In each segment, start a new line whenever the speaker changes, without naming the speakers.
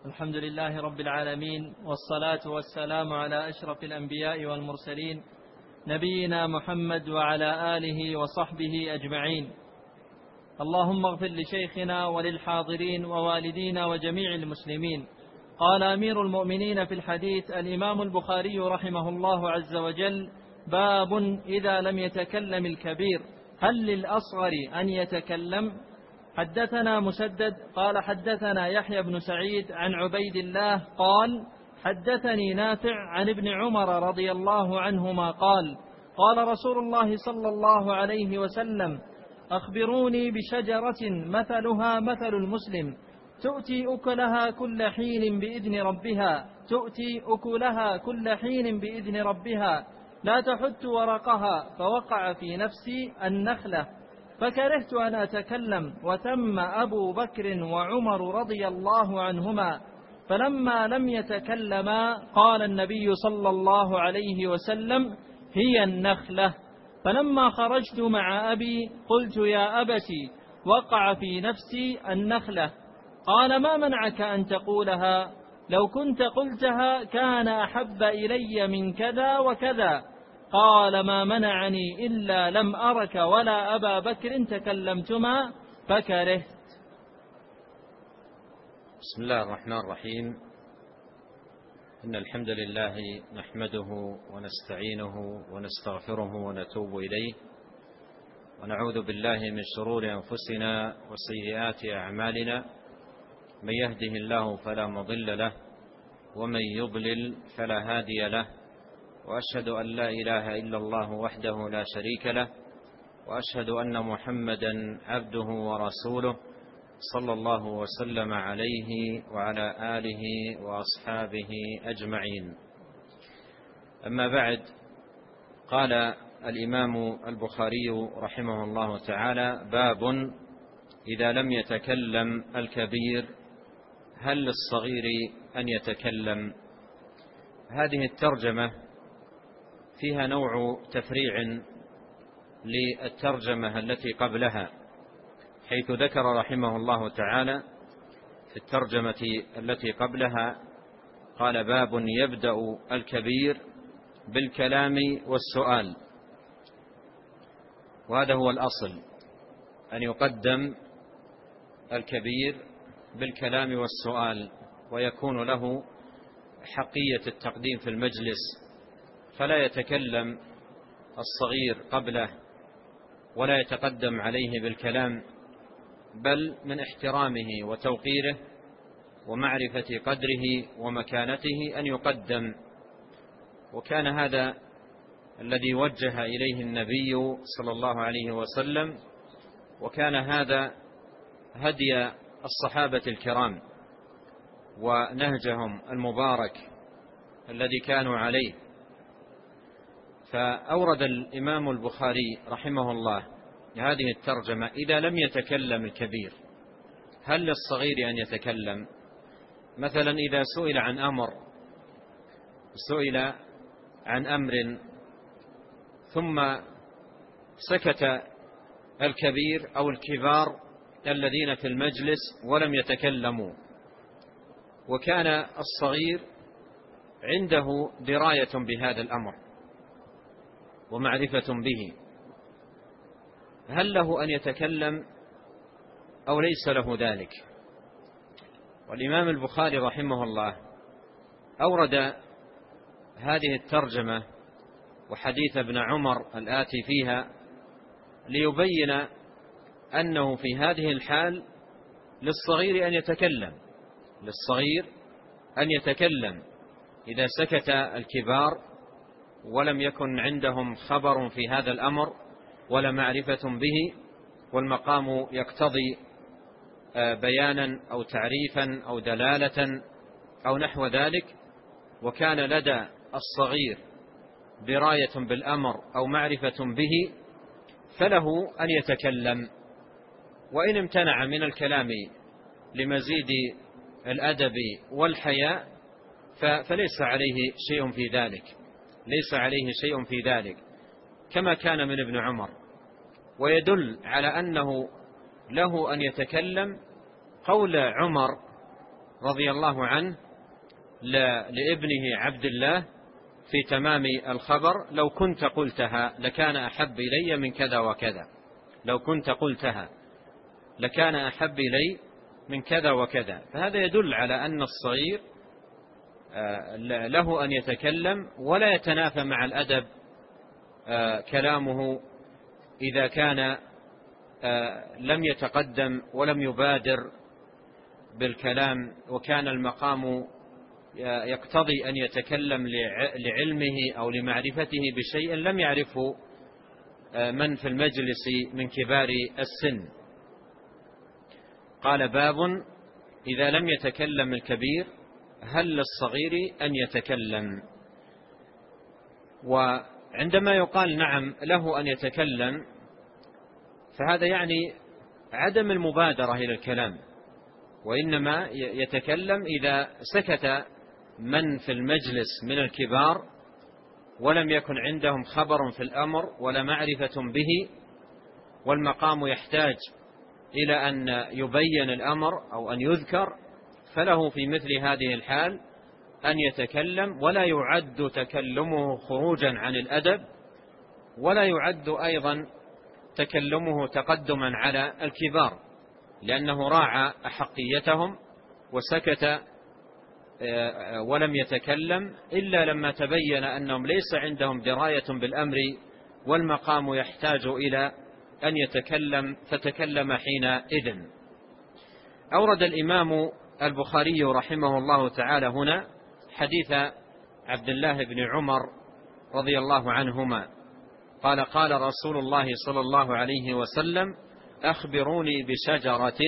الحمد لله رب العالمين، والصلاة والسلام على أشرف الأنبياء والمرسلين نبينا محمد وعلى آله وصحبه أجمعين. اللهم اغفر لشيخنا وللحاضرين ووالدينا وجميع المسلمين. قال أمير المؤمنين في الحديث الإمام البخاري رحمه الله عز وجل: باب إذا لم يتكلم الكبير هل للأصغر أن يتكلم؟ حدثنا مسدد قال حدثنا يحيى بن سعيد عن عبيد الله قال حدثني نافع عن ابن عمر رضي الله عنهما قال: قال رسول الله صلى الله عليه وسلم: أخبروني بشجرة مثلها مثل المسلم تؤتي أكلها كل حين بإذن ربها لا تحت ورقها، فوقع في نفسي النخلة فكرهت أن أتكلم، وتم أبو بكر وعمر رضي الله عنهما، فلما لم يتكلما قال النبي صلى الله عليه وسلم: هي النخلة. فلما خرجت مع أبي قلت: يا أبتي، وقع في نفسي النخلة. قال: ما منعك أن تقولها؟ لو كنت قلتها كان أحب إلي من كذا وكذا. قال: ما منعني إلا لم أرك ولا أبا بكر تكلمتما فكرهت.
بسم الله الرحمن الرحيم. إن الحمد لله نحمده ونستعينه ونستغفره ونتوب إليه، ونعوذ بالله من شرور أنفسنا وسيئات أعمالنا، من يهده الله فلا مضل له ومن يضلل فلا هادي له، وأشهد أن لا إله إلا الله وحده لا شريك له، وأشهد أن محمدا عبده ورسوله صلى الله وسلم عليه وعلى آله وأصحابه أجمعين. أما بعد، قال الإمام البخاري رحمه الله تعالى: باب إذا لم يتكلم الكبير هل للصغير أن يتكلم؟ هذه الترجمة فيها نوع تفريع للترجمة التي قبلها، حيث ذكر رحمه الله تعالى في الترجمة التي قبلها قال: باب يبدأ الكبير بالكلام والسؤال. وهذا هو الأصل، أن يقدم الكبير بالكلام والسؤال، ويكون له حقية التقديم في المجلس، فلا يتكلم الصغير قبله ولا يتقدم عليه بالكلام، بل من احترامه وتوقيره ومعرفة قدره ومكانته أن يقدم. وكان هذا الذي وجه إليه النبي صلى الله عليه وسلم، وكان هذا هدي الصحابة الكرام ونهجهم المبارك الذي كانوا عليه. فأورد الإمام البخاري رحمه الله هذه الترجمة: إذا لم يتكلم الكبير هل للصغير أن يتكلم؟ مثلا إذا سئل عن أمر ثم سكت الكبير أو الكبار الذين في المجلس ولم يتكلموا، وكان الصغير عنده دراية بهذا الأمر ومعرفة به، هل له أن يتكلم أو ليس له ذلك؟ والإمام البخاري رحمه الله أورد هذه الترجمة وحديث ابن عمر الآتي فيها ليبين أنه في هذه الحال للصغير أن يتكلم إذا سكت الكبار ولم يكن عندهم خبر في هذا الأمر ولا معرفة به، والمقام يقتضي بيانا أو تعريفا أو دلالة أو نحو ذلك، وكان لدى الصغير دراية بالأمر أو معرفة به، فله أن يتكلم. وإن امتنع من الكلام لمزيد الأدب والحياء فليس عليه شيء في ذلك، كما كان من ابن عمر. ويدل على أنه له أن يتكلم قول عمر رضي الله عنه لابنه عبد الله في تمام الخبر: لو كنت قلتها لكان أحب إلي من كذا وكذا، لو كنت قلتها لكان أحب إلي من كذا وكذا. فهذا يدل على أن الصغير له أن يتكلم، ولا يتنافى مع الأدب كلامه إذا كان لم يتقدم ولم يبادر بالكلام، وكان المقام يقتضي أن يتكلم لعلمه أو لمعرفته بشيء لم يعرفه من في المجلس من كبار السن. قال: باب إذا لم يتكلم الكبير هل للصغير أن يتكلم؟ وعندما يقال نعم له أن يتكلم، فهذا يعني عدم المبادرة إلى الكلام، وإنما يتكلم إذا سكت من في المجلس من الكبار ولم يكن عندهم خبر في الأمر ولا معرفة به، والمقام يحتاج إلى أن يبين الأمر أو أن يذكر، فله في مثل هذه الحال أن يتكلم، ولا يعد تكلمه خروجا عن الأدب، ولا يعد أيضا تكلمه تقدما على الكبار، لأنه راعى أحقيتهم وسكت ولم يتكلم إلا لما تبين أنهم ليس عندهم دراية بالأمر والمقام يحتاج إلى أن يتكلم، فتكلم حينئذ. أورد الإمام البخاري رحمه الله تعالى هنا حديث عبد الله بن عمر رضي الله عنهما قال: قال رسول الله صلى الله عليه وسلم: أخبروني بشجرة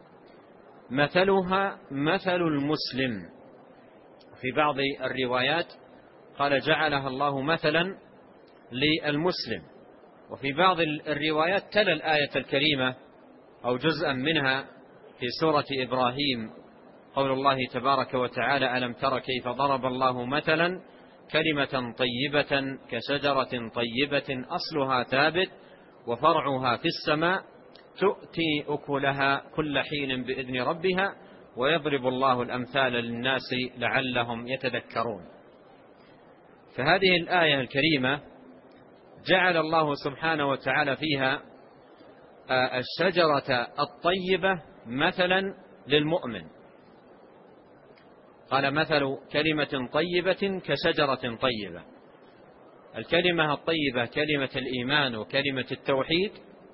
مثلها مثل المسلم. في بعض الروايات قال: جعلها الله مثلا للمسلم. وفي بعض الروايات تلا الآية الكريمة أو جزءا منها في سورة إبراهيم، قول الله تبارك وتعالى: ألم تر كيف ضرب الله مثلا كلمة طيبة كشجرة طيبة أصلها ثابت وفرعها في السماء تؤتي أكلها كل حين بإذن ربها ويضرب الله الأمثال للناس لعلهم يتذكرون. فهذه الآية الكريمة جعل الله سبحانه وتعالى فيها الشجرة الطيبة مثلا للمؤمن. قال: مثل كلمة طيبة كشجرة طيبة. الكلمة الطيبة كلمة الإيمان وكلمة التوحيد،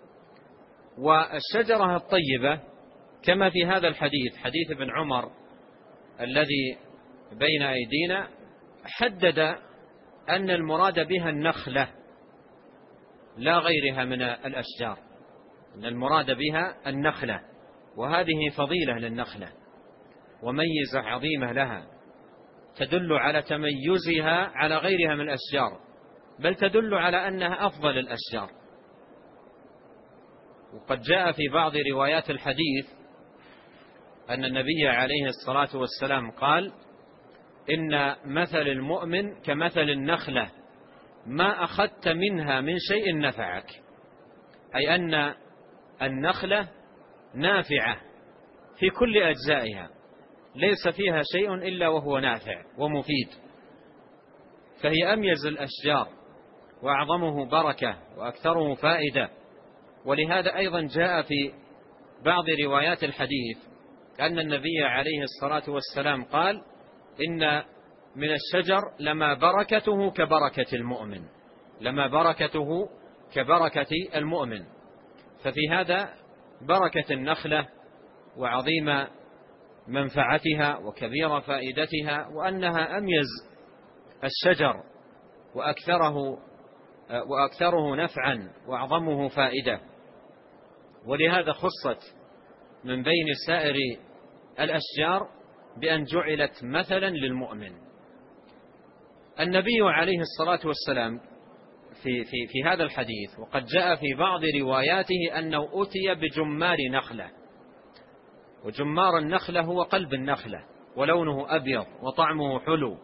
والشجرة الطيبة كما في هذا الحديث، حديث ابن عمر الذي بين أيدينا، حدد أن المراد بها النخلة لا غيرها من الأشجار، أن المراد بها النخلة، وهذه فضيلة للنخلة وميزة عظيمة لها تدل على تميزها على غيرها من الأشجار، بل تدل على أنها أفضل الأشجار. وقد جاء في بعض روايات الحديث أن النبي عليه الصلاة والسلام قال: إن مثل المؤمن كمثل النخلة ما أخذت منها من شيء نفعك، أي أن النخلة نافعة في كل أجزائها، ليس فيها شيء إلا وهو نافع ومفيد، فهي أميز الأشجار وأعظمه بركة وأكثره فائدة. ولهذا أيضا جاء في بعض روايات الحديث أن النبي عليه الصلاة والسلام قال: إن من الشجر لما بركته كبركة المؤمن، لما بركته كبركة المؤمن. ففي هذا بركة النخلة وعظيم منفعتها وكبير فائدتها، وأنها أميز الشجر وأكثره نفعا وأعظمه فائدة، ولهذا خصت من بين سائر الأشجار بأن جعلت مثلا للمؤمن. النبي عليه الصلاة والسلام في هذا الحديث، وقد جاء في بعض رواياته أنه أتي بجمار نخلة، وجمار النخلة هو قلب النخلة ولونه أبيض وطعمه حلو،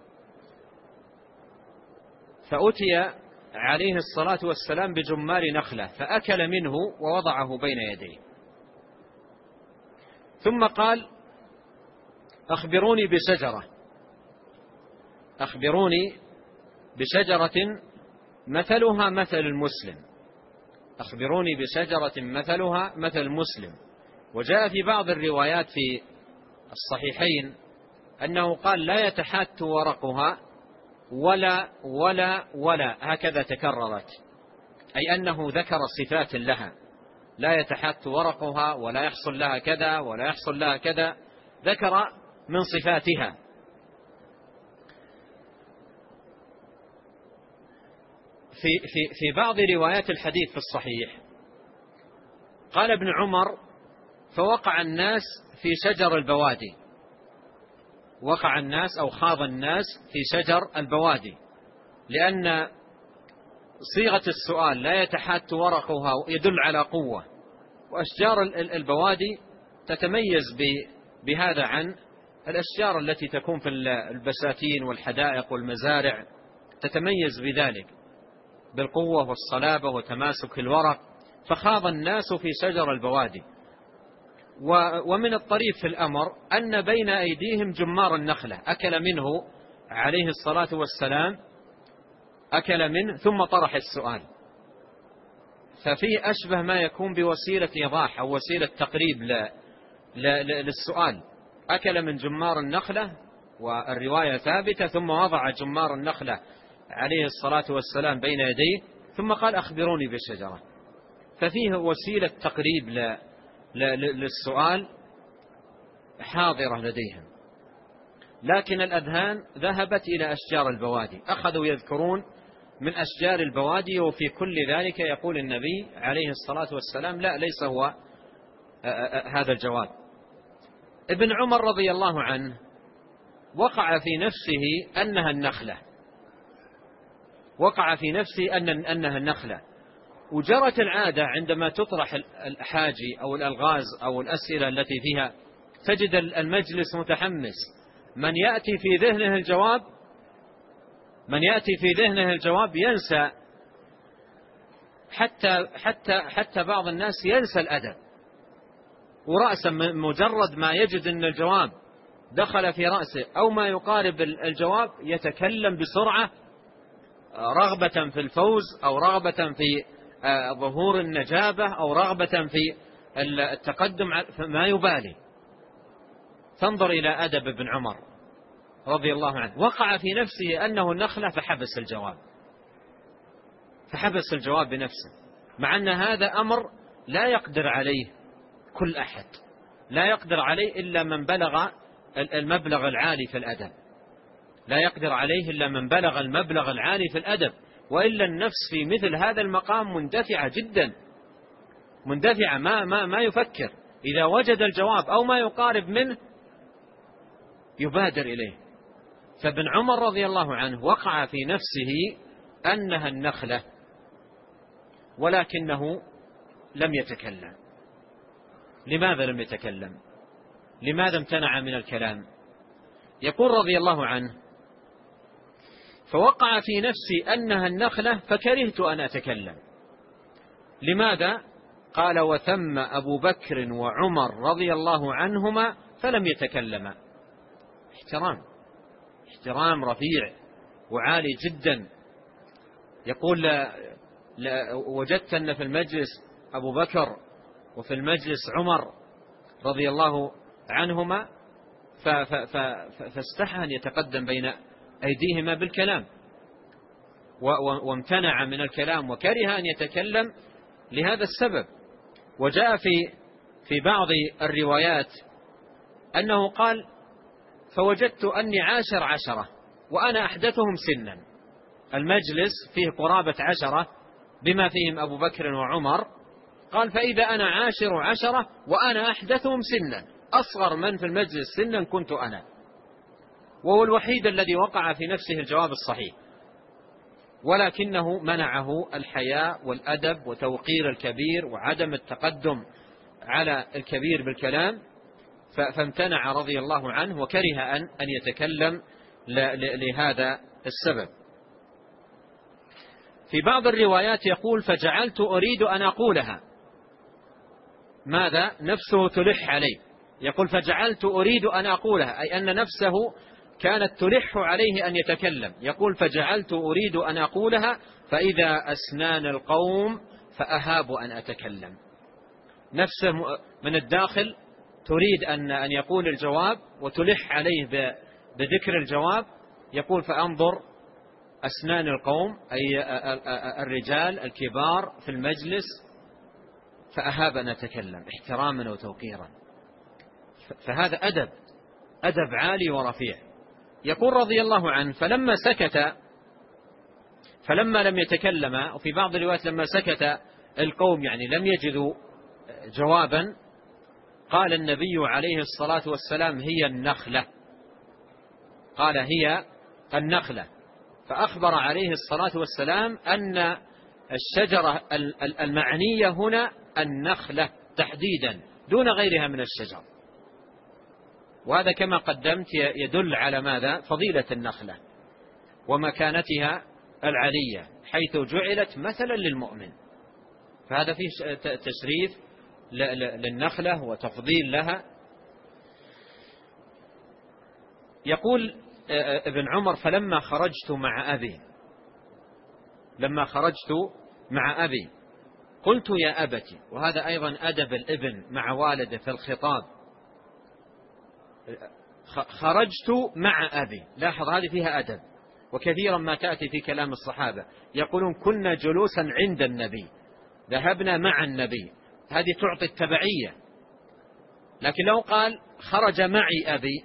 فأتي عليه الصلاة والسلام بجمار نخلة فأكل منه ووضعه بين يديه، ثم قال: أخبروني بشجرة، أخبروني بشجرة مثلها مثل المسلم، أخبروني بشجرة مثلها مثل المسلم. وجاء في بعض الروايات في الصحيحين أنه قال لا يتحات ورقها ولا ولا ولا، هكذا تكررت، أي أنه ذكر صفات لها، لا يتحات ورقها ولا يحصل لها كذا ولا يحصل لها كذا، ذكر من صفاتها. في بعض روايات الحديث في الصحيح قال ابن عمر فوقع الناس في شجر البوادي، وقع الناس أو خاض الناس في شجر البوادي، لأن صيغة السؤال لا يتحات ورقها يدل على قوة، وأشجار البوادي تتميز بهذا عن الأشجار التي تكون في البساتين والحدائق والمزارع، تتميز بذلك بالقوة والصلابة وتماسك الورق. فخاض الناس في شجر البوادي. ومن الطريف في الأمر أن بين أيديهم جمار النخلة أكل منه عليه الصلاة والسلام، أكل منه ثم طرح السؤال، ففيه أشبه ما يكون بوسيلة إيضاح أو وسيلة تقريب للسؤال. أكل من جمار النخلة، والرواية ثابتة، ثم وضع جمار النخلة عليه الصلاة والسلام بين يديه ثم قال أخبروني بالشجرة، ففيه وسيلة تقريب للسؤال حاضرة لديهم. لكن الأذهان ذهبت إلى أشجار البوادي، أخذوا يذكرون من أشجار البوادي، وفي كل ذلك يقول النبي عليه الصلاة والسلام لا، ليس هو هذا الجواب. ابن عمر رضي الله عنه وقع في نفسه أنها النخلة، وقع في نفسه أنها النخلة. وجرت العادة عندما تطرح الحاجي أو الألغاز أو الأسئلة التي فيها تجد المجلس متحمس، من يأتي في ذهنه الجواب ينسى، حتى بعض الناس ينسى الأدب، ورأسا مجرد ما يجد أن الجواب دخل في رأسه أو ما يقارب الجواب يتكلم بسرعة، رغبة في الفوز أو رغبة في ظهور النجابة أو رغبة في التقدم، ما يبالي. فانظر إلى أدب ابن عمر رضي الله عنه، وقع في نفسه أنه النخلة فحبس الجواب بنفسه، مع أن هذا أمر لا يقدر عليه كل أحد، لا يقدر عليه إلا من بلغ المبلغ العالي في الأدب، لا يقدر عليه إلا من بلغ المبلغ العالي في الأدب، وإلا النفس في مثل هذا المقام مندفعة جدا، مندفعة ما يفكر، إذا وجد الجواب أو ما يقارب منه يبادر إليه. فابن عمر رضي الله عنه وقع في نفسه أنها النخلة، ولكنه لم يتكلم. لماذا لم يتكلم؟ لماذا امتنع من الكلام؟ يقول رضي الله عنه فوقع في نفسي أنها النخلة فكرهت أن أتكلم. لماذا؟ قال وثم أبو بكر وعمر رضي الله عنهما فلم يتكلما. احترام رفيع وعالي جدا. يقول وجدت أن في المجلس أبو بكر وفي المجلس عمر رضي الله عنهما، فاستحى أن يتقدم بين أيديهما بالكلام، وامتنع من الكلام وكره أن يتكلم لهذا السبب. وجاء في بعض الروايات أنه قال فوجدت أني عاشر 10 وأنا أحدثهم سنا. المجلس فيه قرابة 10 بما فيهم أبو بكر وعمر، قال فإذا أنا عاشر 10 وأنا أحدثهم سنا، أصغر من في المجلس سنا كنت أنا، وهو الوحيد الذي وقع في نفسه الجواب الصحيح، ولكنه منعه الحياء والأدب وتوقير الكبير وعدم التقدم على الكبير بالكلام، فامتنع رضي الله عنه وكره أن يتكلم لهذا السبب. في بعض الروايات يقول فجعلت أريد أن أقولها، ماذا؟ نفسه تلح عليه، يقول فجعلت أريد أن أقولها، أي أن نفسه كانت تلح عليه أن يتكلم. يقول فجعلت أريد أن أقولها فإذا أسنان القوم فأهاب أن أتكلم. نفسه من الداخل تريد أن يقول الجواب وتلح عليه بذكر الجواب. يقول فأنظر أسنان القوم أي الرجال الكبار في المجلس فأهاب أن أتكلم احتراما وتوقيرا. فهذا أدب عالي ورفيع. يقول رضي الله عنه فلما سكت، فلما لم يتكلم، وفي بعض الروايات لما سكت القوم يعني لم يجدوا جوابا، قال النبي عليه الصلاة والسلام هي النخلة. قال هي النخلة. فأخبر عليه الصلاة والسلام أن الشجرة المعنية هنا النخلة تحديدا دون غيرها من الشجر. وهذا كما قدمت يدل على ماذا؟ فضيلة النخلة ومكانتها العلية حيث جعلت مثلا للمؤمن. فهذا فيه تشريف للنخلة وتفضيل لها. يقول ابن عمر فلما خرجت مع أبي، لما خرجت مع أبي قلت يا أبتي. وهذا أيضا أدب الابن مع والده في الخطاب. خرجت مع أبي، لاحظ هذه فيها أدب، وكثيرا ما تأتي في كلام الصحابة يقولون كنا جلوسا عند النبي، ذهبنا مع النبي، هذه تعطي التبعية. لكن لو قال خرج معي أبي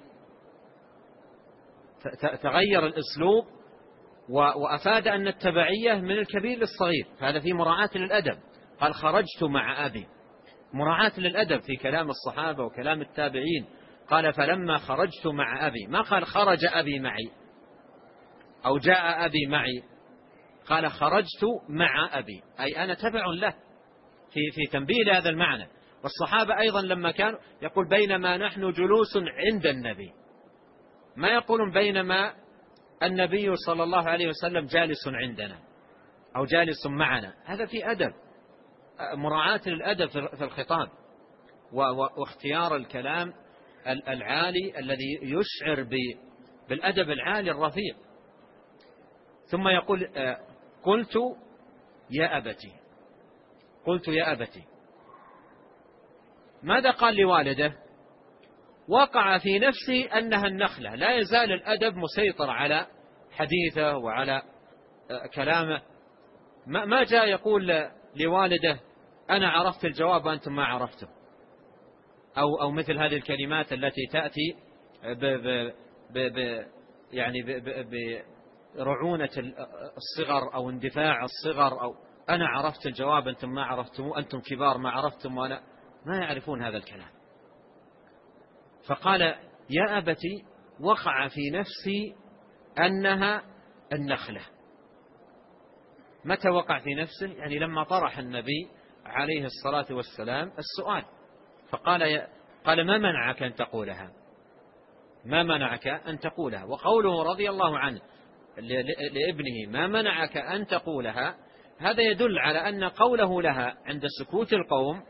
تغير الأسلوب وأفاد أن التبعية من الكبير للصغير، فهذا في مراعاة للأدب. قال خرجت مع أبي، مراعاة للأدب في كلام الصحابة وكلام التابعين. قال فلما خرجت مع أبي، ما قال خرج أبي معي أو جاء أبي معي، قال خرجت مع أبي أي أنا تبع له في تنبيه هذا المعنى. والصحابة أيضا لما كانوا يقول بينما نحن جلوس عند النبي، ما يقولون بينما النبي صلى الله عليه وسلم جالس عندنا أو جالس معنا. هذا في أدب، مراعاة للأدب في الخطاب واختيار الكلام العالي الذي يشعر بالأدب العالي الرفيع. ثم يقول قلت يا أبتي، قلت يا أبتي. ماذا قال لوالده؟ وقع في نفسي أنها النخلة. لا يزال الأدب مسيطر على حديثه وعلى كلامه. ما جاء يقول لوالده أنا عرفت الجواب وأنتم ما عرفتم، أو مثل هذه الكلمات التي تأتي يعني برعونة الصغر أو اندفاع الصغر، أو أنا عرفت الجواب أنتم ما عرفتم، أنتم كبار ما عرفتم، وأنا ما يعرفون هذا الكلام. فقال يا أبتي وقع في نفسي أنها النخلة. متى وقع في نفسه؟ يعني لما طرح النبي عليه الصلاة والسلام السؤال، قال ما منعك أن تقولها، ما منعك أن تقولها. وقوله رضي الله عنه لابنه ما منعك أن تقولها، هذا يدل على أن قوله لها عند سكوت القوم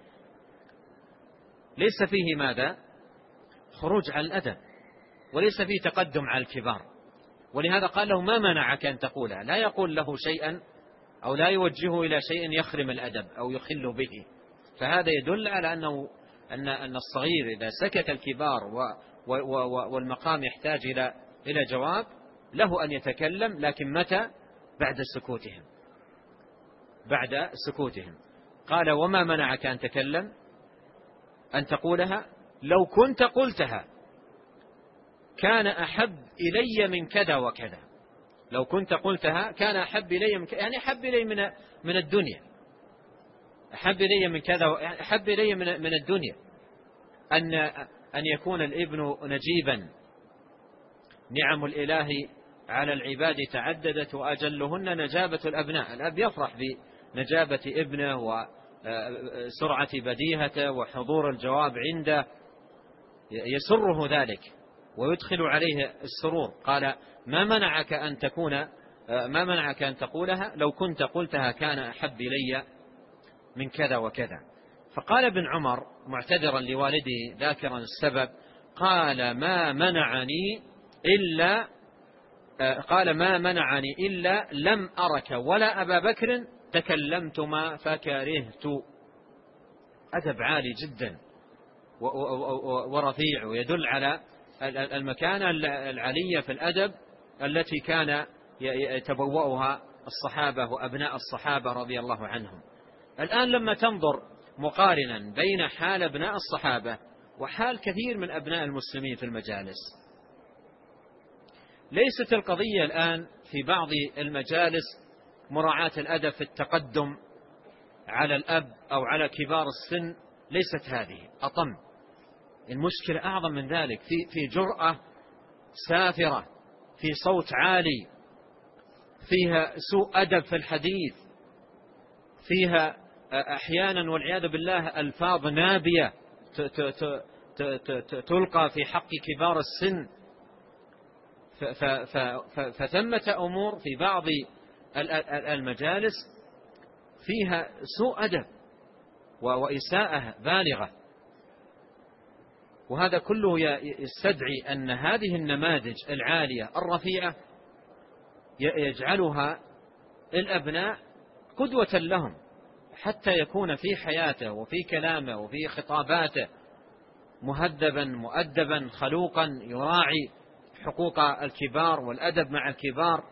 ليس فيه ماذا؟ خروج على الأدب، وليس فيه تقدم على الكبار. ولهذا قال له ما منعك أن تقولها، لا يقول له شيئا أو لا يوجهه إلى شيء يخرم الأدب أو يخل به. فهذا يدل على أن الصغير إذا سكت الكبار والمقام يحتاج إلى جواب له أن يتكلم، لكن متى؟ بعد سكوتهم، بعد سكوتهم. قال وما منعك أن تكلم أن تقولها لو كنت قلتها كان أحب إلي من كذا وكذا. لو كنت قلتها كان أحب إلي من كذا، يعني أحب إلي من الدنيا، أحب إلي من كذا، يعني أحب إلي من الدنيا أن يكون الابن نجيبا. نعم الإله على العباد تعددت وأجلهن نجابة الأبناء. الأب يفرح بنجابة ابنه وسرعة بديهته وحضور الجواب عنده، يسره ذلك ويدخل عليه السرور. قال ما منعك أن تقولها لو كنت قلتها كان أحب إلي من كذا وكذا. فقال ابن عمر معتذرا لوالده ذاكرا السبب، قال ما منعني إلا لم أرك ولا أبا بكر تكلمتما فكرهت. أدب عالي جدا ورفيع، ويدل على المكانة العالية في الأدب التي كان يتبوأها الصحابة وأبناء الصحابة رضي الله عنهم. الآن لما تنظر مقارنا بين حال أبناء الصحابة وحال كثير من أبناء المسلمين في المجالس، ليست القضية الآن في بعض المجالس مراعاة الأدب في التقدم على الأب أو على كبار السن، ليست هذه، أطم. المشكلة أعظم من ذلك، في جرأة سافرة، في صوت عالي، فيها سوء أدب في الحديث، فيها أحيانا والعياذ بالله ألفاظ نابية تلقى في حق كبار السن. فثمة أمور في بعض المجالس فيها سوء أدب وإساءة بالغة، وهذا كله يستدعي أن هذه النماذج العالية الرفيعة يجعلها الأبناء قدوة لهم، حتى يكون في حياته وفي كلامه وفي خطاباته مهذبا مؤدبا خلوقا، يراعي حقوق الكبار والأدب مع الكبار.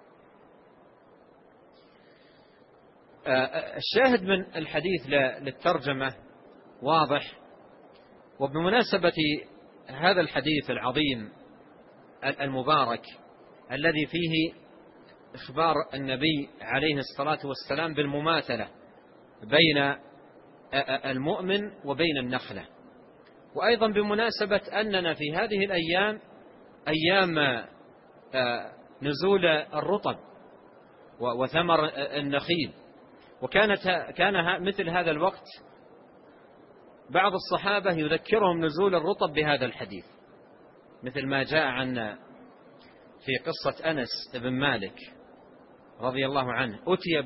الشاهد من الحديث للترجمة واضح. وبمناسبة هذا الحديث العظيم المبارك الذي فيه إخبار النبي عليه الصلاة والسلام بالمماثلة بين المؤمن وبين النخلة، وأيضا بمناسبة أننا في هذه الأيام أيام نزول الرطب وثمر النخيل، كان مثل هذا الوقت بعض الصحابة يذكرهم نزول الرطب بهذا الحديث، مثل ما جاء عنا في قصة أنس بن مالك رضي الله عنه، أتي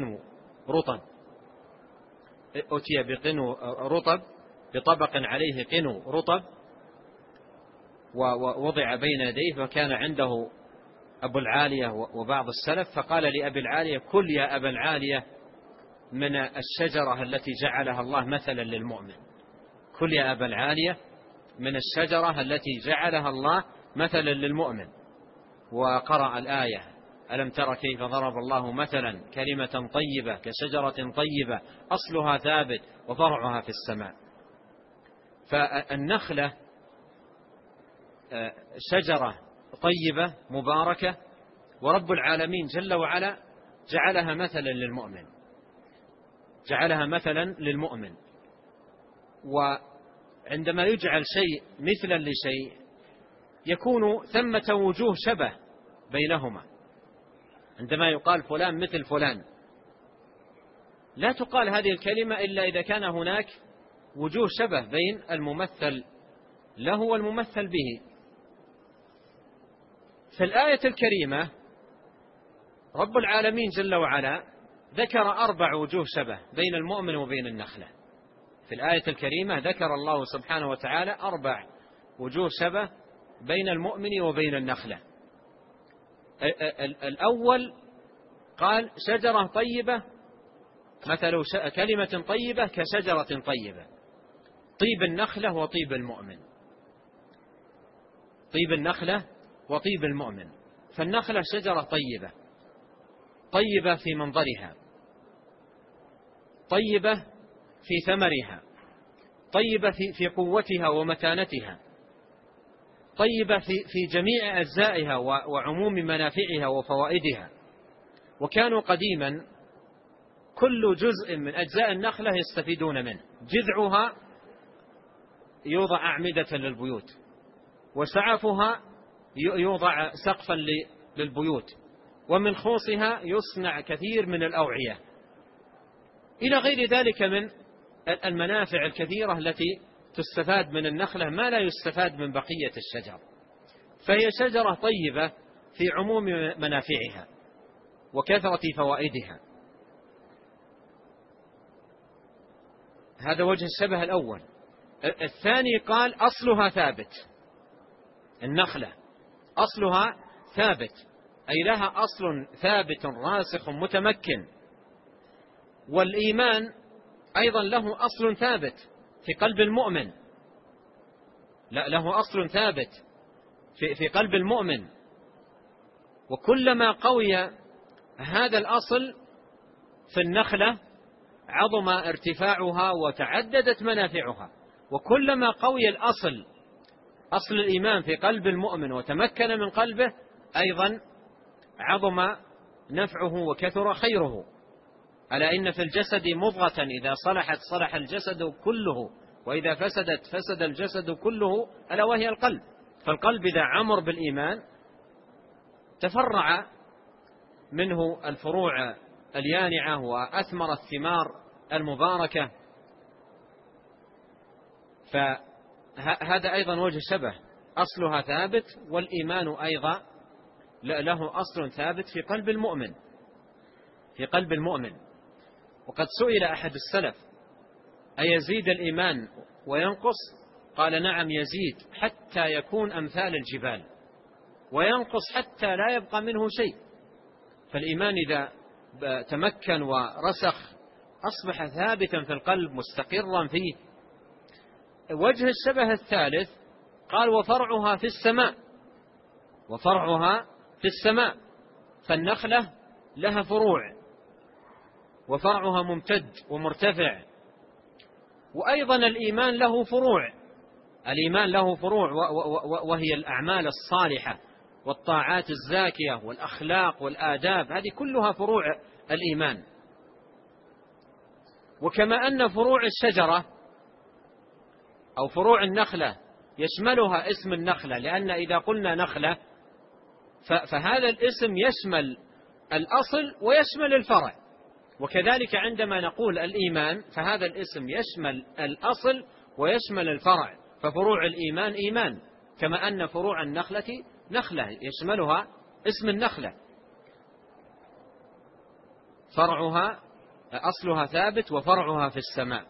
بقنو رطب بطبق عليه قنو رطب ووضع بين يديه، فكان عنده أبو العالية وبعض السلف، فقال لأبي العالية: كل يا أبا العالية من الشجرة التي جعلها الله مثلا للمؤمن، كل يا أبا العالية من الشجرة التي جعلها الله مثلا للمؤمن. وقرأ الآية: ألم تر كيف ضرب الله مثلا كلمة طيبة كشجرة طيبة أصلها ثابت وفرعها في السماء. فالنخلة شجرة طيبة مباركة، ورب العالمين جل وعلا جعلها مثلا للمؤمن. وعندما يجعل شيء مثلا لشيء يكون ثمة وجوه شبه بينهما. عندما يقال فلان مثل فلان، لا تقال هذه الكلمة إلا إذا كان هناك وجوه شبه بين الممثل له والممثل به. في الآية الكريمة رب العالمين جل وعلا ذكر 4 وجوه شبه بين المؤمن وبين النخلة. في الآية الكريمة ذكر الله سبحانه وتعالى 4 وجوه شبه بين المؤمن وبين النخلة. الأول قال: شجرة طيبة مثل كلمة طيبة كشجرة طيبة. طيب النخلة وطيب المؤمن، طيب النخلة وطيب المؤمن. فالنخلة شجرة طيبة، طيبة في منظرها، طيبة في ثمرها، طيبة في قوتها ومتانتها، طيبة في جميع أجزائها وعموم منافعها وفوائدها. وكانوا قديما كل جزء من أجزاء النخلة يستفيدون منه. جذعها يوضع أعمدة للبيوت، وسعفها يوضع سقفا للبيوت، ومن خوصها يصنع كثير من الأوعية، إلى غير ذلك من المنافع الكثيرة التي تستفاد من النخلة ما لا يستفاد من بقية الشجر. فهي شجرة طيبة في عموم منافعها وكثرة فوائدها. هذا وجه الشبه الأول. الثاني قال أصلها ثابت، النخلة أصلها ثابت، أي لها أصل ثابت راسخ متمكن. والإيمان أيضا له أصل ثابت في قلب المؤمن، له أصل ثابت في قلب المؤمن، وكلما قوي هذا الأصل في النخلة عظم ارتفاعها وتعددت منافعها، وكلما قوي الأصل، أصل الإيمان في قلب المؤمن وتمكن من قلبه، أيضا عظم نفعه وكثر خيره. ألا إن في الجسد مضغة إذا صلحت صلح الجسد كله، وإذا فسدت فسد الجسد كله، ألا وهي القلب. فالقلب إذا عمر بالإيمان تفرع منه الفروع اليانعة وأثمر الثمار المباركة. فهذا أيضا وجه شبه، أصلها ثابت، والإيمان أيضا له أصل ثابت في قلب المؤمن، في قلب المؤمن. وقد سئل أحد السلف: أيزيد الإيمان وينقص؟ قال: نعم يزيد حتى يكون أمثال الجبال، وينقص حتى لا يبقى منه شيء. فالإيمان إذا تمكن ورسخ أصبح ثابتا في القلب مستقرا فيه. وجه الشبه الثالث قال: وفرعها في السماء، وفرعها في السماء. فالنخلة لها فروع وفرعها ممتد ومرتفع. وأيضا الإيمان له فروع، الإيمان له فروع وهي الأعمال الصالحة والطاعات الزاكية والأخلاق والآداب، هذه كلها فروع الإيمان. وكما أن فروع الشجرة أو فروع النخلة يشملها اسم النخلة، لأن إذا قلنا نخلة فهذا الاسم يشمل الأصل ويشمل الفرع. وكذلك عندما نقول الإيمان فهذا الاسم يشمل الأصل ويشمل الفرع، ففروع الإيمان إيمان، كما أن فروع النخلة نخلة يشملها اسم النخلة. فرعها أصلها ثابت وفرعها في السماء.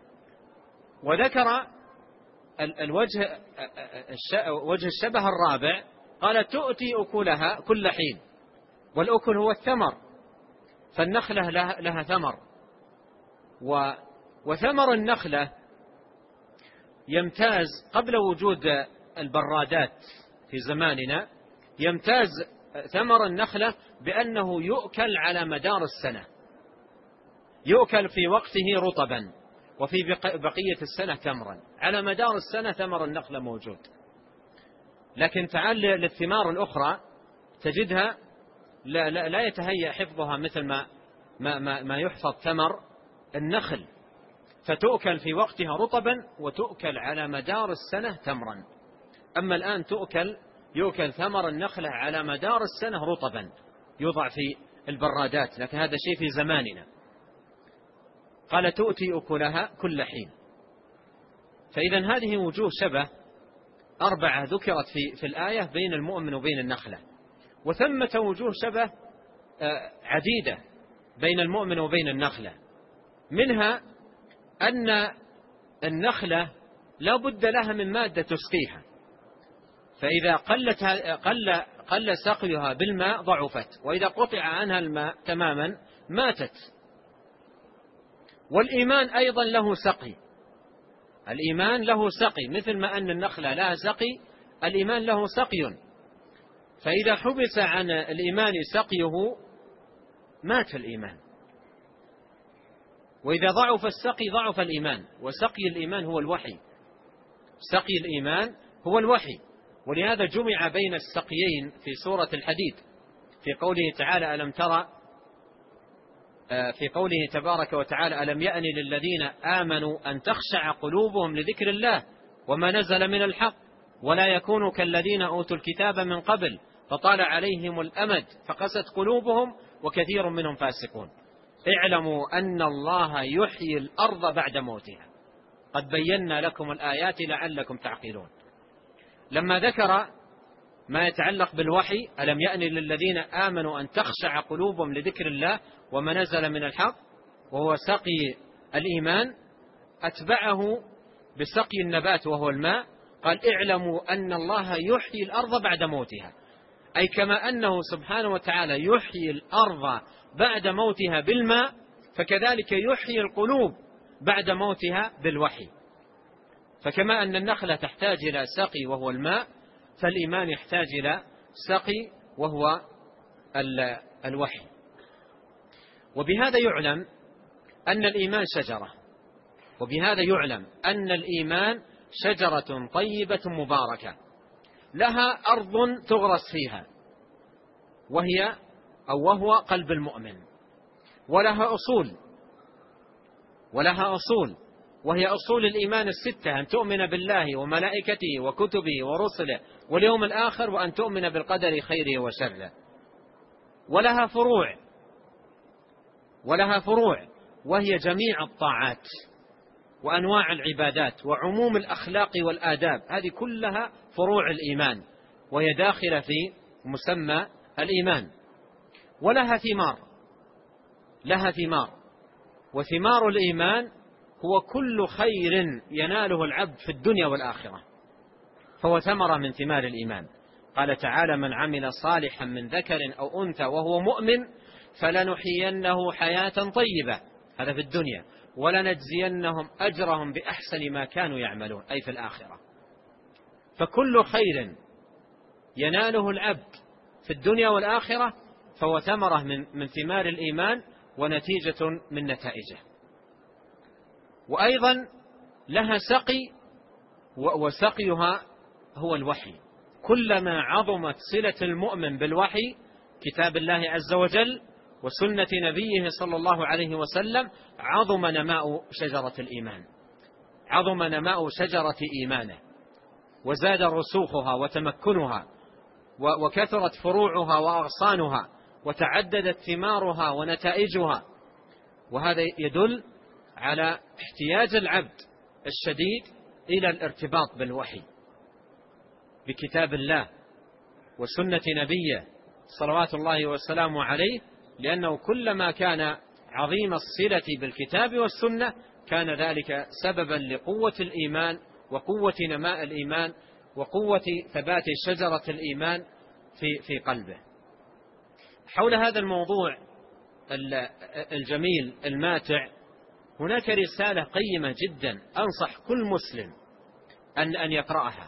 وذكر وجه الشبه الرابع، قال: تؤتي أكلها كل حين. والأكل هو الثمر، فالنخلة لها ثمر، وثمر النخلة يمتاز قبل وجود البرادات في زماننا، يمتاز ثمر النخلة بأنه يؤكل على مدار السنة، يؤكل في وقته رطبا، وفي بقية السنة تمرا. على مدار السنة ثمر النخلة موجود. لكن تعال للثمار الأخرى تجدها لا يتهيأ حفظها مثل ما يحفظ ثمر النخل، فتؤكل في وقتها رطبا وتؤكل على مدار السنة تمرا. أما الآن يؤكل ثمر النخلة على مدار السنة رطبا، يوضع في البرادات، لكن هذا شيء في زماننا. قال: تؤتي أكلها كل حين. فإذا هذه وجوه شبه 4 ذكرت في الآية بين المؤمن وبين النخلة. وثمة وجوه شبه عديدة بين المؤمن وبين النخلة، منها أن النخلة لا بد لها من مادة تسقيها، فإذا قل سقيها بالماء ضعفت، وإذا قطع عنها الماء تماما ماتت. والإيمان أيضا له سقي، الإيمان له سقي، مثل ما أن النخلة لها سقي، الإيمان له سقي. فإذا حبس عن الإيمان سقيه مات الإيمان، وإذا ضعف السقي ضعف الإيمان. وسقي الإيمان هو الوحي، سقي الإيمان هو الوحي. ولهذا جمع بين السقيين في سورة الحديد في قوله تعالى: ألم ترى، في قوله تبارك وتعالى: ألم يأن للذين آمنوا أن تخشع قلوبهم لذكر الله وما نزل من الحق ولا يكونوا كالذين أوتوا الكتاب من قبل فطال عليهم الأمد فقست قلوبهم وكثير منهم فاسقون. اعلموا أن الله يحيي الأرض بعد موتها قد بينا لكم الآيات لعلكم تعقلون. لما ذكر ما يتعلق بالوحي: ألم يأن للذين آمنوا أن تخشع قلوبهم لذكر الله وما نزل من الحق، وهو سقي الإيمان، أتبعه بسقي النبات وهو الماء، قال اعلموا أن الله يحيي الأرض بعد موتها، أي كما أنه سبحانه وتعالى يحيي الأرض بعد موتها بالماء، فكذلك يحيي القلوب بعد موتها بالوحي. فكما أن النخلة تحتاج إلى سقي وهو الماء، فالإيمان يحتاج إلى سقي وهو الوحي. وبهذا يعلم أن الإيمان شجرة، وبهذا يعلم أن الإيمان شجرة طيبة مباركة لها أرض تغرس فيها، وهو قلب المؤمن، ولها أصول وهي أصول الإيمان الستة: أن تؤمن بالله وملائكته وكتبه ورسله واليوم الآخر، وأن تؤمن بالقدر خيره وشره. ولها فروع وهي جميع الطاعات وأنواع العبادات وعموم الأخلاق والآداب، هذه كلها فروع الإيمان وهي داخلة في مسمى الإيمان. ولها ثمار، وثمار الإيمان هو كل خير يناله العبد في الدنيا والآخرة، فهو ثمرة من ثمار الإيمان. قال تعالى: من عمل صالحا من ذكر أو أنثى وهو مؤمن فلنحيينه حياة طيبة، هذا في الدنيا، ولنجزينهم أجرهم بأحسن ما كانوا يعملون، أي في الآخرة. فكل خير يناله العبد في الدنيا والآخرة فهو ثمرة من ثمار الإيمان ونتيجة من نتائجه. وأيضا لها سقي، وسقيها هو الوحي. كلما عظمت صلة المؤمن بالوحي، كتاب الله عز وجل وسنة نبيه صلى الله عليه وسلم، عظم نماء شجرة الإيمان، عظم نماء شجرة إيمانه، وزاد رسوخها وتمكنها، وكثرت فروعها وأغصانها، وتعددت ثمارها ونتائجها. وهذا يدل على احتياج العبد الشديد إلى الارتباط بالوحي، بكتاب الله وسنة نبيه صلوات الله والسلام عليه، لأنه كلما كان عظيم الصلة بالكتاب والسنة كان ذلك سببا لقوة الإيمان وقوة نماء الإيمان وقوة ثبات شجرة الإيمان في قلبه. حول هذا الموضوع الجميل الماتع هناك رسالة قيمة جدا أنصح كل مسلم أن يقرأها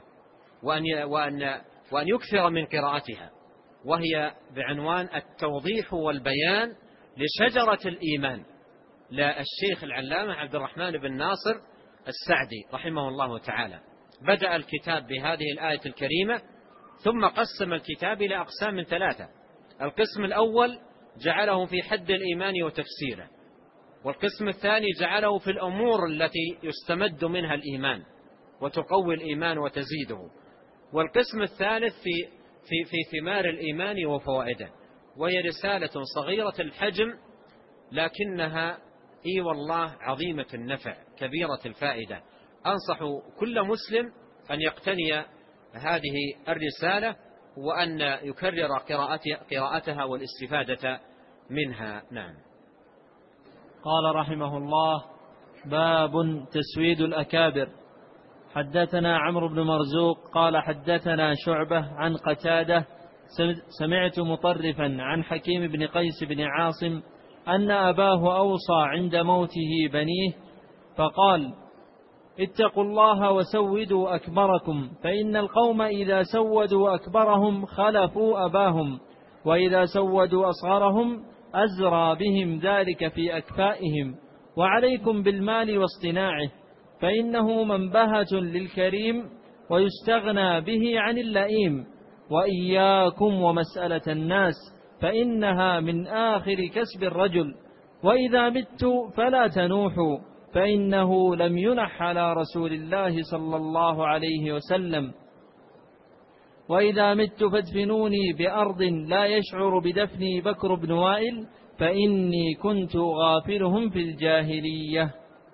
وأن يكثر من قراءتها، وهي بعنوان التوضيح والبيان لشجرة الإيمان للشيخ العلامة عبد الرحمن بن ناصر السعدي رحمه الله تعالى. بدأ الكتاب بهذه الآية الكريمة، ثم قسم الكتاب إلى أقسام 3. القسم الأول جعله في حد الإيمان وتفسيره، والقسم الثاني جعله في الأمور التي يستمد منها الإيمان وتقوي الإيمان وتزيده، والقسم الثالث في ثمار الإيمان وفوائده. وهي رسالة صغيرة الحجم لكنها والله عظيمة النفع كبيرة الفائدة. أنصح كل مسلم أن يقتني هذه الرسالة وأن يكرر قراءتها والاستفادة منها. نعم.
قال رحمه الله: باب تسويد الأكابر. حدثنا عمرو بن مرزوق قال حدثنا شعبة عن قتادة سمعت مطرفا عن حكيم بن قيس بن عاصم أن أباه أوصى عند موته بنيه فقال: اتقوا الله وسودوا أكبركم، فإن القوم إذا سودوا أكبرهم خلفوا أباهم، وإذا سودوا أصغرهم أزرى بهم ذلك في أكفائهم. وعليكم بالمال واصطناعه، فإنه منبهة للكريم ويستغنى به عن اللئيم. وإياكم ومسألة الناس، فإنها من آخر كسب الرجل. وإذا مت فلا تنوحوا، فإنه لم ينح على رسول الله صلى الله عليه وسلم. وإذا مت فادفنوني بأرض لا يشعر بدفني بكر بن وائل، فإني كنت غافلهم في الجاهلية.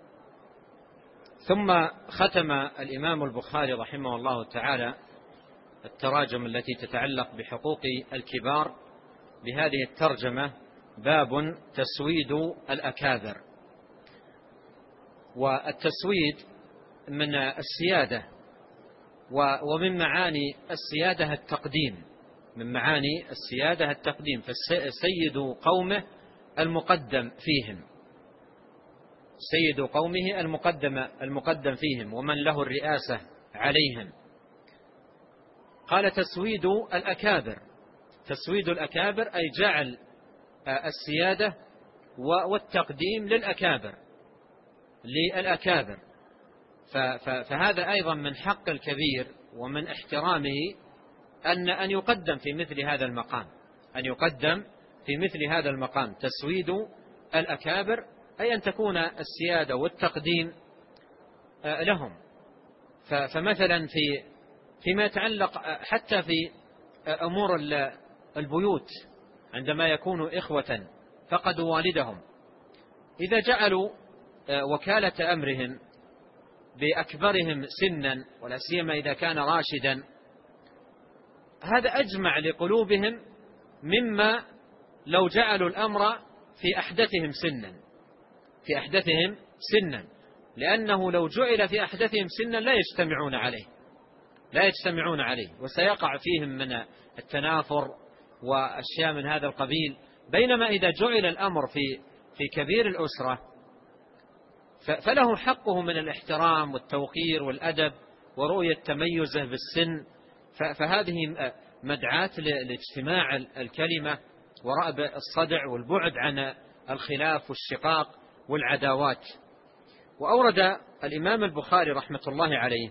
ثم ختم الإمام البخاري رحمه الله تعالى التراجم التي تتعلق بحقوق الكبار بهذه الترجمة: باب تسويد الأكابر. والتسويد من السيادة، ومن معاني السيادة التقديم، من معاني السيادة التقديم، فسيد قومه المقدم فيهم، سيد قومه المقدم فيهم، ومن له الرئاسة عليهم. قال تسويد الأكابر، تسويد الأكابر أي جعل السيادة والتقديم للأكابر، فهذا أيضا من حق الكبير ومن احترامه أن يقدم في مثل هذا المقام، أن يقدم في مثل هذا المقام. تسويد الأكابر أي أن تكون السيادة والتقديم لهم. فمثلا فيما يتعلق حتى في أمور البيوت، عندما يكونوا إخوة فقدوا والدهم، إذا جعلوا وكالة أمرهم بأكبرهم سنا، ولا سيما إذا كان راشدا، هذا أجمع لقلوبهم مما لو جعلوا الأمر في أحدثهم سنا، لأنه لو جعل في أحدثهم سنا لا يجتمعون عليه، وسيقع فيهم من التنافر وأشياء من هذا القبيل. بينما إذا جعل الأمر في كبير الأسرة فله حقه من الاحترام والتوقير والأدب ورؤية تميزه بالسن، فهذه مدعاة لاجتماع الكلمة ورأب الصدع والبعد عن الخلاف والشقاق والعداوات. وأورد الإمام البخاري رحمة الله عليه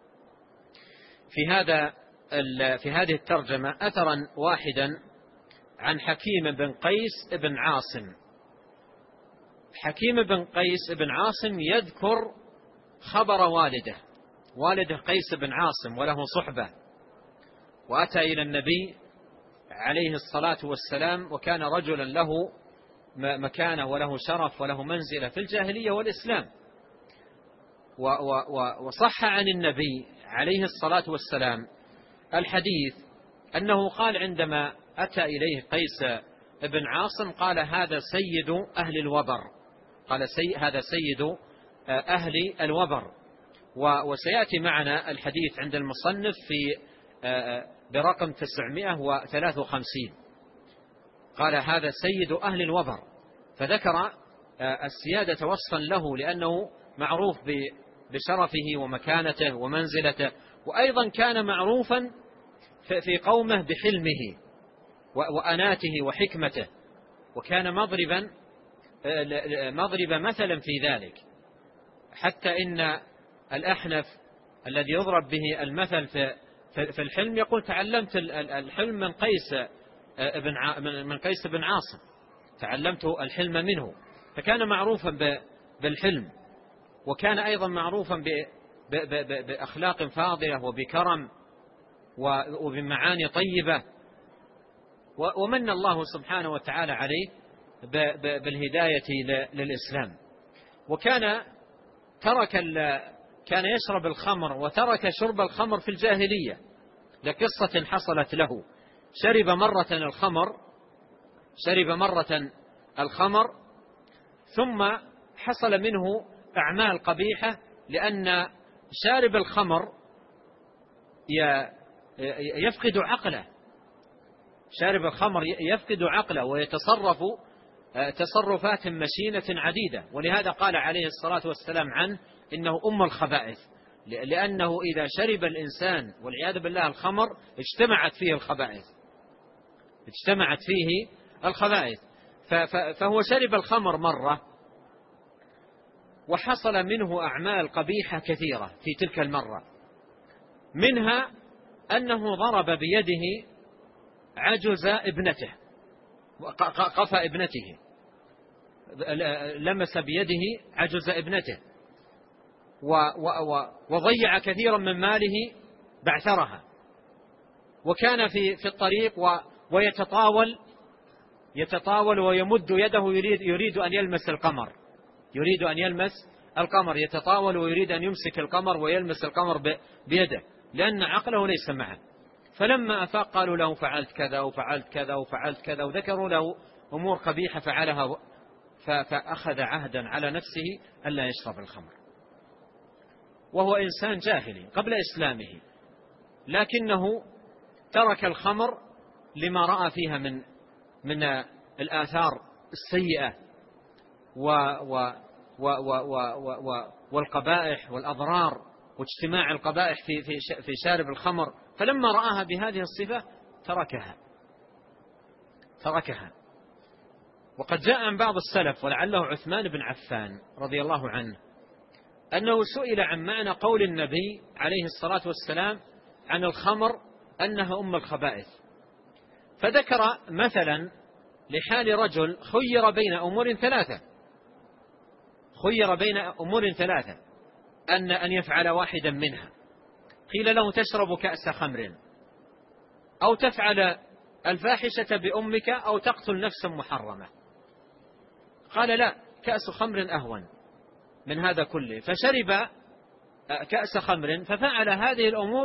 في هذه الترجمة أثرا واحدا عن حكيم بن قيس بن عاصم. حكيم بن قيس بن عاصم يذكر خبر والده قيس بن عاصم، وله صحبة، وأتى إلى النبي عليه الصلاة والسلام، وكان رجلا له مكانة وله شرف وله منزلة في الجاهلية والإسلام. وصح عن النبي عليه الصلاة والسلام الحديث أنه قال عندما أتى إليه قيس بن عاصم، قال هذا سيد أهل الوبر، قال هذا سيد أهل الوبر. وسيأتي معنا الحديث عند المصنف برقم 953، قال هذا سيد أهل الوبر، فذكر السيادة وصفا له لأنه معروف بشرفه ومكانته ومنزلته، وأيضا كان معروفا في قومه بحلمه وأناته وحكمته، وكان مضرب مثلا في ذلك، حتى إن الأحنف الذي يضرب به المثل في الحلم يقول تعلمت الحلم من قيس بن عاصم، تعلمت الحلم منه. فكان معروفا بالحلم، وكان أيضا معروفا بأخلاق فاضلة وبكرم وبمعاني طيبة، ومن الله سبحانه وتعالى عليه بالهداية للإسلام. وكان كان يشرب الخمر، وترك شرب الخمر في الجاهلية لقصة حصلت له. شرب مرة الخمر ثم حصل منه أعمال قبيحة، لأن شارب الخمر يفقد عقله، شارب الخمر يفقد عقله ويتصرف تصرفات مشينة عديدة. ولهذا قال عليه الصلاة والسلام عنه إنه أم الخبائث، لأنه إذا شرب الإنسان والعياذ بالله الخمر اجتمعت فيه الخبائث. فهو شرب الخمر مرة، وحصل منه أعمال قبيحة كثيرة في تلك المرة، منها أنه ضرب بيده عجز ابنته، قفا ابنته، لمس بيده عجز ابنته، وضيع كثيرا من ماله بعثرها. وكان في الطريق ويتطاول ويمد يده يريد أن يلمس القمر، يتطاول ويريد أن يمسك القمر ويلمس القمر بيده، لأن عقله ليس معه. فلما أفاق قالوا له فعلت كذا وفعلت كذا وفعلت كذا، وذكروا له أمور قبيحة فأخذ عهدا على نفسه ألا يشرب الخمر، وهو إنسان جاهلي قبل إسلامه، لكنه ترك الخمر لما رأى فيها من الآثار السيئة والقبائح والأضرار واجتماع القبائح في شارب الخمر، فلما رآها بهذه الصفة تركها. وقد جاء عن بعض السلف ولعله عثمان بن عفان رضي الله عنه أنه سئل عن معنى قول النبي عليه الصلاة والسلام عن الخمر أنها أم الخبائث، فذكر مثلا لحال رجل خير بين أمور ثلاثة أن يفعل واحدا منها. قيل له: تشرب كأس خمر، أو تفعل الفاحشة بأمك، أو تقتل نفسا محرمة. قال: لا، كأس خمر أهون من هذا كله. فشرب كأس خمر ففعل هذه الأمور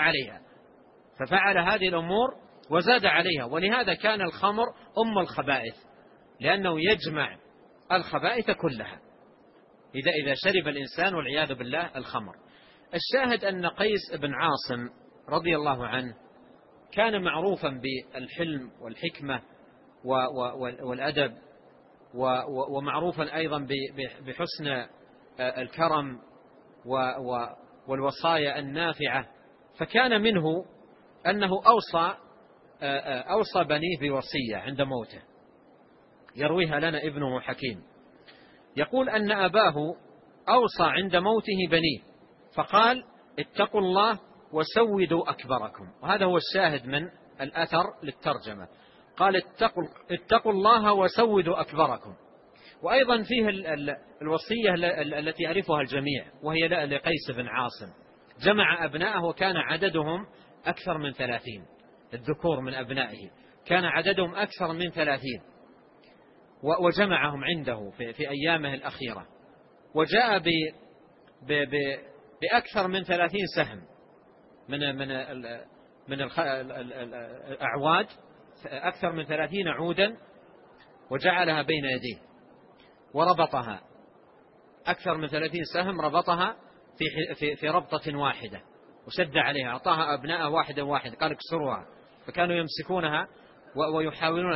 وزاد عليها، ولهذا كان الخمر أم الخبائث، لأنه يجمع الخبائث كلها إذا شرب الإنسان والعياذ بالله الخمر. الشاهد أن قيس بن عاصم رضي الله عنه كان معروفا بالحلم والحكمة والأدب، ومعروفا أيضا بحسن الكرم والوصايا النافعة. فكان منه أنه أوصى بنيه بوصية عند موته، يرويها لنا ابنه حكيم، يقول أن أباه أوصى عند موته بنيه فقال: اتقوا الله وسودوا أكبركم. وهذا هو الشاهد من الأثر للترجمة، قال: اتقوا الله وسودوا أكبركم. وأيضا فيه الوصية التي يعرفها الجميع، وهي لقيس بن عاصم. جمع أبنائه وكان عددهم أكثر من 30، الذكور من أبنائه كان عددهم أكثر من 30، وجمعهم عنده في أيامه الأخيرة، وجاء بأكثر من 30 سهم من الأعواد، أكثر من 30 عودا، وجعلها بين يديه وربطها، أكثر من 30 سهم ربطها في ربطة واحدة وشد عليها، أعطاها أبناء واحدا واحدا، قال: اكسروها. فكانوا يمسكونها ويحاولون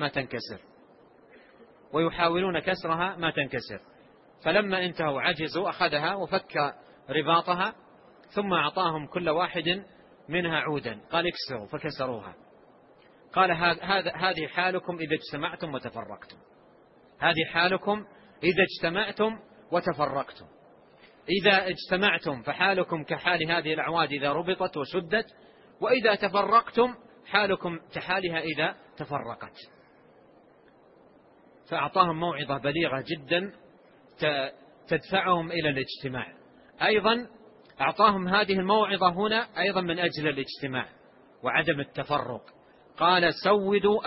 كسرها ما تنكسر، فلما انتهوا عجزوا أخذها وفك رباطها، ثم أعطاهم كل واحد منها عودا، قال: اكسروا، فكسروها. قال: هذه حالكم إذا اجتمعتم وتفرقتم. إذا اجتمعتم فحالكم كحال هذه الأعواد إذا ربطت وشدت، وإذا تفرقتم حالكم كحالها إذا تفرقت. فأعطاهم موعظة بليغة جدا تدفعهم إلى الاجتماع. أيضا أعطاهم هذه الموعظة هنا أيضا من أجل الاجتماع وعدم التفرق. قال: سودوا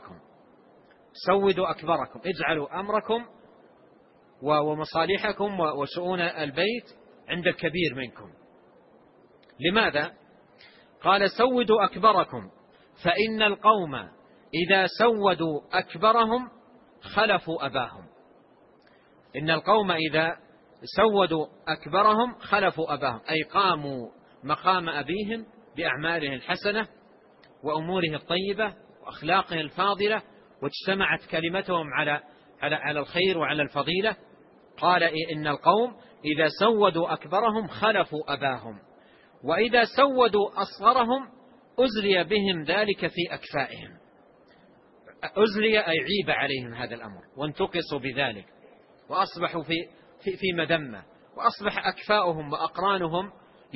أكبركم، اجعلوا أمركم ومصالحكم وشؤون البيت عند الكبير منكم. لماذا؟ قال: سودوا أكبركم فإن القوم إذا سودوا أكبرهم خلفوا أباهم. إن القوم إذا سودوا أكبرهم خلفوا أباهم، أي قاموا مقام أبيهم بأعماله الحسنة وأموره الطيبة وأخلاقه الفاضلة، واجتمعت كلمتهم على الخير وعلى الفضيلة. قال: إن القوم إذا سودوا أكبرهم خلفوا أباهم، وإذا سودوا أصغرهم أزلي بهم ذلك في أكفائهم. أزلي أي عيب عليهم هذا الأمر وانتقصوا بذلك، وأصبحوا في مذمة، وأصبح أكفاؤهم وأقرانهم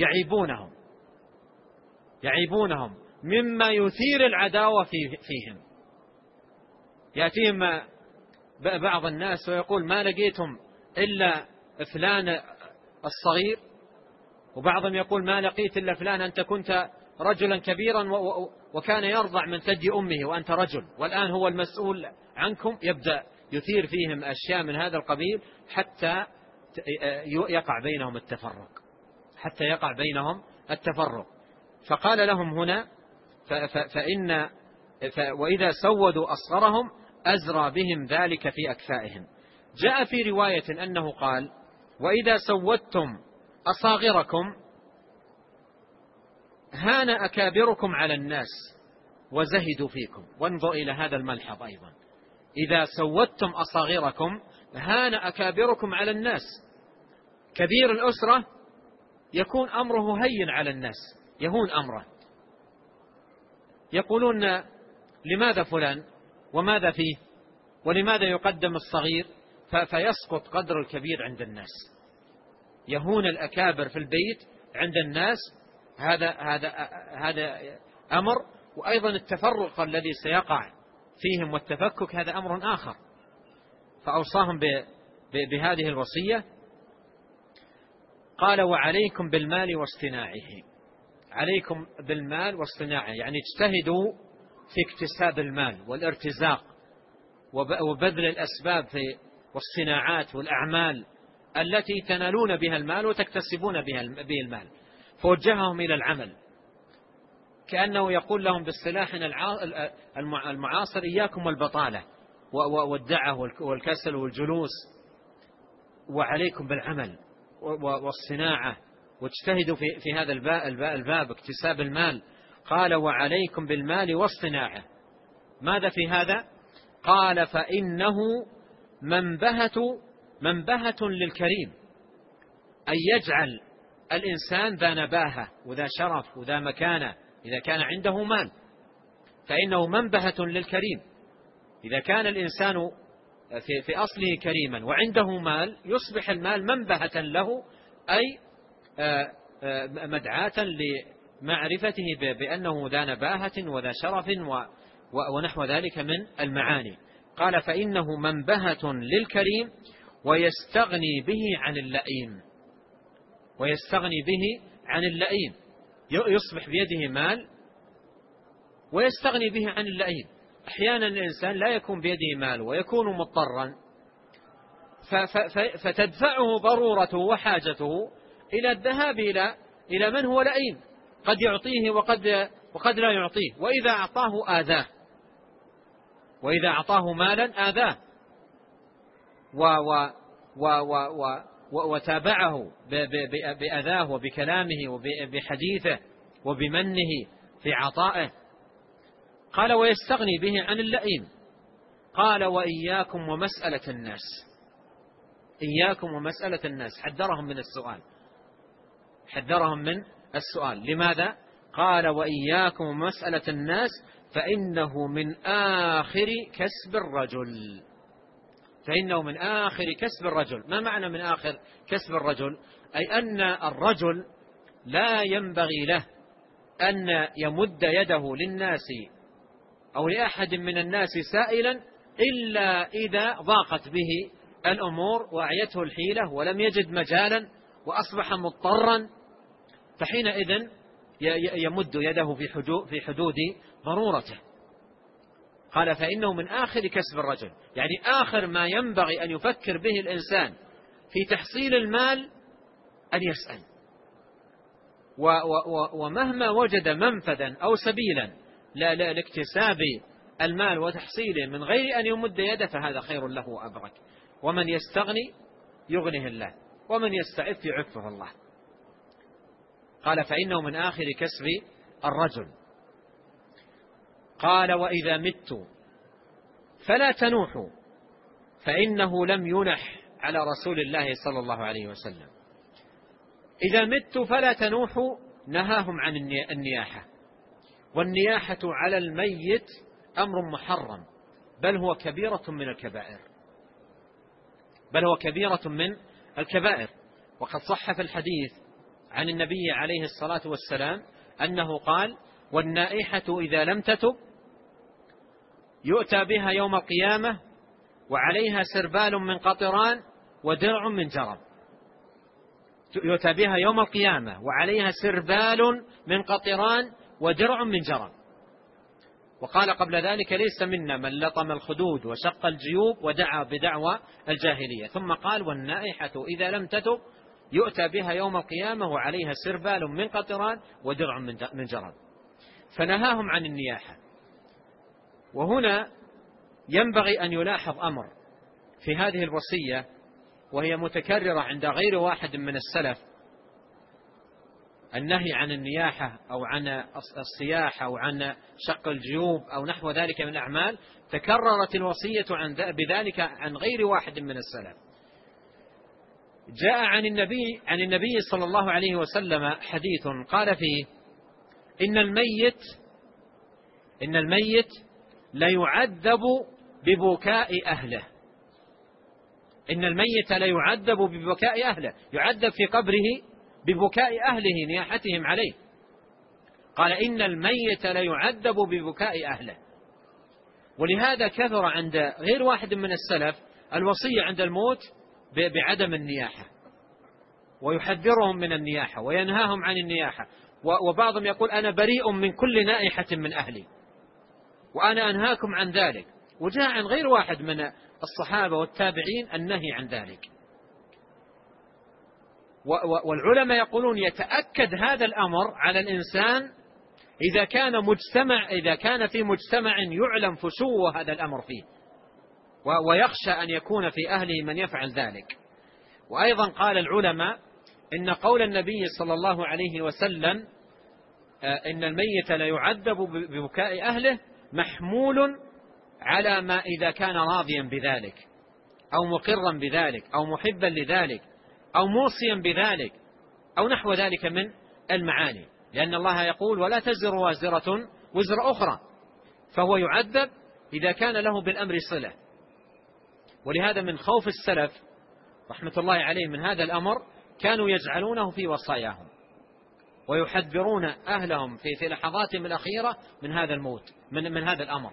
يعيبونهم مما يثير العداوة فيهم. يأتيهم بعض الناس ويقول: ما لقيتم إلا فلان الصغير، وبعضهم يقول: ما لقيت إلا فلان، أنت كنت رجلا كبيرا وكان يرضع من ثدي أمه وأنت رجل، والآن هو المسؤول عنكم. يبدأ يثير فيهم أشياء من هذا القبيل حتى يقع بينهم التفرق. فقال لهم هنا: وإذا سودوا أصغرهم أزرى بهم ذلك في أكفائهم. جاء في رواية أنه قال: وإذا سودتم أصاغركم هان أكابركم على الناس وزهدوا فيكم. وانظر إلى هذا الملحظ أيضا: إذا سودتم أصاغركم هان أكابركم على الناس. كبير الأسرة يكون أمره هين على الناس، يهون أمره، يقولون: لماذا فلان وماذا فيه ولماذا يقدم الصغير؟ فيسقط قدر الكبير عند الناس، يهون الأكابر في البيت عند الناس. هذا أمر. وأيضا التفرق الذي سيقع فيهم والتفكك هذا أمر آخر. فأوصاهم بهذه الوصية. قال: وعليكم بالمال واصطناعه. عليكم بالمال واصطناعه يعني اجتهدوا في اكتساب المال والارتزاق وبذل الأسباب في والصناعات والأعمال التي تنالون بها المال وتكتسبون به المال. فوجههم إلى العمل، كأنه يقول لهم باصطلاحنا المعاصر: إياكم والبطالة والدعة والكسل والجلوس، وعليكم بالعمل والصناعة، واجتهدوا في هذا الباب اكتساب المال. قال: وعليكم بالمال والصناعة. ماذا في هذا؟ قال: فإنه منبهة للكريم، أن يجعل الإنسان ذا نباهة وذا شرف وذا مكانة إذا كان عنده مال، فإنه منبهة للكريم. إذا كان الإنسان في أصله كريما وعنده مال، يصبح المال منبهة له، أي مدعاة لمعرفته بأنه ذا نباهة وذا شرف ونحو ذلك من المعاني. قال: فإنه منبهة للكريم ويستغني به عن اللئيم. ويستغني به عن اللئيم، يصبح بيده مال ويستغني به عن اللئيم. أحيانا الإنسان لا يكون بيده مال ويكون مضطرا، فتدفعه ضرورته وحاجته إلى الذهاب إلى من هو لئيم، قد يعطيه وقد لا يعطيه. وإذا أعطاه آذاه، وإذا أعطاه مالا آذاه وتابعه بأذاه وبكلامه وبحديثه وبمنه في عطائه. قال: ويستغني به عن اللئيم. قال: وإياكم ومسألة الناس. إياكم ومسألة الناس، حذرهم من السؤال، حذرهم من السؤال. لماذا؟ قال: وإياكم ومسألة الناس فإنه من آخر كسب الرجل. فإنه من آخر كسب الرجل. ما معنى من آخر كسب الرجل؟ أي أن الرجل لا ينبغي له أن يمد يده للناس أو لأحد من الناس سائلا إلا إذا ضاقت به الأمور وأعيته الحيلة ولم يجد مجالا وأصبح مضطرا، فحينئذ يمد يده في حدود ضرورته. قال: فإنه من آخر كسب الرجل، يعني آخر ما ينبغي أن يفكر به الإنسان في تحصيل المال أن يسأل، ومهما وجد منفذا أو سبيلا لاكتساب المال وتحصيله من غير أن يمد يده فهذا خير له وأبرك. ومن يستغني يغنه الله، ومن يستعف يعفه الله. قال: فإنه من آخر كسب الرجل. قال: وإذا مت فلا تنوحوا، فإنه لم ينح على رسول الله صلى الله عليه وسلم. إذا مت فلا تنوحوا، نهاهم عن النياحة. والنياحة على الميت أمر محرم، بل هو كبيرة من الكبائر، بل هو كبيرة من الكبائر. وقد صح في الحديث عن النبي عليه الصلاة والسلام أنه قال: والنائحة إذا لم تتب يؤتى بها يوم القيامة وعليها سربال من قطران ودرع من جرب. يؤتى بها يوم القيامة وعليها سربال من قطران ودرع من جرب. وقال قبل ذلك: ليس منا من لطم الخدود وشق الجيوب ودعا بدعوى الجاهلية. ثم قال: والنائحة إذا لم تتب يؤتى بها يوم القيامة وعليها سربال من قطران ودرع من جرب. فنهاهم عن النياحة. وهنا ينبغي أن يلاحظ أمر في هذه الوصية، وهي متكررة عند غير واحد من السلف، النهي عن النياحة أو عن الصياح أو عن شق الجيوب أو نحو ذلك من الأعمال، تكررت الوصية بذلك عن غير واحد من السلف. جاء عن النبي صلى الله عليه وسلم حديث قال فيه: إن الميت ليعذب ببكاء أهله. إن الميت ليعذب ببكاء أهله، يعذب في قبره ببكاء أهله نياحتهم عليه. قال: إن الميت ليعذب ببكاء أهله. ولهذا كثر عند غير واحد من السلف الوصية عند الموت بعدم النياحة، ويحذرهم من النياحة وينهاهم عن النياحة. وبعضهم يقول: أنا بريء من كل نائحة من أهلي وأنا أنهاكم عن ذلك. وجاء عن غير واحد من الصحابة والتابعين النهي عن ذلك. والعلماء يقولون: يتأكد هذا الأمر على الإنسان إذا كان في مجتمع يعلم فشو هذا الأمر فيه، ويخشى أن يكون في أهله من يفعل ذلك. وأيضا قال العلماء إن قول النبي صلى الله عليه وسلم: إن الميت لا يعذب ببكاء أهله، محمول على ما إذا كان راضيا بذلك أو مقرا بذلك أو محبا لذلك أو موصيا بذلك أو نحو ذلك من المعاني، لأن الله يقول: ولا تزر وازرة وزر أخرى، فهو يعذب إذا كان له بالأمر صلة. ولهذا من خوف السلف رحمة الله عليه من هذا الأمر كانوا يجعلونه في وصاياهم، ويحذرون أهلهم في لحظاتهم الأخيرة من هذا الموت، من هذا الأمر،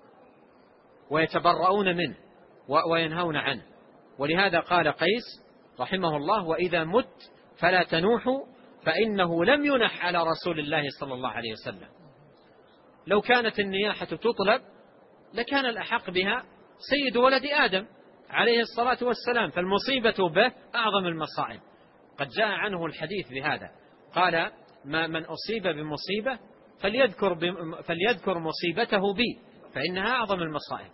ويتبرؤون منه وينهون عنه. ولهذا قال قيس رحمه الله: وإذا مت فلا تنوحوا فإنه لم ينح على رسول الله صلى الله عليه وسلم. لو كانت النياحة تطلب لكان الأحق بها سيد ولد آدم عليه الصلاة والسلام، فالمصيبة به أعظم المصائب. قد جاء عنه الحديث بهذا، قال: من أصيب بمصيبة فليذكر مصيبته بي فإنها أعظم المصائب.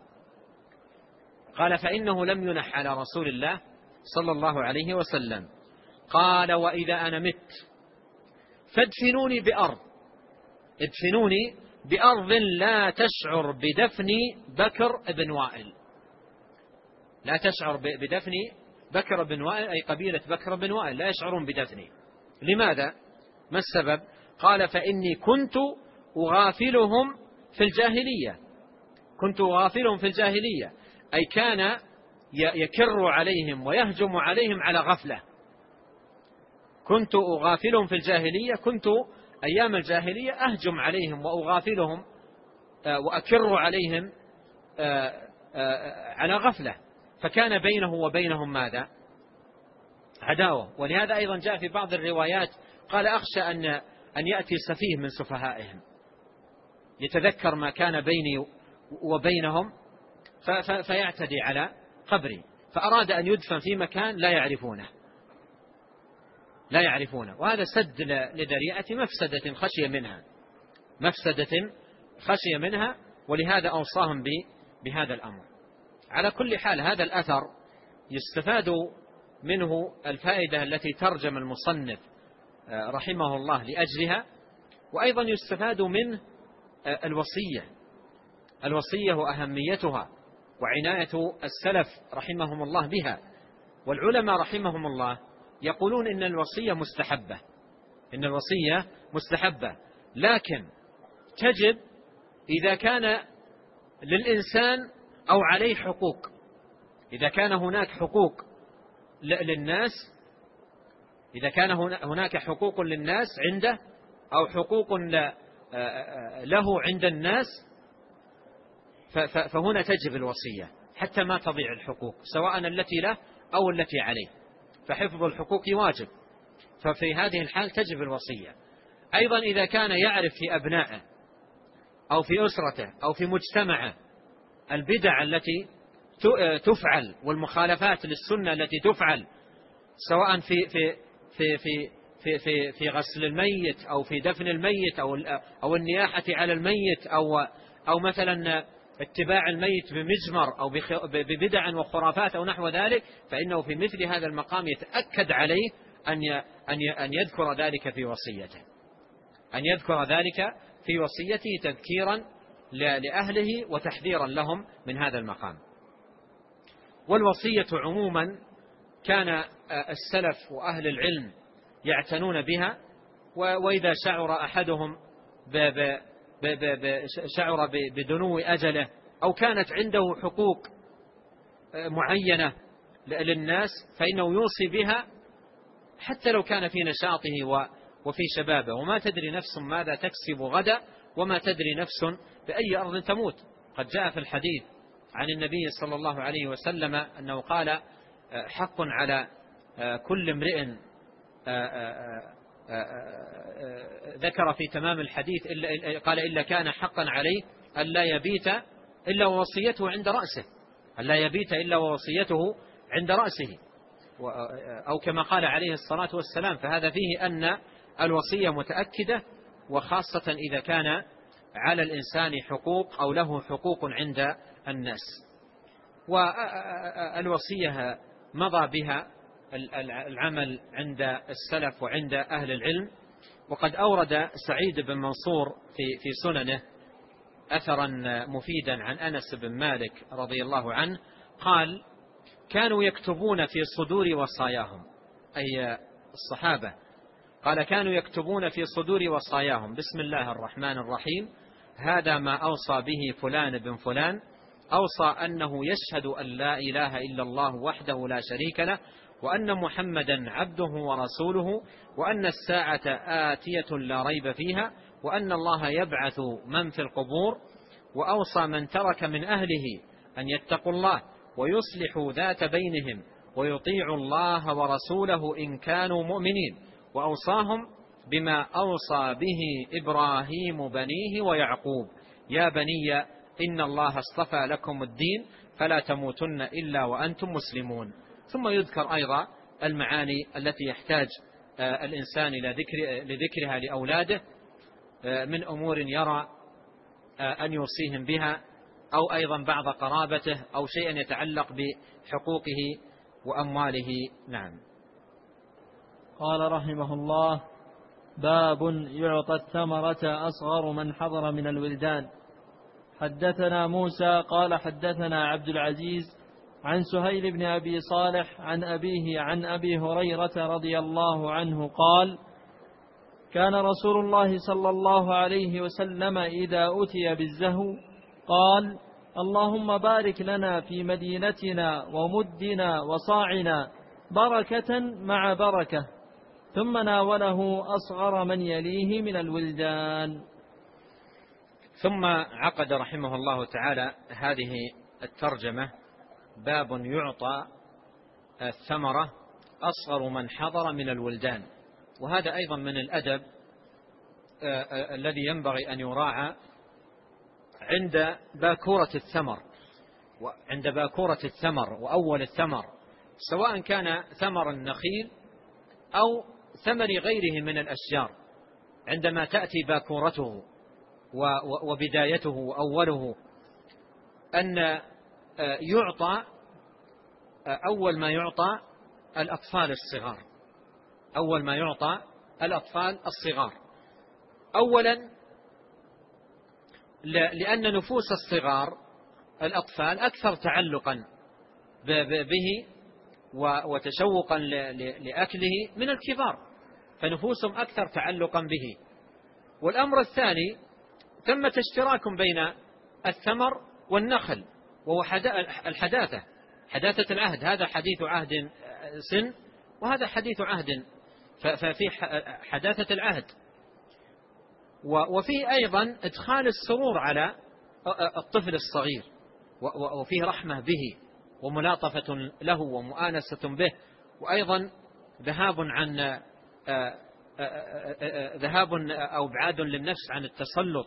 قال: فإنه لم ينح على رسول الله صلى الله عليه وسلم. قال: وإذا أنا مت فادفنوني بأرض، ادفنوني بأرض لا تشعر بدفني بكر بن وائل. لا تشعر بدفني بكر بن وائل، أي قبيلة بكر بن وائل لا يشعرون بدفني. لماذا؟ ما السبب؟ قال: فإني كنت أغافلهم في الجاهلية. كنت أغافلهم في الجاهلية، أي كان يكر عليهم ويهجم عليهم على غفلة. كنت أغافلهم في الجاهلية، كنت أيام الجاهلية أهجم عليهم وأغافلهم وأكر عليهم على غفلة، فكان بينه وبينهم ماذا؟ عداوة. ولهذا أيضا جاء في بعض الروايات قال: أخشى أن يأتي سفيه من سفهائهم يتذكر ما كان بيني وبينهم فيعتدي على قبري، فأراد أن يدفن في مكان لا يعرفونه. وهذا سد لذريعة مفسدة خشية منها، ولهذا أوصاهم بهذا الأمر. على كل حال هذا الأثر يستفاد منه الفائدة التي ترجم المصنف رحمه الله لأجلها، وأيضا يستفاد منه الوصية وأهميتها وعناية السلف رحمهم الله بها. والعلماء رحمهم الله يقولون إن الوصية مستحبة، لكن تجب إذا كان للإنسان أو عليه حقوق. إذا كان هناك حقوق للناس، إذا كان هناك حقوق للناس عنده أو حقوق له عند الناس، فهنا تجب الوصية حتى ما تضيع الحقوق، سواء التي له أو التي عليه، فحفظ الحقوق واجب. ففي هذه الحال تجب الوصية. أيضا إذا كان يعرف في أبنائه أو في أسرته أو في مجتمعه البدع التي تفعل والمخالفات للسنة التي تفعل، سواء في غسل الميت أو في دفن الميت أو النياحة على الميت أو مثلا اتباع الميت بمجمر أو ببدع وخرافات أو نحو ذلك، فإنه في مثل هذا المقام يتأكد عليه أن يذكر ذلك في وصيته، أن يذكر ذلك في وصيته تذكيرا لأهله وتحذيرا لهم من هذا المقام. والوصية عموما كان السلف وأهل العلم يعتنون بها، وإذا شعر أحدهم شعر بدنو أجله أو كانت عنده حقوق معينة للناس فإنه يوصي بها حتى لو كان في نشاطه وفي شبابه، وما تدري نفس ماذا تكسب غدا، وما تدري نفس بأي أرض تموت. قد جاء في الحديث عن النبي صلى الله عليه وسلم أنه قال: حق على كل امرئ، ذكر في تمام الحديث قال: إلا كان حقا عليه ألا يبيت إلا ووصيته عند رأسه، ألا يبيت إلا ووصيته عند رأسه، أو كما قال عليه الصلاة والسلام. فهذا فيه أن الوصية متأكدة، وخاصة إذا كان على الإنسان حقوق أو له حقوق عند الناس. والوصية مضى بها العمل عند السلف وعند أهل العلم. وقد أورد سعيد بن منصور في سننه أثرا مفيدا عن أنس بن مالك رضي الله عنه قال: كانوا يكتبون في صدور وصاياهم، أي الصحابة، قال: كانوا يكتبون في صدور وصاياهم: بسم الله الرحمن الرحيم، هذا ما أوصى به فلان بن فلان، أوصى أنه يشهد أن لا إله إلا الله وحده لا شريك له، وأن محمدا عبده ورسوله، وأن الساعة آتية لا ريب فيها، وأن الله يبعث من في القبور، وأوصى من ترك من أهله أن يتقوا الله ويصلحوا ذات بينهم ويطيعوا الله ورسوله إن كانوا مؤمنين، وأوصاهم بما أوصى به إبراهيم بنيه ويعقوب: يا بني إن الله اصطفى لكم الدين فلا تموتن إلا وأنتم مسلمون. ثم يذكر أيضا المعاني التي يحتاج الإنسان لذكرها لأولاده من أمور يرى أن يوصيهم بها، أو أيضا بعض قرابته، أو شيئا يتعلق بحقوقه وأمواله. نعم.
قال رحمه الله: باب يعطى الثمرة أصغر من حضر من الولدان. حدثنا موسى قال حدثنا عبد العزيز عن سهيل بن أبي صالح عن أبيه عن أبي هريرة رضي الله عنه قال: كان رسول الله صلى الله عليه وسلم إذا أتي بالزهو قال: اللهم بارك لنا في مدينتنا ومدنا وصاعنا بركة مع بركة، ثم ناوله أصغر من يليه من الولدان.
ثم عقد رحمه الله تعالى هذه الترجمة: باب يعطى الثمرة أصغر من حضر من الولدان. وهذا أيضا من الأدب الذي ينبغي أن يراعى عند باكورة الثمر، وعند باكورة الثمر وأول الثمر، سواء كان ثمر النخيل أو ثمر غيره من الأشجار. عندما تأتي باكورته وبدايته وأوله أن يعطى أول ما يعطى الأطفال الصغار، أول ما يعطى الأطفال الصغار أولا، لأن نفوس الصغار الأطفال أكثر تعلقا به وتشوقا لأكله من الكبار، فنفوسهم أكثر تعلقا به. والأمر الثاني: ثمة اشتراك بين الثمر والنخل، وهو الحداثة، حداثة العهد. هذا حديث عهد سن وهذا حديث عهد، ففي حداثة العهد. وفيه أيضا إدخال السرور على الطفل الصغير، وفيه رحمة به وملاطفة له ومؤانسة به، وأيضا ذهاب أو ابعاد للنفس عن التسلط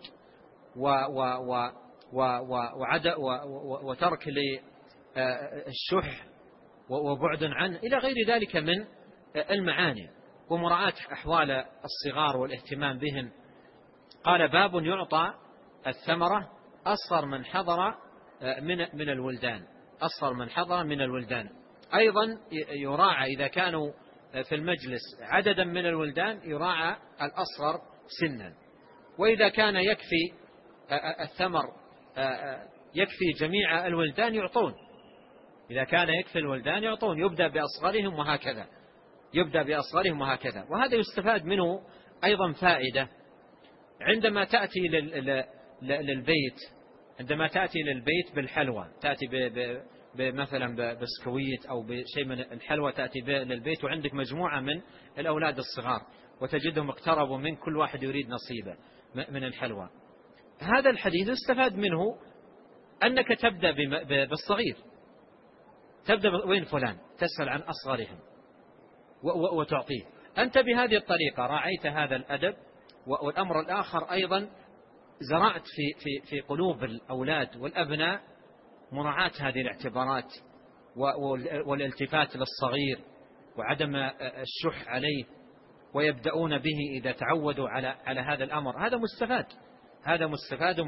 وترك للشح وبعد عنه إلى غير ذلك من المعاني، ومراعاة أحوال الصغار والاهتمام بهم. قال: باب يعطى الثمرة أصغر من حضر من الولدان، أصغر من حضر من الولدان. أيضا يراعى إذا كانوا في المجلس عددا من الولدان يراعى الأصغر سنا. وإذا كان يكفي الثمر يكفي جميع الولدان يعطون، إذا كان يكفي الولدان يعطون، يبدأ بأصغرهم وهكذا، يبدأ بأصغرهم وهكذا. وهذا يستفاد منه أيضا فائدة عندما تأتي للبيت، عندما تأتي للبيت بالحلوى، تأتي مثلا بسكويت أو بشيء من الحلوى، تأتي للبيت وعندك مجموعة من الأولاد الصغار وتجدهم اقتربوا من كل واحد يريد نصيبه من الحلوى. هذا الحديث استفاد منه أنك تبدأ بالصغير، تبدأ وين فلان، تسأل عن أصغرهم وتعطيه. أنت بهذه الطريقة راعيت هذا الأدب. والأمر الآخر أيضا زرعت في قلوب الأولاد والأبناء مراعاة هذه الاعتبارات والالتفات للصغير وعدم الشح عليه، ويبدأون به إذا تعودوا على هذا الأمر. هذا مستفاد، هذا مستفاد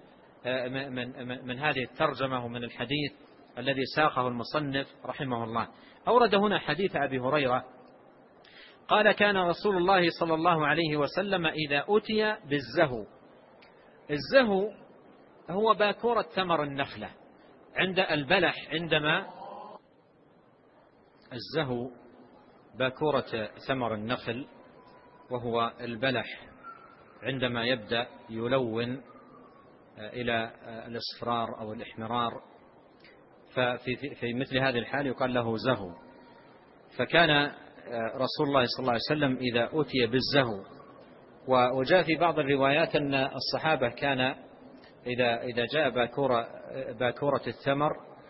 من هذه الترجمة ومن الحديث الذي ساقه المصنف رحمه الله. أورد هنا حديث أبي هريرة قال: كان رسول الله صلى الله عليه وسلم إذا أتي بالزهو. الزهو هو باكورة ثمر النخلة عند البلح، عندما الزهو باكورة ثمر النخل وهو البلح عندما يبدأ يلون إلى الإصفرار أو الإحمرار، ففي مثل هذه الحال يقال له زهو. فكان رسول الله صلى الله عليه وسلم إذا أتي بالزهو. وجاء في بعض الروايات أن الصحابة كان إذا جاء باكورة الثمر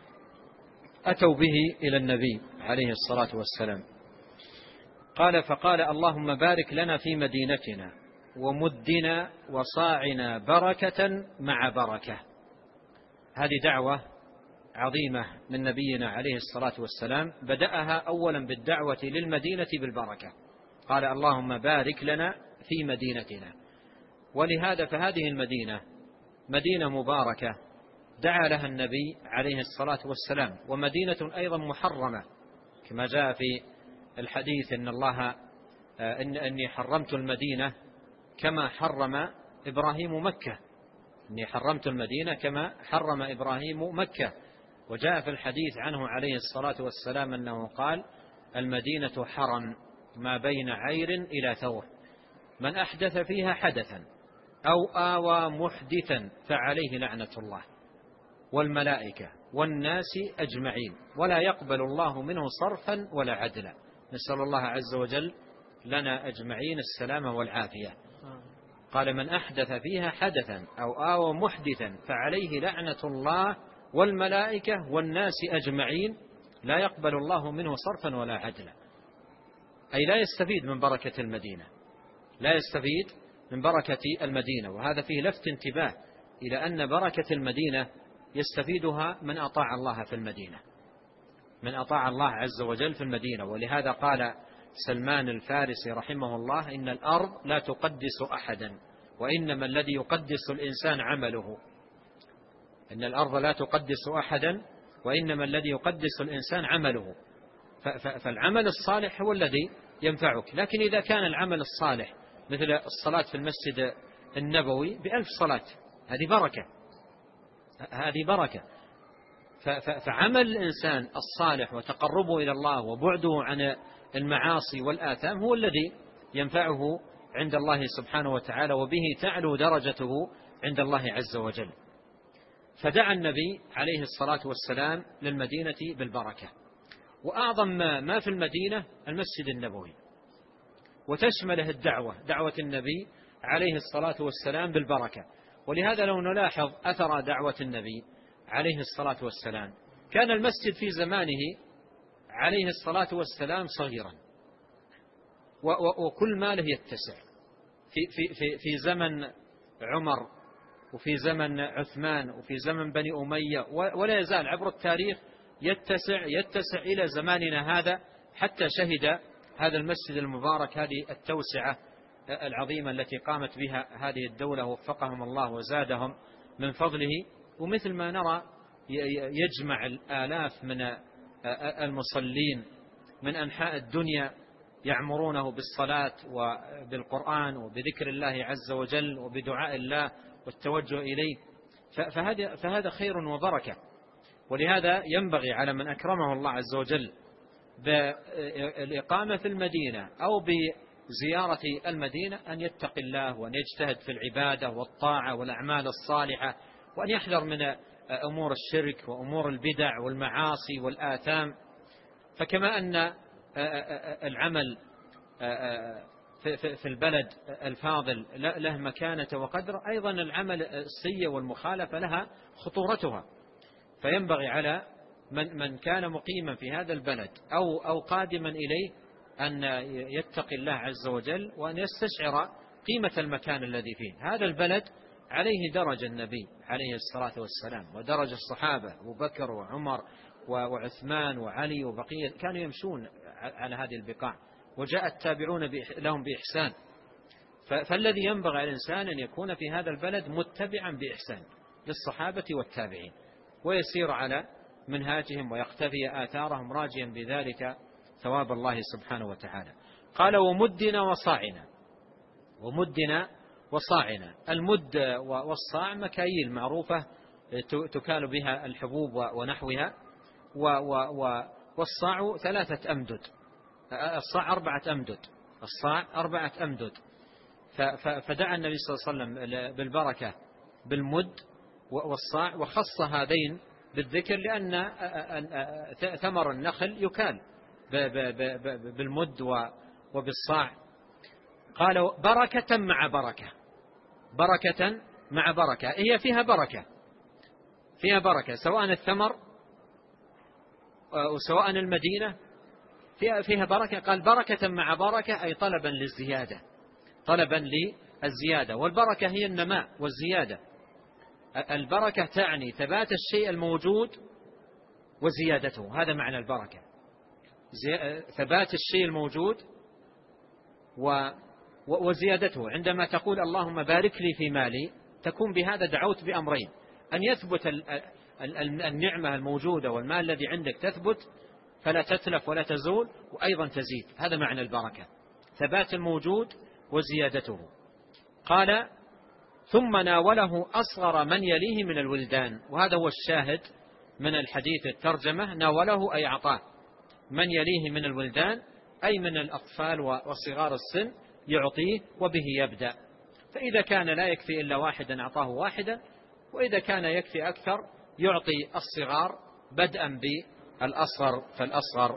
أتوا به إلى النبي عليه الصلاة والسلام. قال: فقال: اللهم بارك لنا في مدينتنا ومدنا وصاعنا بركة مع بركة. هذه دعوة عظيمة من نبينا عليه الصلاة والسلام، بدأها أولا بالدعوة للمدينة بالبركة، قال: اللهم بارك لنا في مدينتنا. ولهذا فهذه المدينة مدينة مباركة دعا لها النبي عليه الصلاة والسلام، ومدينة أيضا محرمة كما جاء في الحديث إن الله إني حرمت المدينة كما حرم إبراهيم مكة، إني حرمت المدينة كما حرم إبراهيم مكة. وجاء في الحديث عنه عليه الصلاة والسلام أنه قال: المدينة حرم ما بين عير إلى ثور، من أحدث فيها حدثا أو آوى محدثا فعليه لعنة الله والملائكة والناس أجمعين ولا يقبل الله منه صرفا ولا عدلا. نسأل الله عز وجل لنا أجمعين السلامة والعافية. قال: من أحدث فيها حدثا أو آوى محدثا فعليه لعنة الله والملائكة والناس أجمعين لا يقبل الله منه صرفا ولا عدلا. أي لا يستفيد من بركة المدينة، لا يستفيد من بركة المدينة. وهذا فيه لفت انتباه إلى أن بركة المدينة يستفيدها من أطاع الله في المدينة، من أطاع الله عز وجل في المدينة. ولهذا قال سلمان الفارسي رحمه الله: إن الأرض لا تقدس أحدا وإنما الذي يقدس الإنسان عمله. إن الأرض لا تقدس أحدا وإنما الذي يقدس الإنسان عمله. فالعمل الصالح هو الذي ينفعك. لكن إذا كان العمل الصالح مثل الصلاة في المسجد النبوي ب1000 صلاة، هذه بركة، هذه بركة. فعمل الإنسان الصالح وتقربه إلى الله وبعده عن المعاصي والآثام هو الذي ينفعه عند الله سبحانه وتعالى، وبه تعلو درجته عند الله عز وجل. فدعا النبي عليه الصلاة والسلام للمدينة بالبركة. وأعظم ما في المدينة المسجد النبوي، وتشمله الدعوة، دعوة النبي عليه الصلاة والسلام بالبركة. ولهذا لو نلاحظ أثر دعوة النبي عليه الصلاة والسلام، كان المسجد في زمانه عليه الصلاة والسلام صغيرا وكل ماله يتسع. في زمن عمر وفي زمن عثمان وفي زمن بني أمية، ولا يزال عبر التاريخ يتسع إلى زماننا هذا، حتى شهد هذا المسجد المبارك هذه التوسعة العظيمة التي قامت بها هذه الدولة وفقهم الله وزادهم من فضله. ومثل ما نرى يجمع الآلاف من المصلين من أنحاء الدنيا يعمرونه بالصلاة وبالقرآن وبذكر الله عز وجل وبدعاء الله والتوجه إليه، فهذا خير وبركة. ولهذا ينبغي على من أكرمه الله عز وجل بالإقامة في المدينة أو بزيارة المدينة أن يتقي الله وأن يجتهد في العبادة والطاعة والأعمال الصالحة، وأن يحذر من أمور الشرك وأمور البدع والمعاصي والآثام. فكما أن العمل في البلد الفاضل له مكانة وقدر، أيضا العمل السيء والمخالفة لها خطورتها. فينبغي على من كان مقيما في هذا البلد أو قادما إليه أن يتقي الله عز وجل وأن يستشعر قيمة المكان الذي فيه. هذا البلد عليه درج النبي عليه الصلاة والسلام ودرج الصحابة أبو بكر وعمر وعثمان وعلي وبقية، كانوا يمشون على هذه البقاع، وجاء التابعون لهم بإحسان. فالذي ينبغي على الإنسان أن يكون في هذا البلد متبعا بإحسان للصحابة والتابعين، ويسير على منهاجهم ويقتفي آثارهم راجيا بذلك ثواب الله سبحانه وتعالى. قال ومدنا وصاعنا. ومدنا وصاعنا، المد والصاع مكاييل معروفة تكال بها الحبوب ونحوها، والصاع 3 أمدد، الصاع 4 أمدد، الصاع 4 أمدد. فدعا النبي صلى الله عليه وسلم بالبركة بالمد والصاع، وخص هذين بالذكر لأن ثمر النخل يكال بالمد وبالصاع. قال بركة مع بركة، بركة مع بركة، هي فيها بركة، فيها بركة سواء الثمر وسواء المدينة فيها بركة. قال بركة مع بركة أي طلبا للزيادة، طلبا للزيادة، والبركة هي النماء والزيادة. البركة تعني ثبات الشيء الموجود وزيادته، هذا معنى البركة، ثبات الشيء الموجود وزيادته. عندما تقول اللهم بارك لي في مالي تكون بهذا دعوت بأمرين: أن يثبت النعمة الموجودة والمال الذي عندك تثبت فلا تتلف ولا تزول، وأيضا تزيد، هذا معنى البركة، ثبات الموجود وزيادته. قال ثم ناوله أصغر من يليه من الولدان، وهذا هو الشاهد من الحديث الترجمة، ناوله أي أعطاه من يليه من الولدان أي من الأطفال وصغار السن يعطيه وبه يبدأ. فإذا كان لا يكفي إلا واحدا أعطاه واحدا، وإذا كان يكفي أكثر يعطي الصغار بدءا بالأصغر فالأصغر.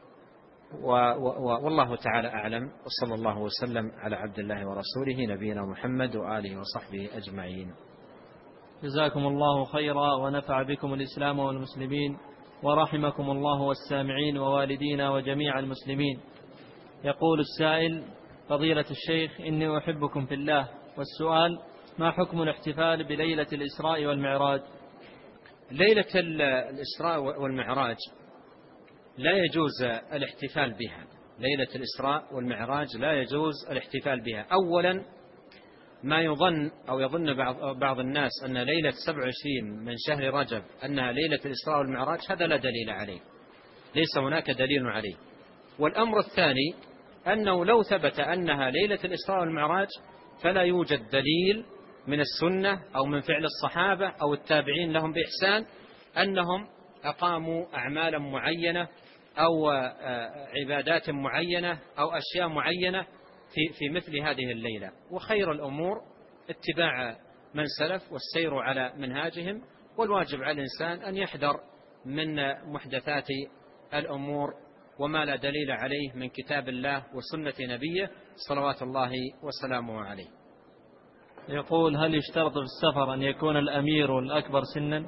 والله تعالى أعلم، وصلى الله وسلم على عبد الله ورسوله نبينا محمد وآله وصحبه أجمعين.
جزاكم الله خيرا ونفع بكم الإسلام والمسلمين، ورحمكم الله والسامعين ووالدينا وجميع المسلمين. يقول السائل: فضيلة الشيخ، إني أحبكم في الله، والسؤال: ما حكم الاحتفال بليلة الإسراء والمعراج؟
ليلة الإسراء والمعراج لا يجوز الاحتفال بها، ليلة الإسراء والمعراج لا يجوز الاحتفال بها. أولا ما يظن أو يظن بعض الناس أن ليلة 27 من شهر رجب أنها ليلة الإسراء والمعراج، هذا لا دليل عليه، ليس هناك دليل عليه. والأمر الثاني أنه لو ثبت أنها ليلة الإسراء والمعراج فلا يوجد دليل من السنة أو من فعل الصحابة أو التابعين لهم بإحسان أنهم أقاموا أعمالا معينة أو عبادات معينة أو أشياء معينة في مثل هذه الليلة. وخير الأمور اتباع من سلف والسير على منهاجهم، والواجب على الإنسان أن يحذر من محدثات الأمور وما لا دليل عليه من كتاب الله وسنة نبيه صلوات الله وسلامه عليه.
يقول: هل يشترط في السفر أن يكون الأمير الأكبر سنا؟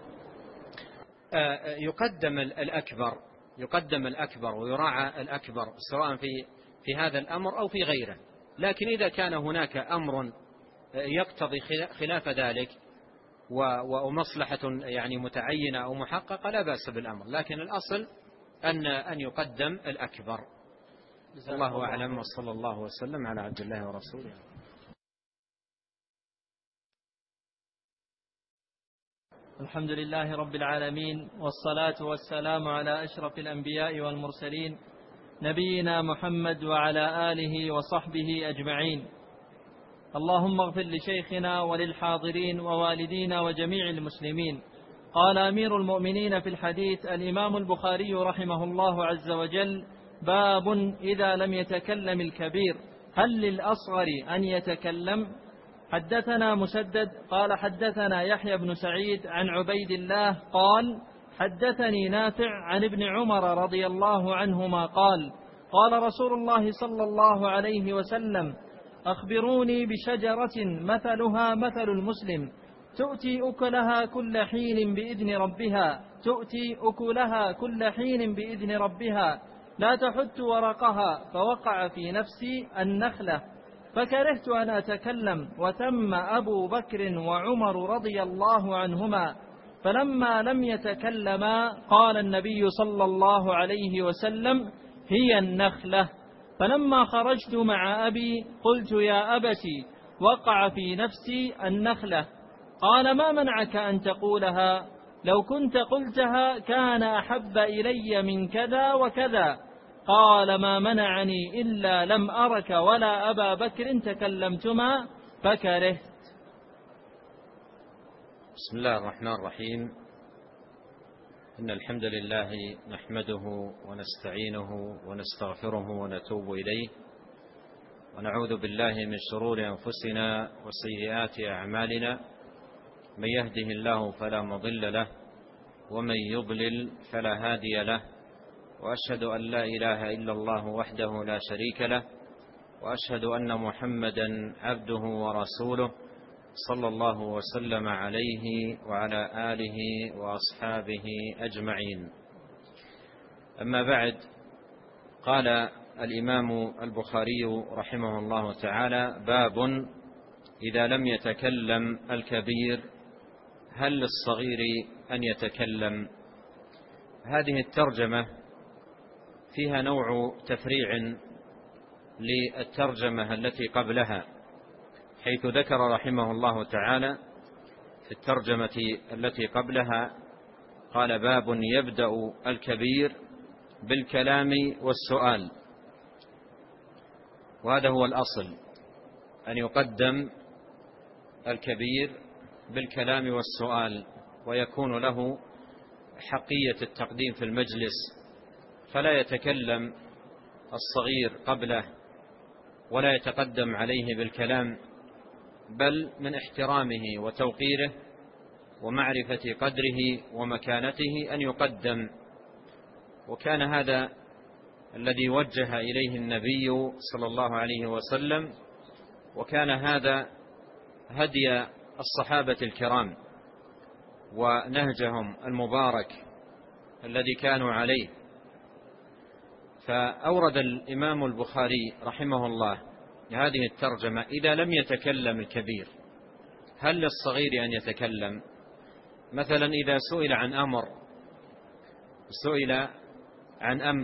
يقدم الأكبر ويراعى الأكبر سواء في هذا الأمر أو في غيره. لكن إذا كان هناك أمر يقتضي خلاف ذلك ومصلحة يعني متعينة أو محققة لا بأس بالأمر، لكن الأصل أن يقدم الأكبر. الله أعلم، وصلى الله وسلم على عبد الله ورسوله.
الحمد لله رب العالمين، والصلاة والسلام على أشرف الأنبياء والمرسلين نبينا محمد وعلى آله وصحبه أجمعين. اللهم اغفر لشيخنا وللحاضرين ووالدينا وجميع المسلمين. قال أمير المؤمنين في الحديث الإمام البخاري رحمه الله عز وجل: باب إذا لم يتكلم الكبير هل للأصغر أن يتكلم؟ حدثنا مسدد قال حدثنا يحيى بن سعيد عن عبيد الله قال حدثني نافع عن ابن عمر رضي الله عنهما قال: قال رسول الله صلى الله عليه وسلم: أخبروني بشجرة مثلها مثل المسلم تؤتي أكلها كل حين بإذن ربها لا تحت ورقها، فوقع في نفسي النخلة فكرهت أن أتكلم، وتم أبو بكر وعمر رضي الله عنهما، فلما لم يتكلما قال النبي صلى الله عليه وسلم: هي النخلة. فلما خرجت مع أبي قلت: يا أبتي، وقع في نفسي النخلة. قال: ما منعك أن تقولها؟ لو كنت قلتها كان أحب إلي من كذا وكذا. قال: ما منعني إلا لم أرك ولا أبا بكر تكلمتما فكرهت.
بسم الله الرحمن الرحيم. إن الحمد لله نحمده ونستعينه ونستغفره ونتوب إليه، ونعوذ بالله من شرور أنفسنا وسيئات أعمالنا، من يهده الله فلا مضل له ومن يضلل فلا هادي له، وأشهد أن لا إله إلا الله وحده لا شريك له، وأشهد أن محمدا عبده ورسوله صلى الله وسلم عليه وعلى آله وأصحابه أجمعين. أما بعد، قال الإمام البخاري رحمه الله تعالى: باب إذا لم يتكلم الكبير هل للصغير أن يتكلم؟ هذه الترجمة فيها نوع تفريع للترجمة التي قبلها، حيث ذكر رحمه الله تعالى في الترجمة التي قبلها قال: باب يبدأ الكبير بالكلام والسؤال. وهذا هو الأصل، أن يقدم الكبير بالكلام والسؤال، ويكون له حقية التقديم في المجلس، فلا يتكلم الصغير قبله ولا يتقدم عليه بالكلام، بل من احترامه وتوقيره ومعرفة قدره ومكانته أن يقدم. وكان هذا الذي وجه إليه النبي صلى الله عليه وسلم، وكان هذا هدي الصحابة الكرام ونهجهم المبارك الذي كانوا عليه. فأورد الإمام البخاري رحمه الله هذه الترجمة: إذا لم يتكلم الكبير هل للصغير أن يتكلم؟ مثلا إذا سئل عن أمر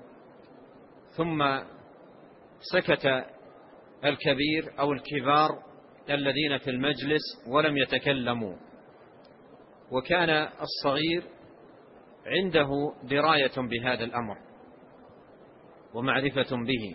ثم سكت الكبير أو الكبار الذين في المجلس ولم يتكلموا، وكان الصغير عنده دراية بهذا الأمر ومعرفة به،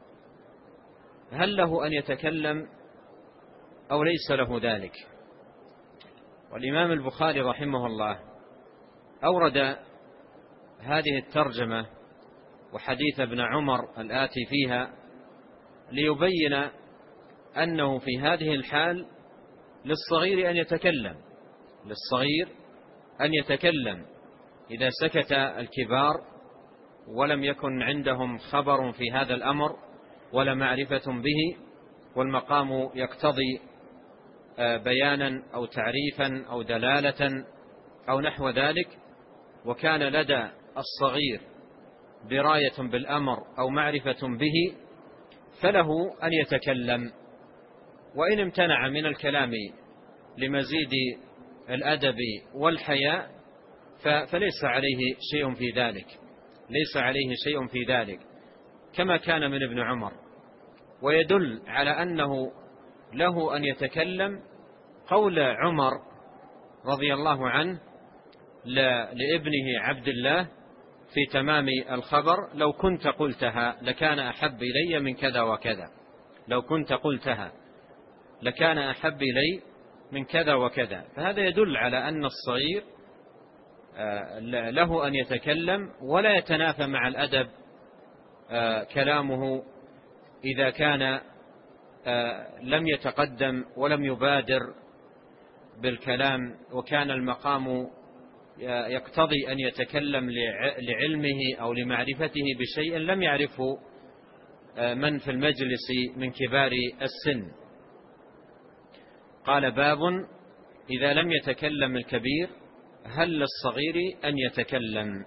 هل له أن يتكلم أو ليس له ذلك؟ والإمام البخاري رحمه الله أورد هذه الترجمة وحديث ابن عمر الآتي فيها ليبين أنه في هذه الحال للصغير أن يتكلم إذا سكت الكبار ولم يكن عندهم خبر في هذا الأمر ولا معرفة به، والمقام يقتضي بيانا أو تعريفا أو دلالة أو نحو ذلك، وكان لدى الصغير دراية بالأمر أو معرفة به، فله أن يتكلم. وإن امتنع من الكلام لمزيد الأدب والحياء فليس عليه شيء في ذلك، كما كان من ابن عمر. ويدل على أنه له أن يتكلم قول عمر رضي الله عنه لابنه عبد الله في تمام الخبر: لو كنت قلتها لكان أحب إلي من كذا وكذا، لو كنت قلتها لكان أحب إلي من كذا وكذا. فهذا يدل على أن الصغير له أن يتكلم ولا يتنافى مع الأدب كلامه إذا كان لم يتقدم ولم يبادر بالكلام، وكان المقام يقتضي أن يتكلم لعلمه أو لمعرفته بشيء لم يعرفه من في المجلس من كبار السن. قال: باب إذا لم يتكلم الكبير هل للصغير أن يتكلم؟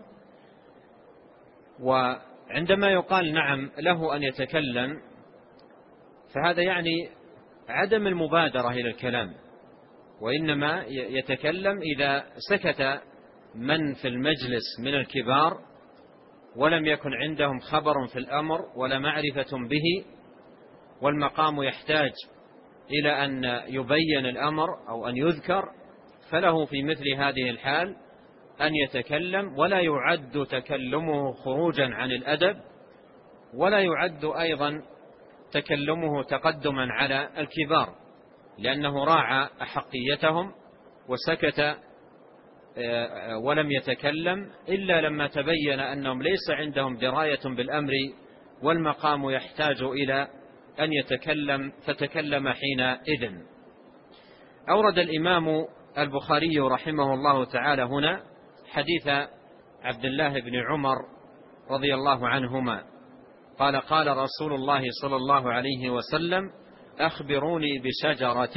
وعندما يقال نعم له أن يتكلم فهذا يعني عدم المبادرة إلى الكلام، وإنما يتكلم إذا سكت من في المجلس من الكبار ولم يكن عندهم خبر في الأمر ولا معرفة به، والمقام يحتاج إلى أن يبين الأمر أو أن يذكر، فله في مثل هذه الحال أن يتكلم، ولا يعد تكلمه خروجا عن الأدب، ولا يعد أيضا تكلمه تقدما على الكبار، لأنه راعى أحقيتهم وسكت ولم يتكلم إلا لما تبين أنهم ليس عندهم دراية بالأمر والمقام يحتاج إلى أن يتكلم، فتكلم حينئذ. أورد الإمام البخاري رحمه الله تعالى هنا حديث عبد الله بن عمر رضي الله عنهما قال: قال رسول الله صلى الله عليه وسلم: أخبروني بشجرة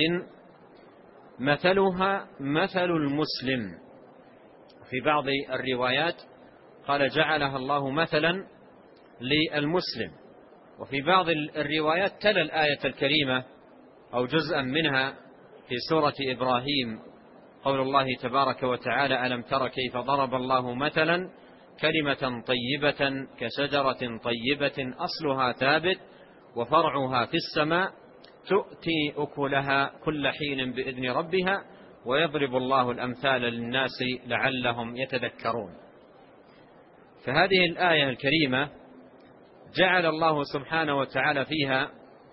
مثلها مثل المسلم. في بعض الروايات قال: جعلها الله مثلا للمسلم. وفي بعض الروايات تلا الآية الكريمة أو جزءا منها في سورة إبراهيم، قول الله تبارك وتعالى: ألم تر كيف ضرب الله مثلا كلمة طيبة كشجرة طيبة أصلها ثابت وفرعها في السماء تؤتي أكلها كل حين بإذن ربها ويضرب الله الأمثال للناس لعلهم يتذكرون. فهذه الآية الكريمة جعل الله سبحانه وتعالى فيها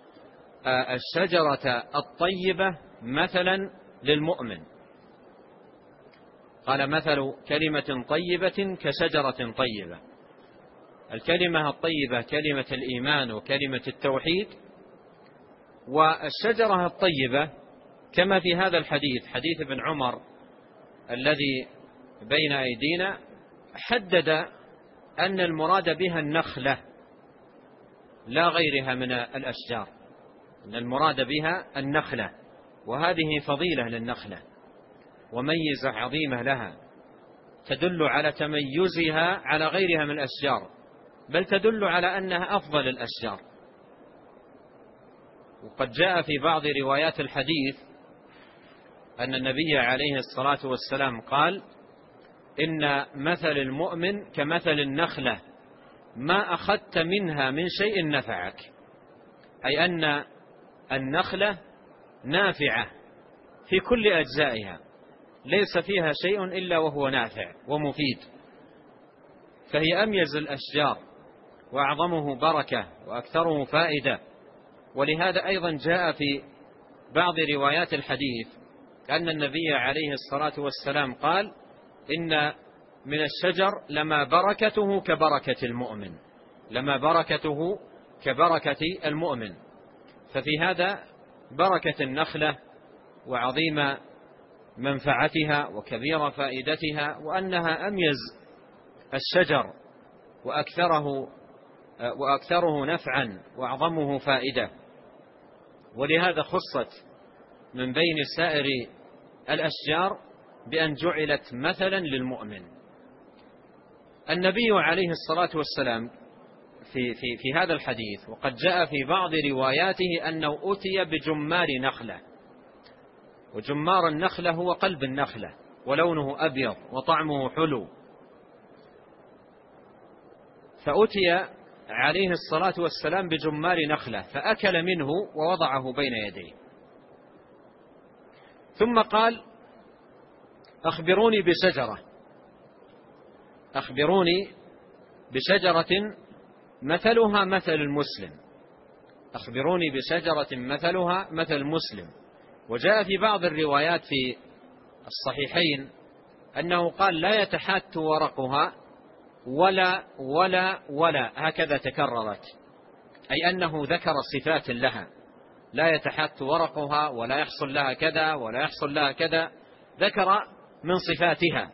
الشجرة الطيبة مثلا للمؤمن. قال: مثل كلمة طيبة كشجرة طيبة. الكلمة الطيبة كلمة الإيمان وكلمة التوحيد، والشجرة الطيبة كما في هذا الحديث، حديث ابن عمر الذي بين أيدينا، حدد أن المراد بها النخلة لا غيرها من الأشجار، أن المراد بها النخلة، وهذه فضيلة للنخلة وميزة عظيمة لها تدل على تميزها على غيرها من الأشجار، بل تدل على أنها أفضل الأشجار. وقد جاء في بعض روايات الحديث أن النبي عليه الصلاة والسلام قال: إن مثل المؤمن كمثل النخلة ما أخذت منها من شيء نفعك، أي أن النخلة نافعة في كل أجزائها، ليس فيها شيء إلا وهو نافع ومفيد، فهي أميز الأشجار وأعظمه بركة وأكثره فائدة. ولهذا أيضا جاء في بعض روايات الحديث أن النبي عليه الصلاة والسلام قال: إن من الشجر لما بركته كبركة المؤمن، لما بركته كبركة المؤمن. ففي هذا بركة النخلة وعظيم منفعتها وكبير فائدتها، وأنها أميز الشجر وأكثره نفعا وأعظمه فائدة، ولهذا خصت من بين سائر الأشجار بأن جعلت مثلا للمؤمن. النبي عليه الصلاة والسلام في هذا الحديث، وقد جاء في بعض رواياته أنه أتي بجمار نخلة، وجمار النخلة هو قلب النخلة ولونه أبيض وطعمه حلو، فأتي عليه الصلاة والسلام بجمار نخلة فأكل منه ووضعه بين يديه، ثم قال: أخبروني بشجرة مثلها مثل المسلم. أخبروني بشجرة مثلها مثل المسلم. وجاء في بعض الروايات في الصحيحين أنه قال لا يتحات ورقها ولا ولا ولا، هكذا تكررت، أي أنه ذكر صفات لها، لا يتحات ورقها ولا يحصل لها كذا ولا يحصل لها كذا، ذكر من صفاتها.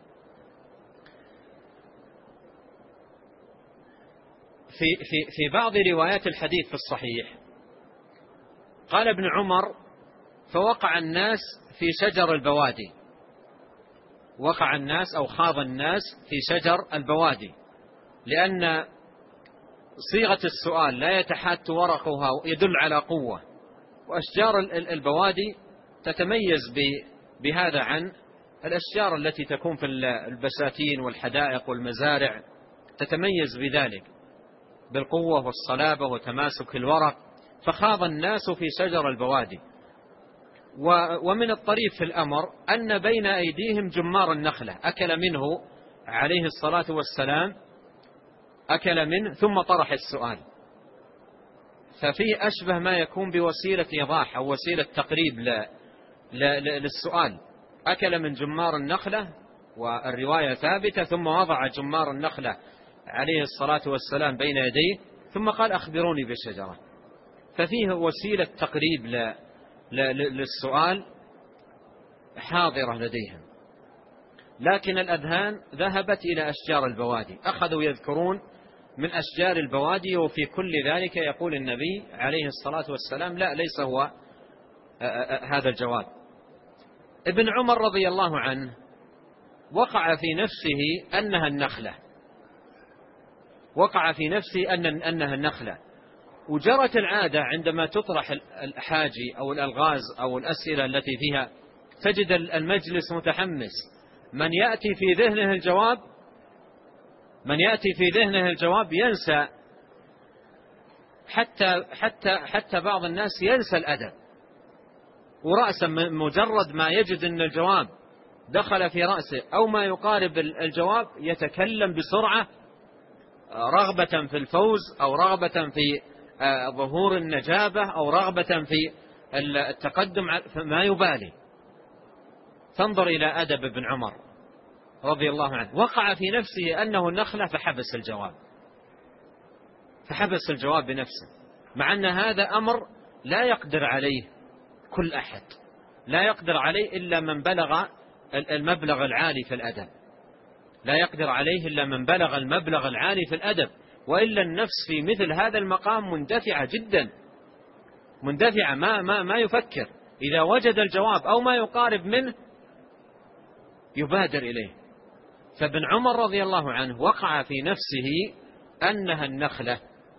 في بعض روايات الحديث في الصحيح قال ابن عمر: فوقع الناس في شجر البوادي. وقع الناس أو خاض الناس في شجر البوادي، لأن صيغة السؤال لا يتحات ورقها يدل على قوة، وأشجار البوادي تتميز بهذا عن الأشجار التي تكون في البساتين والحدائق والمزارع، تتميز بذلك بالقوة والصلابة وتماسك الورق. فخاض الناس في شجر البوادي. ومن الطريف في الأمر أن بين أيديهم جمار النخلة، أكل منه عليه الصلاة والسلام، أكل منه ثم طرح السؤال. ففيه أشبه ما يكون بوسيلة إيضاح أو وسيلة تقريب للسؤال. أكل من جمار النخلة، والرواية ثابتة، ثم وضع جمار النخلة عليه الصلاة والسلام بين يديه ثم قال: أخبروني بالشجرة. ففيه وسيلة تقريب للسؤال حاضرة لديهم، لكن الأذهان ذهبت إلى أشجار البوادي، أخذوا يذكرون من أشجار البوادي، وفي كل ذلك يقول النبي عليه الصلاة والسلام: لا، ليس هو هذا الجواب. ابن عمر رضي الله عنه وقع في نفسه أنها النخلة، وقع في نفسه أنها النخلة. وجرت العادة عندما تطرح الحاجي أو الألغاز أو الأسئلة التي فيها تجد المجلس متحمس، من يأتي في ذهنه الجواب ينسى، حتى بعض الناس ينسى الأدب، ورأسا مجرد ما يجد أن الجواب دخل في رأسه أو ما يقارب الجواب يتكلم بسرعة، رغبة في الفوز أو رغبة في ظهور النجابة أو رغبة في التقدم، ما يبالي. فانظر إلى أدب ابن عمر رضي الله عنه، وقع في نفسه أنه النخلة فحبس الجواب بنفسه، مع أن هذا أمر لا يقدر عليه كل أحد، لا يقدر عليه إلا من بلغ المبلغ العالي في الأدب، لا يقدر عليه إلا من بلغ المبلغ العالي في الأدب، وإلا النفس في مثل هذا المقام مندفعة جدا، مندفعة ما يفكر، إذا وجد الجواب أو ما يقارب منه يبادر إليه. فابن عمر رضي الله عنه وقع في نفسه أنها النخلة،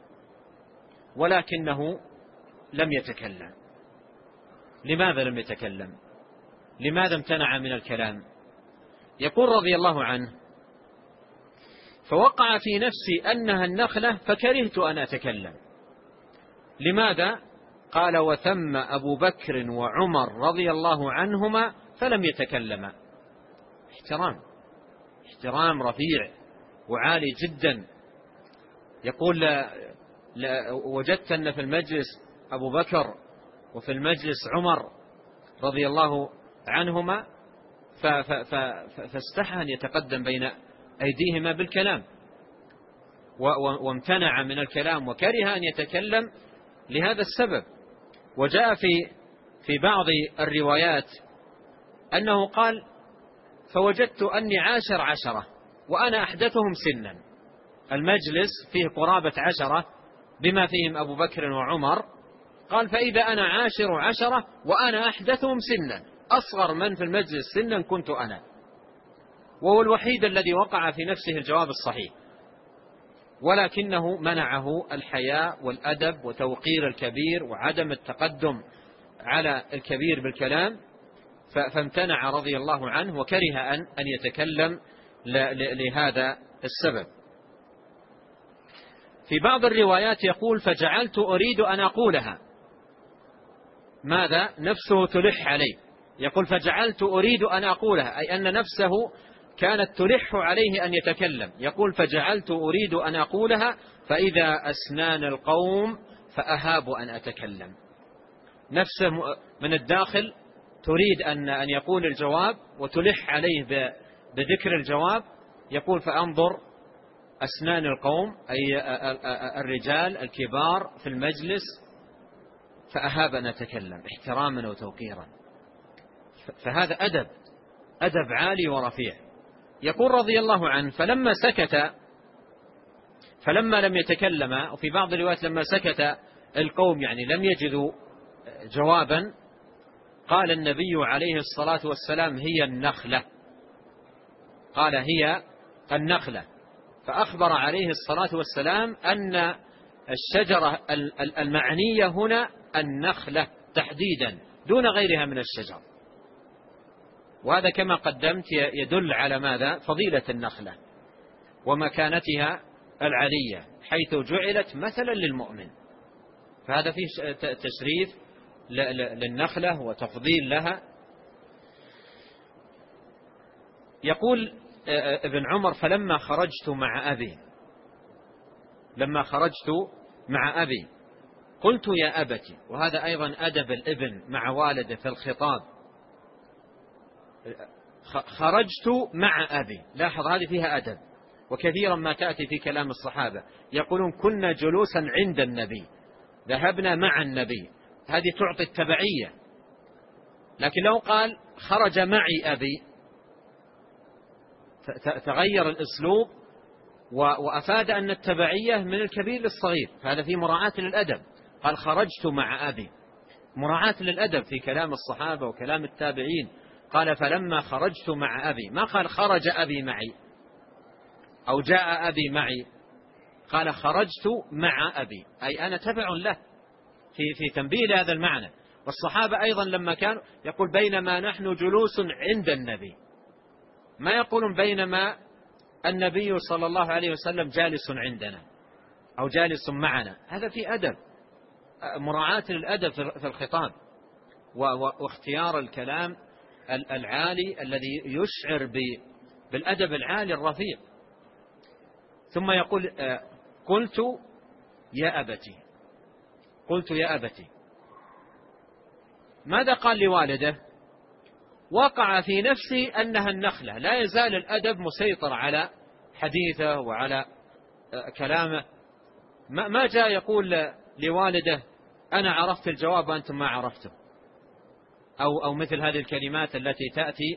ولكنه لم يتكلم. لماذا لم يتكلم؟ لماذا امتنع من الكلام؟ يقول رضي الله عنه: فوقع في نفسي أنها النخلة فكرهت أن أتكلم. لماذا؟ قال: وثم أبو بكر وعمر رضي الله عنهما فلم يتكلما. احترام رفيع وعالي جدا. يقول: وجدت أن في المجلس أبو بكر وفي المجلس عمر رضي الله عنهما، فاستحى أن يتقدم بين أيديهما بالكلام، وامتنع من الكلام وكره أن يتكلم لهذا السبب. وجاء في بعض الروايات أنه قال: فوجدت أني عاشر 10 وأنا أحدثهم سنا. المجلس فيه قرابة 10 بما فيهم أبو بكر وعمر، قال: فإذا أنا عاشر 10 وأنا أحدثهم سنا، أصغر من في المجلس سنا كنت أنا. وهو الوحيد الذي وقع في نفسه الجواب الصحيح، ولكنه منعه الحياء والأدب وتوقير الكبير وعدم التقدم على الكبير بالكلام، فامتنع رضي الله عنه وكره أن يتكلم لهذا السبب. في بعض الروايات يقول: فجعلت أريد أن أقولها. ماذا؟ نفسه تلح عليه، يقول فجعلت أريد أن أقولها، أي أن نفسه كانت تلح عليه أن يتكلم. يقول فجعلت أريد أن أقولها فإذا أسنان القوم فأهاب أن أتكلم. نفسه من الداخل تريد أن يقول الجواب وتلح عليه بذكر الجواب. يقول فأنظر أسنان القوم أي الرجال الكبار في المجلس فأهاب أن أتكلم احتراما وتوقيرا. فهذا أدب عالي ورفيع. يقول رضي الله عنه فلما سكت، فلما لم يتكلم، وفي بعض الروايات لما سكت القوم يعني لم يجدوا جوابا، قال النبي عليه الصلاة والسلام هي النخلة. قال هي النخلة. فأخبر عليه الصلاة والسلام أن الشجرة المعنية هنا النخلة تحديدا دون غيرها من الشجر. وهذا كما قدمت يدل على ماذا؟ فضيلة النخلة ومكانتها العلية حيث جعلت مثلا للمؤمن. فهذا فيه تشريف للنخلة وتفضيل لها. يقول ابن عمر فلما خرجت مع أبي، لما خرجت مع أبي قلت يا أبتي. وهذا أيضا أدب الابن مع والده في الخطاب. خرجت مع أبي، لاحظ هذه فيها أدب، وكثيرا ما تأتي في كلام الصحابة يقولون كنا جلوسا عند النبي، ذهبنا مع النبي، هذه تعطي التبعية. لكن لو قال خرج معي أبي تغير الأسلوب وأفاد أن التبعية من الكبير للصغير، فهذا في مراعاة للأدب. قال خرجت مع أبي، مراعاة للأدب في كلام الصحابة وكلام التابعين. قال فلما خرجت مع أبي، ما قال خرج أبي معي أو جاء أبي معي، قال خرجت مع أبي أي أنا تبع له في تنبيه هذا المعنى. والصحابة أيضا لما كانوا يقول بينما نحن جلوس عند النبي، ما يقولون بينما النبي صلى الله عليه وسلم جالس عندنا أو جالس معنا. هذا في أدب، مراعاة للأدب في الخطاب واختيار الكلام العالي الذي يشعر بالأدب العالي الرفيع. ثم يقول قلت يا أبتي، قلت يا أبتي. ماذا قال لوالده؟ وقع في نفسي أنها النخلة. لا يزال الأدب مسيطر على حديثه وعلى كلامه. ما جاء يقول لوالده أنا عرفت الجواب وأنتم ما عرفتم، أو مثل هذه الكلمات التي تأتي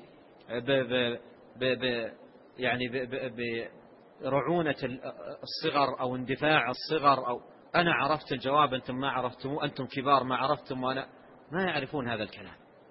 يعني برعونة الصغر أو اندفاع الصغر، أو أنا عرفت الجواب أنتم ما عرفتم، أنتم كبار ما عرفتم، وأنا ما يعرفون هذا الكلام.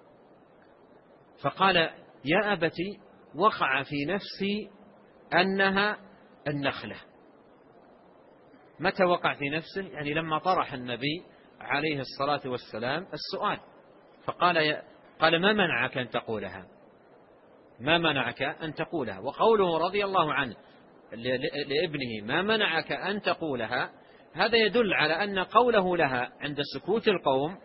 فقال يا أبتي وقع في نفسي أنها النخلة. متى وقع في نفسه؟ يعني لما طرح النبي عليه الصلاة والسلام السؤال، قال ما منعك أن تقولها، ما منعك أن تقولها. وقوله رضي الله عنه لابنه ما منعك أن تقولها، هذا يدل على أن قوله لها عند سكوت القوم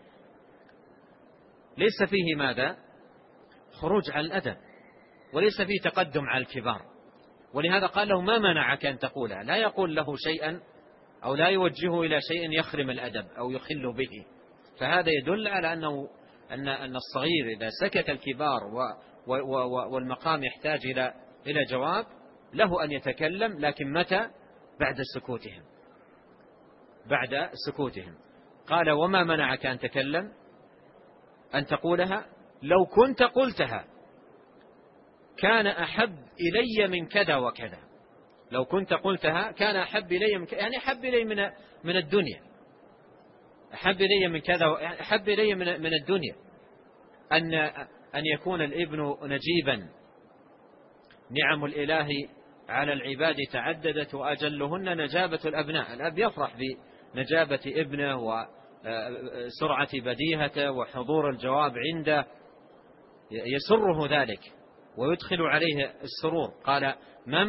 ليس فيه ماذا؟ خروج على الأدب، وليس فيه تقدم على الكبار. ولهذا قال له ما منعك أن تقولها، لا يقول له شيئا أو لا يوجهه إلى شيء يخرم الأدب أو يخل به. فهذا يدل على أن الصغير إذا سكت الكبار والمقام يحتاج إلى جواب له أن يتكلم، لكن متى؟ بعد سكوتهم، بعد سكوتهم. قال وما منعك أن تكلم أن تقولها لو كنت قلتها كان أحب إلي من كذا وكذا. لو كنت قلتها كان أحب إلي من كذا، يعني أحب إلي من الدنيا، أحب إلي من كذا، أحب إلي من الدنيا أن يكون الابن نجيبا. نعم الإله على العباد تعددت وأجلهن نجابة الأبناء. الأب يفرح بنجابة ابنه وسرعة بديهته وحضور الجواب عنده، يسره ذلك ويدخل عليه السرور. قال ما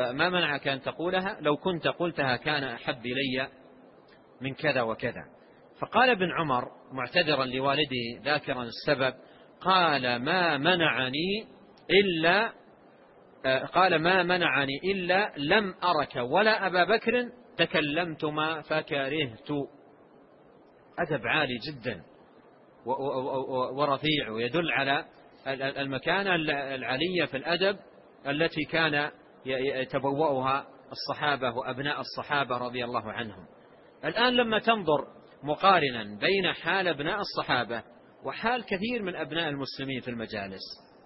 منعك أن تقولها لو كنت قلتها كان أحب إلي من كذا وكذا. فقال ابن عمر معتذرا لوالده ذاكرا السبب، قال ما منعني إلا لم أرك ولا أبا بكر تكلمتما فكرهت. أدب عالي جدا ورفيع، ويدل على المكانة العالية في الأدب التي كان يتبوأها الصحابة وأبناء الصحابة رضي الله عنهم. الآن لما تنظر مقارنا بين حال أبناء الصحابة وحال كثير من أبناء المسلمين في المجالس،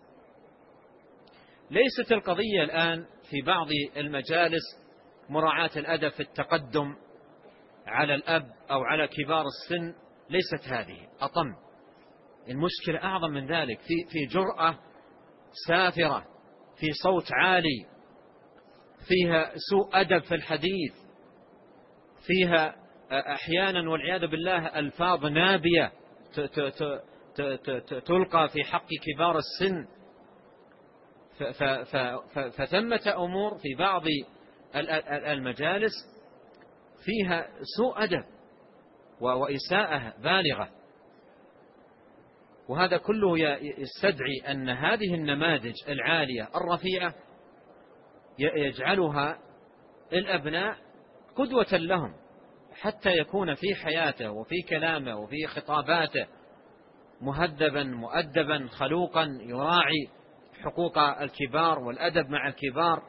ليست القضية الآن في بعض المجالس مراعاة الأدب في التقدم على الأب أو على كبار السن، ليست هذه أطم. المشكلة أعظم من ذلك، في جرأة سافرة، في صوت عالي، فيها سوء أدب في الحديث، فيها أحيانا والعياذ بالله ألفاظ نابية تلقى في حق كبار السن. فثمة أمور في بعض المجالس فيها سوء أدب وإساءة بالغة، وهذا كله يستدعي أن هذه النماذج العالية الرفيعة يجعلها الأبناء قدوة لهم، حتى يكون في حياته وفي كلامه وفي خطاباته مهذبا مؤدبا خلوقا، يراعي حقوق الكبار والأدب مع الكبار.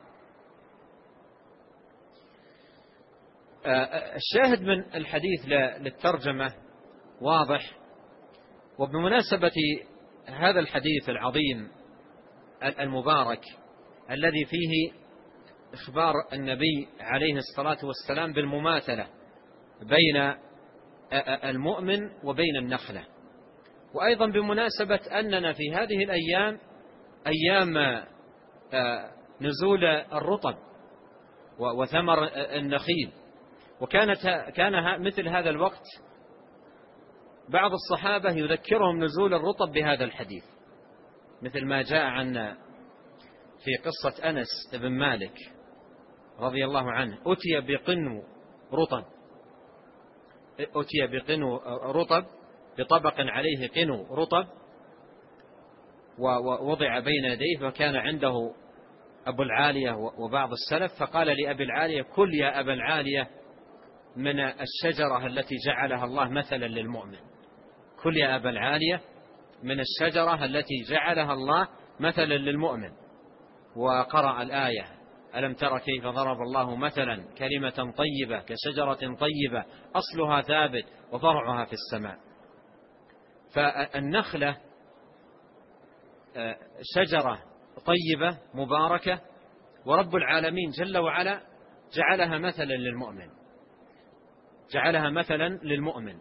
الشاهد من الحديث للترجمة واضح. وبمناسبة هذا الحديث العظيم المبارك الذي فيه إخبار النبي عليه الصلاة والسلام بالمماثلة بين المؤمن وبين النخلة، وأيضا بمناسبة أننا في هذه الأيام أيام نزول الرطب وثمر النخيل، كان مثل هذا الوقت بعض الصحابة يذكرهم نزول الرطب بهذا الحديث، مثل ما جاء عن في قصة أنس بن مالك رضي الله عنه، أتي بقنو رطب بطبق عليه قنو رطب ووضع بين يديه، فكان عنده أبو العالية وبعض السلف، فقال لأبي العالية كل يا أبا العالية من الشجرة التي جعلها الله مثلا للمؤمن، كل يا أبا العالية من الشجرة التي جعلها الله مثلا للمؤمن. وقرأ الآية ألم تر كيف ضرب الله مثلا كلمة طيبة كشجرة طيبة أصلها ثابت وفرعها في السماء. فالنخلة شجرة طيبة مباركة، ورب العالمين جل وعلا جعلها مثلا للمؤمن.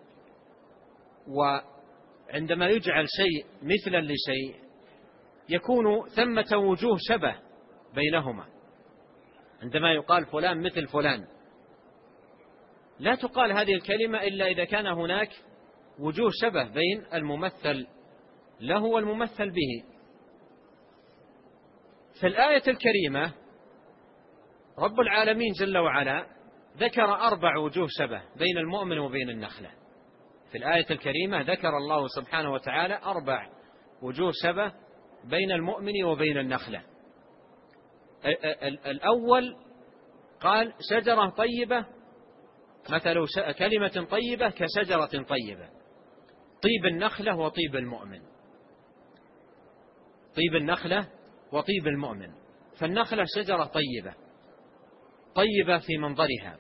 وعندما يجعل شيء مثلا لشيء يكون ثمة وجوه شبه بينهما. عندما يقال فلان مثل فلان، لا تقال هذه الكلمة إلا إذا كان هناك وجوه شبه بين الممثل له والممثل به. في الآية الكريمة رب العالمين جل وعلا ذكر 4 وجوه شبه بين المؤمن وبين النخلة. في الآية الكريمة ذكر الله سبحانه وتعالى 4 وجوه شبه بين المؤمن وبين النخلة. الأول قال شجرة طيبة، مثل كلمة طيبة كشجرة طيبة، طيب النخلة وطيب المؤمن، طيب النخلة وطيب المؤمن. فالنخلة شجرة طيبة، طيبة في منظرها،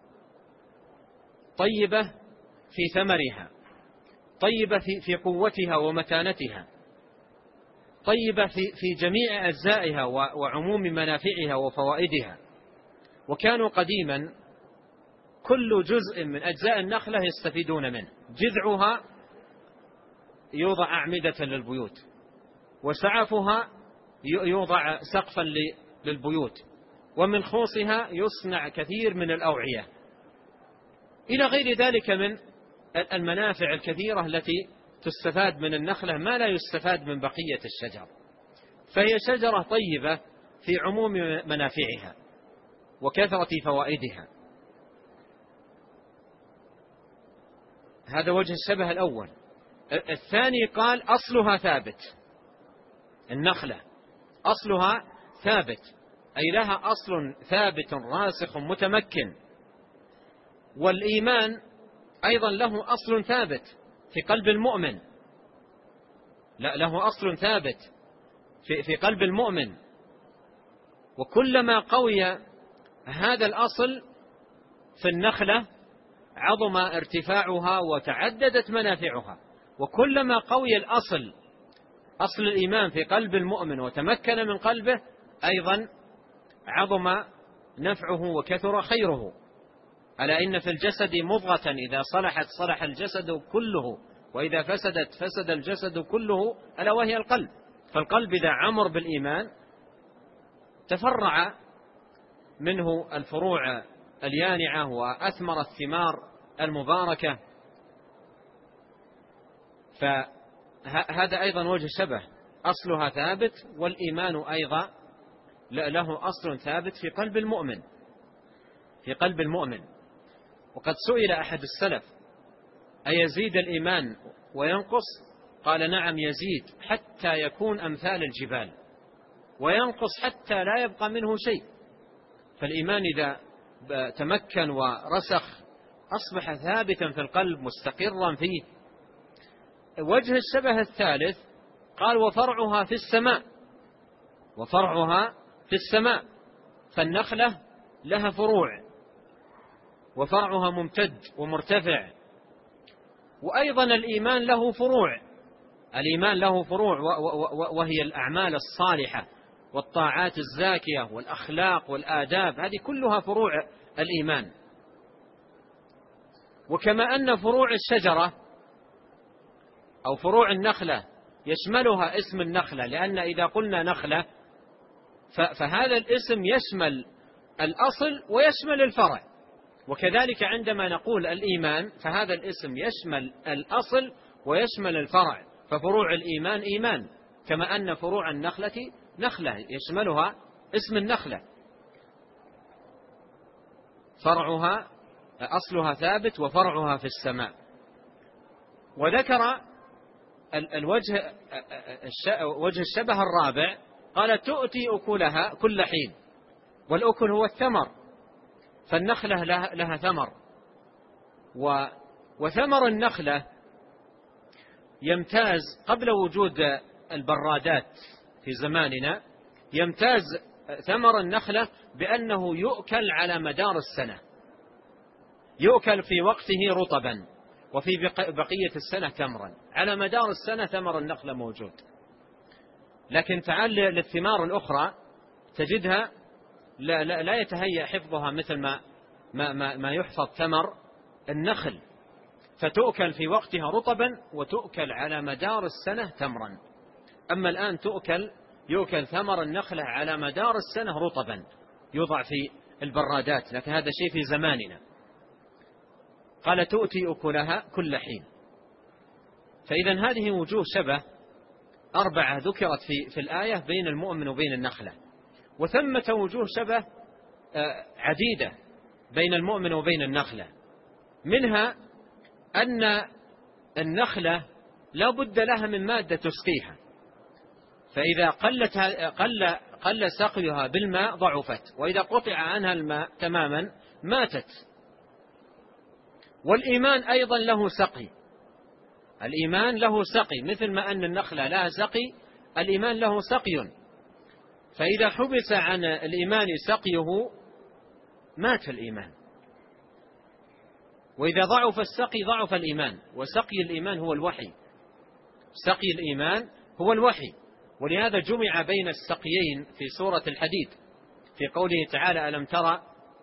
طيبة في ثمرها، طيبة في قوتها ومتانتها، طيبة في جميع أجزائها وعموم منافعها وفوائدها. وكانوا قديما كل جزء من أجزاء النخلة يستفيدون منه. جذعها يوضع أعمدة للبيوت، وسعفها يوضع سقفا للبيوت، ومن خوصها يصنع كثير من الأوعية، إلى غير ذلك من المنافع الكثيرة التي تستفاد من النخلة ما لا يستفاد من بقية الشجر. فهي شجرة طيبة في عموم منافعها وكثرة فوائدها. هذا وجه الشبه الأول. الثاني قال أصلها ثابت، النخلة أصلها ثابت، أي لها أصل ثابت راسخ متمكن. والإيمان أيضا له أصل ثابت في قلب المؤمن، له أصل ثابت في قلب المؤمن، وكلما قوي هذا الأصل في النخلة عظم ارتفاعها وتعددت منافعها، وكلما قوي الأصل، أصل الإيمان في قلب المؤمن وتمكن من قلبه، أيضا عظم نفعه وكثر خيره. ألا إن في الجسد مضغة إذا صلحت صلح الجسد كله، وإذا فسدت فسد الجسد كله، ألا وهي القلب. فالقلب إذا عمر بالإيمان تفرع منه الفروع اليانعة وأثمر الثمار المباركة. فهذا أيضا وجه الشبه، أصلها ثابت، والإيمان أيضا له أصل ثابت في قلب المؤمن، في قلب المؤمن. وقد سئل أحد السلف: أيزيد الإيمان وينقص؟ قال: نعم يزيد حتى يكون أمثال الجبال، وينقص حتى لا يبقى منه شيء. فالإيمان إذا تمكن ورسخ أصبح ثابتا في القلب مستقرا فيه. وجه الشبه الثالث قال: وفرعها في السماء، وفرعها في السماء. فالنخلة لها فروع وفرعها ممتد ومرتفع. وأيضا الإيمان له فروع، الإيمان له فروع وهي الأعمال الصالحة والطاعات الزاكية والأخلاق والآداب، هذه كلها فروع الإيمان. وكما أن فروع الشجرة أو فروع النخلة يشملها اسم النخلة، لأن إذا قلنا نخلة فهذا الاسم يشمل الأصل ويشمل الفرع. وكذلك عندما نقول الإيمان فهذا الاسم يشمل الأصل ويشمل الفرع، ففروع الإيمان إيمان، كما أن فروع النخلة نخلة يشملها اسم النخلة. فرعها أصلها ثابت وفرعها في السماء. وذكر وجه الشبه الرابع، قال: تؤتي أكلها كل حين. والأكل هو الثمر، فالنخلة لها ثمر، وثمر النخلة يمتاز قبل وجود البرادات في زماننا، يمتاز ثمر النخلة بأنه يؤكل على مدار السنة، يؤكل في وقته رطبا، وفي بقية السنة تمرا. على مدار السنة ثمر النخلة موجود. لكن تعال للثمار الأخرى تجدها لا يتهيأ حفظها مثل ما يحفظ ثمر النخل، فتؤكل في وقتها رطبا وتؤكل على مدار السنة تمرا. أما الآن يؤكل ثمر النخلة على مدار السنة رطبا، يوضع في البرادات، لكن هذا شيء في زماننا. قال: تؤتي أكلها كل حين. فإذا هذه وجوه شبه 4 ذكرت في الآية بين المؤمن وبين النخلة. وثمة وجوه شبه عديدة بين المؤمن وبين النخلة، منها أن النخلة لا بد لها من مادة تسقيها، فإذا قل سقيها بالماء ضعفت، وإذا قطع عنها الماء تماما ماتت. والإيمان أيضا له سقي، الإيمان له سقي، مثل ما أن النخلة لها سقي، الإيمان له سقي. فإذا حبس عن الإيمان سقيه مات الإيمان، وإذا ضعف السقي ضعف الإيمان. وسقي الإيمان هو الوحي، سقي الإيمان هو الوحي. ولهذا جمع بين السقيين في سورة الحديد في قوله تعالى: ألم ترى،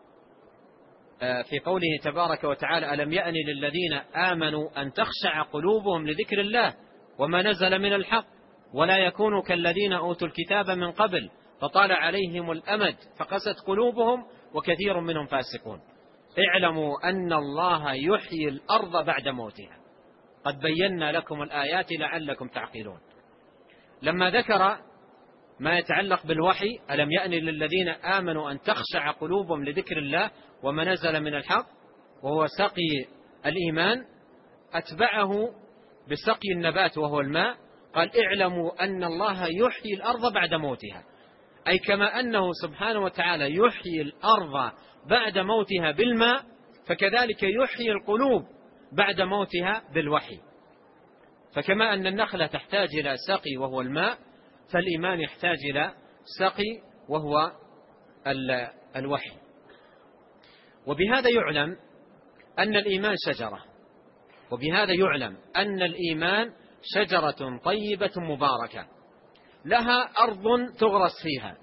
في قوله تبارك وتعالى: ألم يأن للذين آمنوا أن تخشع قلوبهم لذكر الله وما نزل من الحق ولا يكونوا كالذين أوتوا الكتاب من قبل فطال عليهم الأمد فقست قلوبهم وكثير منهم فاسقون. اعلموا أن الله يحيي الأرض بعد موتها قد بينا لكم الآيات لعلكم تعقلون. لما ذكر ما يتعلق بالوحي: ألم يأن للذين آمنوا أن تخشع قلوبهم لذكر الله وما نزل من الحق، وهو سقي الإيمان، أتبعه بسقي النبات وهو الماء، قال اعلموا أن الله يحيي الأرض بعد موتها، أي كما أنه سبحانه وتعالى يحيي الأرض بعد موتها بالماء، فكذلك يحيي القلوب بعد موتها بالوحي. فكما أن النخلة تحتاج إلى سقي وهو الماء، فالإيمان يحتاج إلى سقي وهو الوحي. وبهذا يعلم أن الإيمان شجرة، وبهذا يعلم أن الإيمان شجرة طيبة مباركة لها أرض تغرس فيها،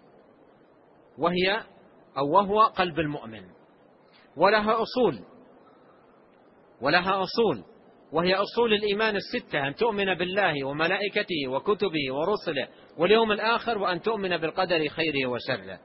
وهو قلب المؤمن، ولها أصول وهي أصول الإيمان الستة: أن تؤمن بالله وملائكته وكتبه ورسله واليوم الآخر، وأن تؤمن بالقدر خيره وشره.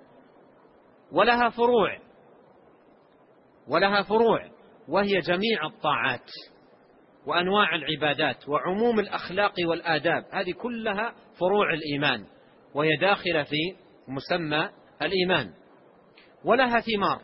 ولها فروع وهي جميع الطاعات وأنواع العبادات وعموم الأخلاق والآداب، هذه كلها فروع الإيمان وهي داخلة في مسمى الإيمان. ولها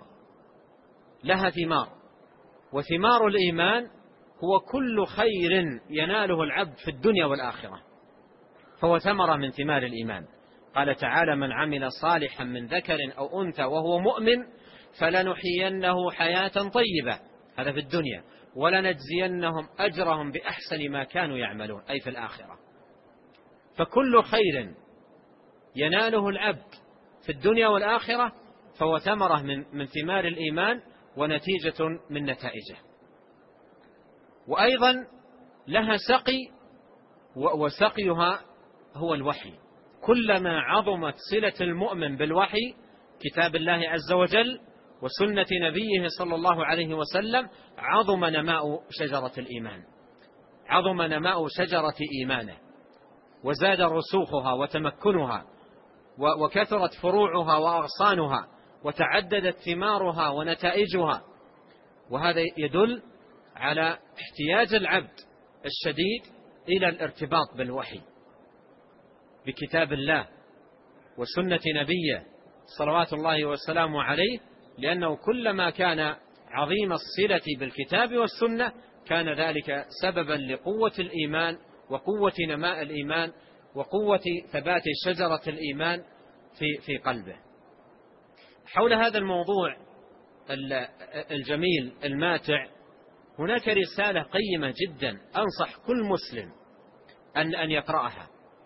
ثمار، وثمار الإيمان هو كل خير يناله العبد في الدنيا والآخرة، فهو ثمرة من ثمار الإيمان. قال تعالى: من عمل صالحا من ذكر أو أنثى وهو مؤمن فلنحيينه حياة طيبة، هذا في الدنيا، ولنجزينهم أجرهم بأحسن ما كانوا يعملون، أي في الآخرة. فكل خير يناله العبد في الدنيا والآخرة فهو ثمرة من ثمار الإيمان ونتيجة من نتائجه. وأيضا لها سقي، وسقيها هو الوحي. كلما عظمت صلة المؤمن بالوحي، كتاب الله عز وجل وسنة نبيه صلى الله عليه وسلم، عظم نماء شجرة الإيمان، عظم نماء شجرة إيمانه، وزاد رسوخها وتمكنها، وكثرت فروعها وأغصانها، وتعددت ثمارها ونتائجها. وهذا يدل على احتياج العبد الشديد إلى الارتباط بالوحي، بكتاب الله وسنة نبيه صلوات الله والسلام عليه، لأنه كلما كان عظيم الصلة بالكتاب والسنة كان ذلك سببا لقوة الإيمان وقوة نماء الإيمان وقوة ثبات شجرة الإيمان في قلبه. حول هذا الموضوع الجميل الماتع هناك رسالة قيمة جدا أنصح كل مسلم أن يقرأها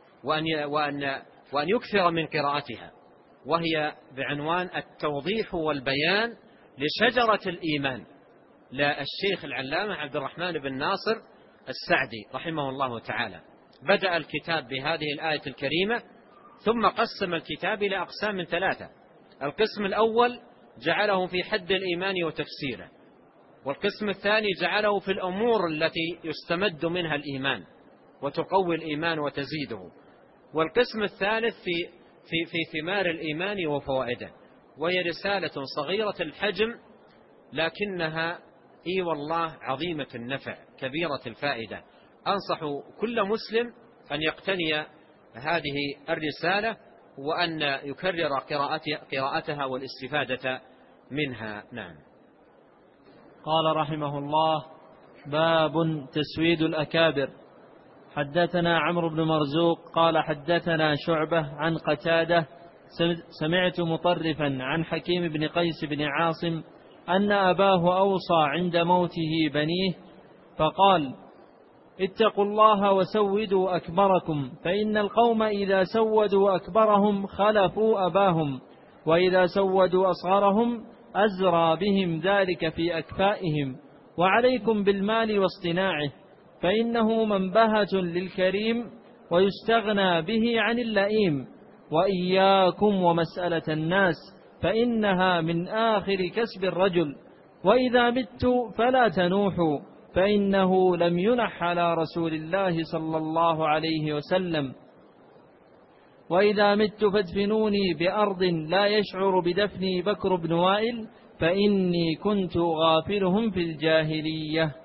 وأن يكثر من قراءتها، وهي بعنوان التوضيح والبيان لشجرة الإيمان للشيخ العلامة عبد الرحمن بن ناصر السعدي رحمه الله تعالى. بدأ الكتاب بهذه الآية الكريمة، ثم قسم الكتاب إلى أقسام 3. القسم الأول جعله في حد الإيمان وتفسيره، والقسم الثاني جعله في الأمور التي يستمد منها الإيمان وتقوي الإيمان وتزيده، والقسم الثالث في ثمار الإيمان وفوائده. وهي رسالة صغيرة الحجم لكنها والله عظيمة النفع كبيرة الفائدة. أنصح كل مسلم أن يقتني هذه الرسالة وأن يكرر قراءتها والاستفادة منها. نعم.
قال رحمه الله: باب تسويد الأكابر. حدثنا عمرو بن مرزوق قال حدثنا شعبة عن قتادة سمعت مطرفا عن حكيم بن قيس بن عاصم أن أباه أوصى عند موته بنيه فقال: اتقوا الله وسودوا أكبركم، فإن القوم إذا سودوا أكبرهم خلفوا أباهم، وإذا سودوا أصغرهم أزرى بهم ذلك في أكفائهم. وعليكم بالمال واصطناعه، فإنه منبهة للكريم ويستغنى به عن اللئيم. وإياكم ومسألة الناس، فإنها من آخر كسب الرجل. وإذا مت فلا تنوحوا، فإنه لم ينح على رسول الله صلى الله عليه وسلم. وإذا مت فادفنوني بأرض لا يشعر بدفني بكر بن وائل، فإني كنت غافلهم في الجاهلية.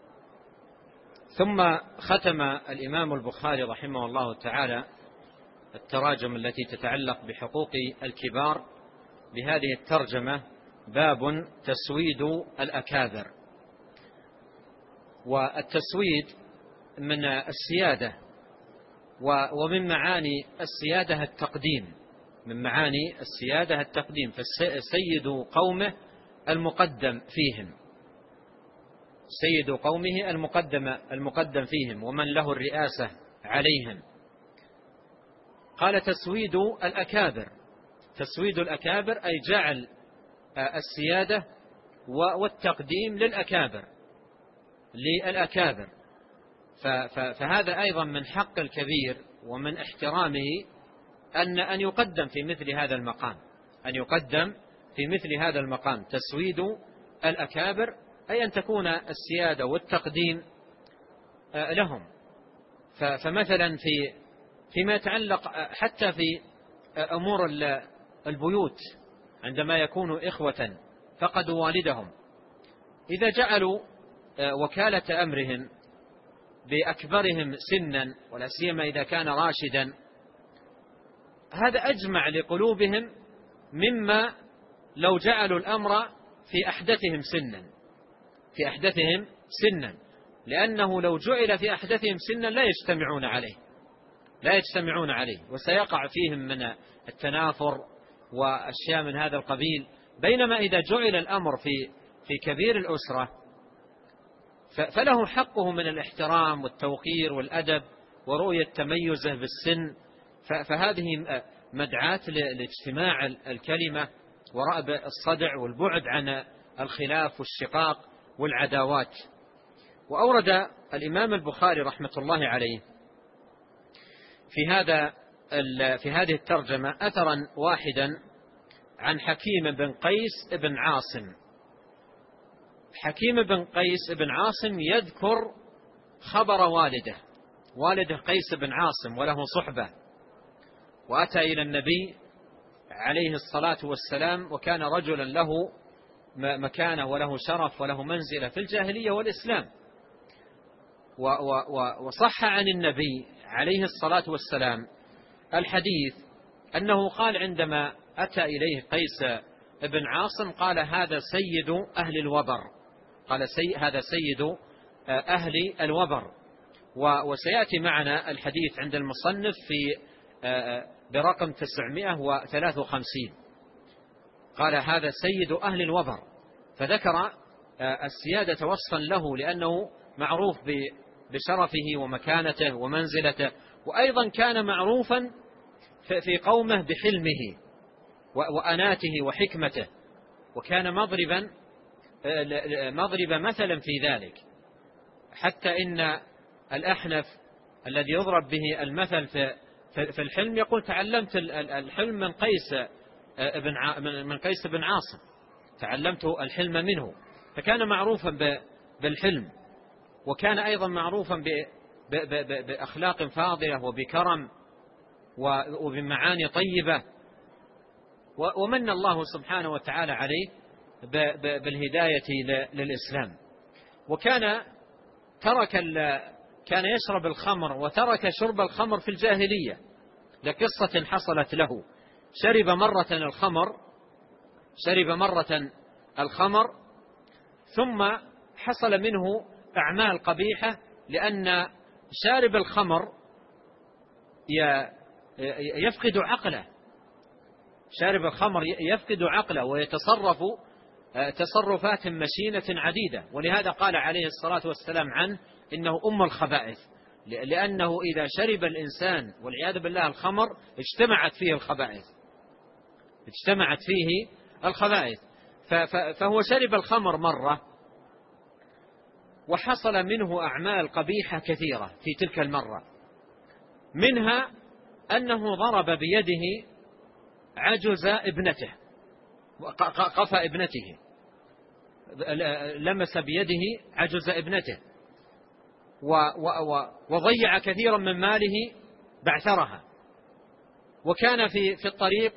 ثم ختم الإمام البخاري رحمه الله تعالى التراجم التي تتعلق بحقوق الكبار بهذه الترجمة: باب تسويد الأكابر. والتسويد من السيادة، ومن معاني السيادة التقديم، من معاني السيادة التقديم، فالسيد قومه المقدم فيهم، سيد قومه المقدم فيهم، ومن له الرئاسة عليهم. قال تسويد الأكابر، تسويد الأكابر أي جعل السيادة والتقديم للأكابر، فهذا أيضا من حق الكبير ومن احترامه أن يقدم في مثل هذا المقام، أن يقدم في مثل هذا المقام. تسويد الأكابر أي أن تكون السيادة والتقديم لهم. فمثلا فيما يتعلق حتى في أمور البيوت، عندما يكونوا إخوة فقدوا والدهم، إذا جعلوا وكالة أمرهم بأكبرهم سنا، ولا سيما إذا كان راشدا، هذا أجمع لقلوبهم مما لو جعلوا الأمر في أحدثهم سنا، لأنه لو جعل في أحدثهم سنا لا يجتمعون عليه، وسيقع فيهم من التنافر وأشياء من هذا القبيل. بينما إذا جعل الأمر في كبير الأسرة فله حقه من الاحترام والتوقير والأدب ورؤية تميزه بالسن، فهذه مدعاة لاجتماع الكلمة ورأب الصدع والبعد عن الخلاف والشقاق والعداوات. وأورد الإمام البخاري رحمة الله عليه في هذه الترجمة أثرا واحدا عن حكيم بن قيس بن عاصم. حكيم بن قيس بن عاصم يذكر خبر والده قيس بن عاصم، وله صحبة، وأتى إلى النبي عليه الصلاة والسلام، وكان رجلا له مكانة وله شرف وله منزلة في الجاهلية والإسلام. وصح عن النبي عليه الصلاة والسلام الحديث أنه قال عندما أتى إليه قيس بن عاصم، قال هذا سيد أهل الوبر، قال هذا سيد أهل الوبر. وسيأتي معنا الحديث عند المصنف برقم 953، قال هذا سيد أهل الوبر، فذكر السيادة وصفا له لأنه معروف بشرفه ومكانته ومنزلته، وأيضا كان معروفا في قومه بحلمه وأناته وحكمته، وكان مضرب مثلا في ذلك، حتى إن الأحنف الذي يضرب به المثل في الحلم يقول تعلمت الحلم من قيس بن عاصم، تعلمت الحلم منه. فكان معروفا بالحلم، وكان أيضا معروفا بأخلاق فاضلة وبكرم وبمعاني طيبة، ومن الله سبحانه وتعالى عليه بالهداية للإسلام. وكان كان يشرب الخمر، وترك شرب الخمر في الجاهلية لقصة حصلت له. شرب مرة الخمر ثم حصل منه أعمال قبيحة، لأن شارب الخمر يفقد عقله، شارب الخمر يفقد عقله ويتصرف تصرفات مشينة عديدة. ولهذا قال عليه الصلاة والسلام عنه إنه أم الخبائث، لأنه إذا شرب الإنسان والعياذ بالله الخمر اجتمعت فيه الخبائث. فهو شرب الخمر مرة، وحصل منه أعمال قبيحة كثيرة في تلك المرة، منها أنه ضرب بيده عجز ابنته، قفى ابنته، لمس بيده عجز ابنته، وضيع كثيرا من ماله بعثرها. وكان في الطريق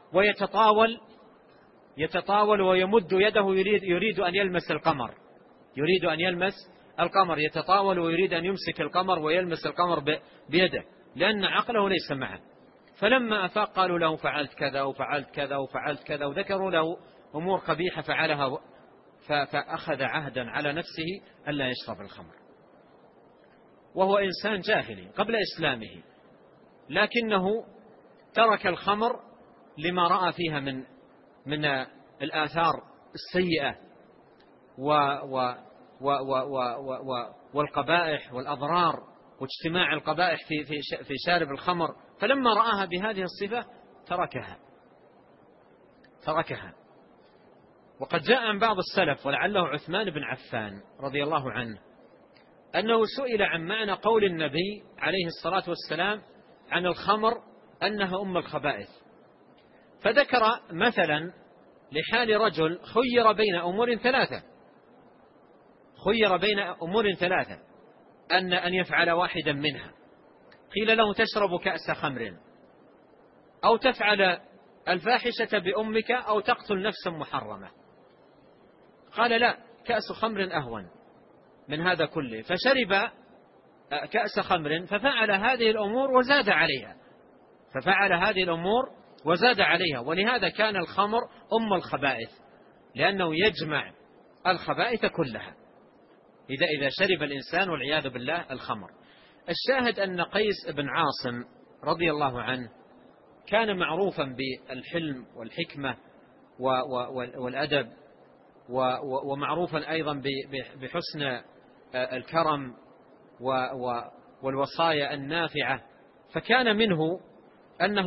ويتطاول ويمد يده يريد أن يلمس القمر، يتطاول ويريد أن يمسك القمر ويلمس القمر بيده، لأن عقله ليس معه. فلما أفاق قالوا له فعلت كذا وفعلت كذا وفعلت كذا، وذكروا له أمور قبيحة فعلها، فأخذ عهدا على نفسه ألا يشرب الخمر. وهو إنسان جاهلي قبل إسلامه، لكنه ترك الخمر لما رأى فيها من الآثار السيئة والقبائح والأضرار واجتماع القبائح في شارب الخمر، فلما رآها بهذه الصفة تركها. وقد جاء عن بعض السلف ولعله عثمان بن عفان رضي الله عنه أنه سئل عن معنى قول النبي عليه الصلاة والسلام عن الخمر أنها أم الخبائث، فذكر مثلا لحال رجل خير بين أمور ثلاثة أن يفعل واحدا منها. قيل له: تشرب كأس خمر، أو تفعل الفاحشة بأمك، أو تقتل نفسا محرمة. قال: لا، كأس خمر أهون من هذا كله. فشرب كأس خمر ففعل هذه الأمور وزاد عليها، ولهذا كان الخمر أم الخبائث، لأنه يجمع الخبائث كلها إذا شرب الإنسان والعياذ بالله الخمر. الشاهد أن قيس بن عاصم رضي الله عنه كان معروفا بالحلم والحكمة والأدب، ومعروفا أيضا بحسن الكرم والوصايا النافعة. فكان منه أنه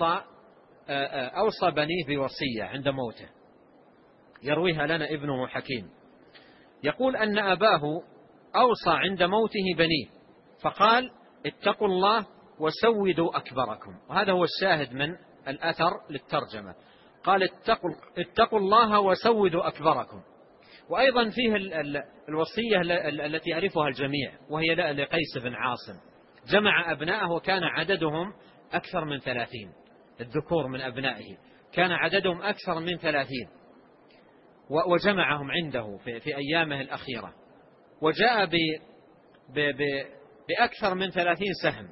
أوصى بنيه بوصية عند موته، يرويها لنا ابنه حكيم، يقول أن أباه أوصى عند موته بنيه فقال: اتقوا الله وسودوا أكبركم. وهذا هو الشاهد من الأثر للترجمة، قال: اتقوا الله وسودوا أكبركم. وأيضا فيه الوصية التي يعرفها الجميع، وهي لقيس بن عاصم، جمع أبناءه وكان عددهم أكثر من 30، الذكور من أبنائه كان عددهم أكثر من 30، وجمعهم عنده في أيامه الأخيرة، وجاء بأكثر من 30 سهم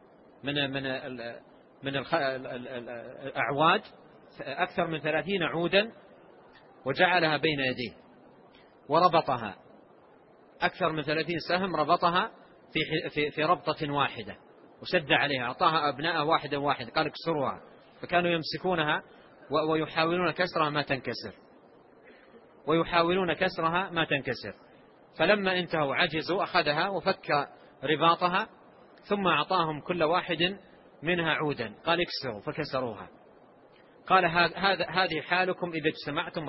من الأعواد، أكثر من 30 عودا، وجعلها بين يديه وربطها، أكثر من 30 سهم ربطها في ربطة واحدة وشد عليها، أعطاها أبناء واحدا قال: اكسروها، فكانوا يمسكونها ويحاولون كسرها ما تنكسر، فلما انتهوا عجزوا أخذها وفك رباطها، ثم أعطاهم كل واحد منها عودا، قال: اكسروا، فكسروها. قال: هذه حالكم إذا اجتمعتم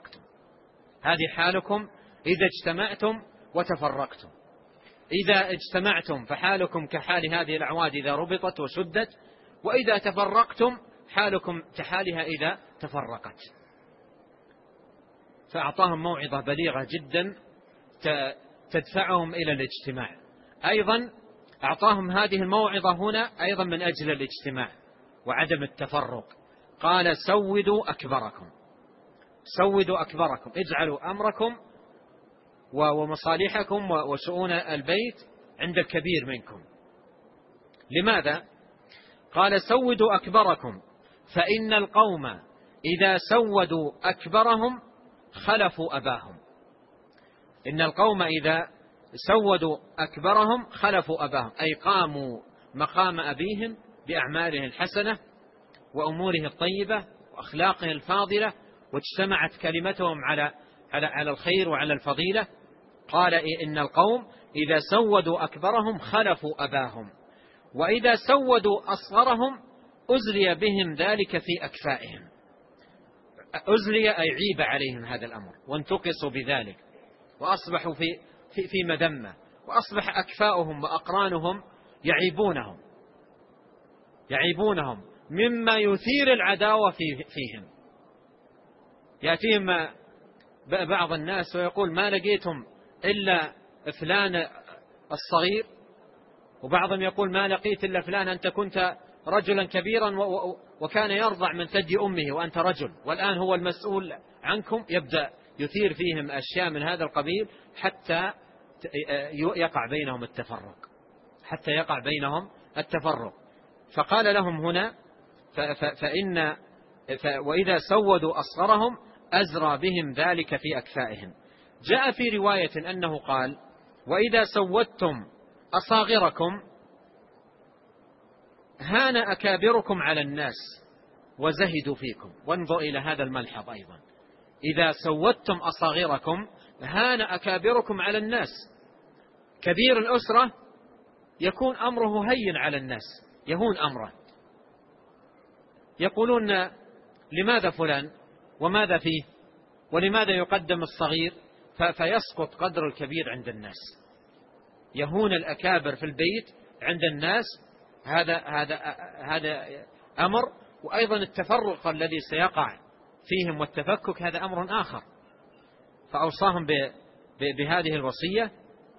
وتفرقتم. إذا اجتمعتم فحالكم كحال هذه الأعواد إذا ربطت وشدت، وإذا تفرقتم حالكم كحالها إذا تفرقت. فأعطاهم موعظة بليغة جدا تدفعهم إلى الاجتماع. أيضا أعطاهم هذه الموعظة هنا أيضا من أجل الاجتماع وعدم التفرق. قال: سودوا أكبركم، اجعلوا أمركم ومصالحكم وشؤون البيت عند الكبير منكم. لماذا؟ قال: سودوا أكبركم فإن القوم إذا سودوا أكبرهم خلفوا أباهم. إن القوم إذا سودوا أكبرهم خلفوا أباهم، أي قاموا مقام أبيهم بأعماله الحسنة وأموره الطيبة وأخلاقه الفاضلة، واجتمعت كلمتهم على الخير وعلى الفضيلة. قال: إن القوم إذا سودوا أكبرهم خلفوا أباهم، وإذا سودوا أصغرهم أزلي بهم ذلك في أكفائهم. أزلي أي عيب عليهم هذا الأمر وانتقصوا بذلك، وأصبحوا في مذمة، وأصبح أكفاؤهم وأقرانهم يعيبونهم مما يثير العداوة فيهم. يأتيهم بعض الناس ويقول: ما لقيتم إلا فلان الصغير، وبعضهم يقول: ما لقيت إلا فلان، أنت كنت رجلا كبيرا وكان يرضع من ثدي أمه وأنت رجل، والآن هو المسؤول عنكم. يبدأ يثير فيهم أشياء من هذا القبيل حتى يقع بينهم التفرق. فقال لهم هنا: وإذا سودوا أصغرهم أزرى بهم ذلك في أكفائهم. جاء في رواية أنه قال: وإذا سودتم أصاغركم هان أكابركم على الناس وزهدوا فيكم. وانظر إلى هذا الملحظ أيضا، إذا سودتم أصاغركم هان أكابركم على الناس. كبير الأسرة يكون أمره هين على الناس، يهون أمره، يقولون لماذا فلان وماذا فيه ولماذا يقدم الصغير، فيسقط قدر الكبير عند الناس، يهون الأكابر في البيت عند الناس. هذا أمر. وأيضا التفرق الذي سيقع فيهم والتفكك هذا أمر آخر. فأوصاهم بهذه الوصية.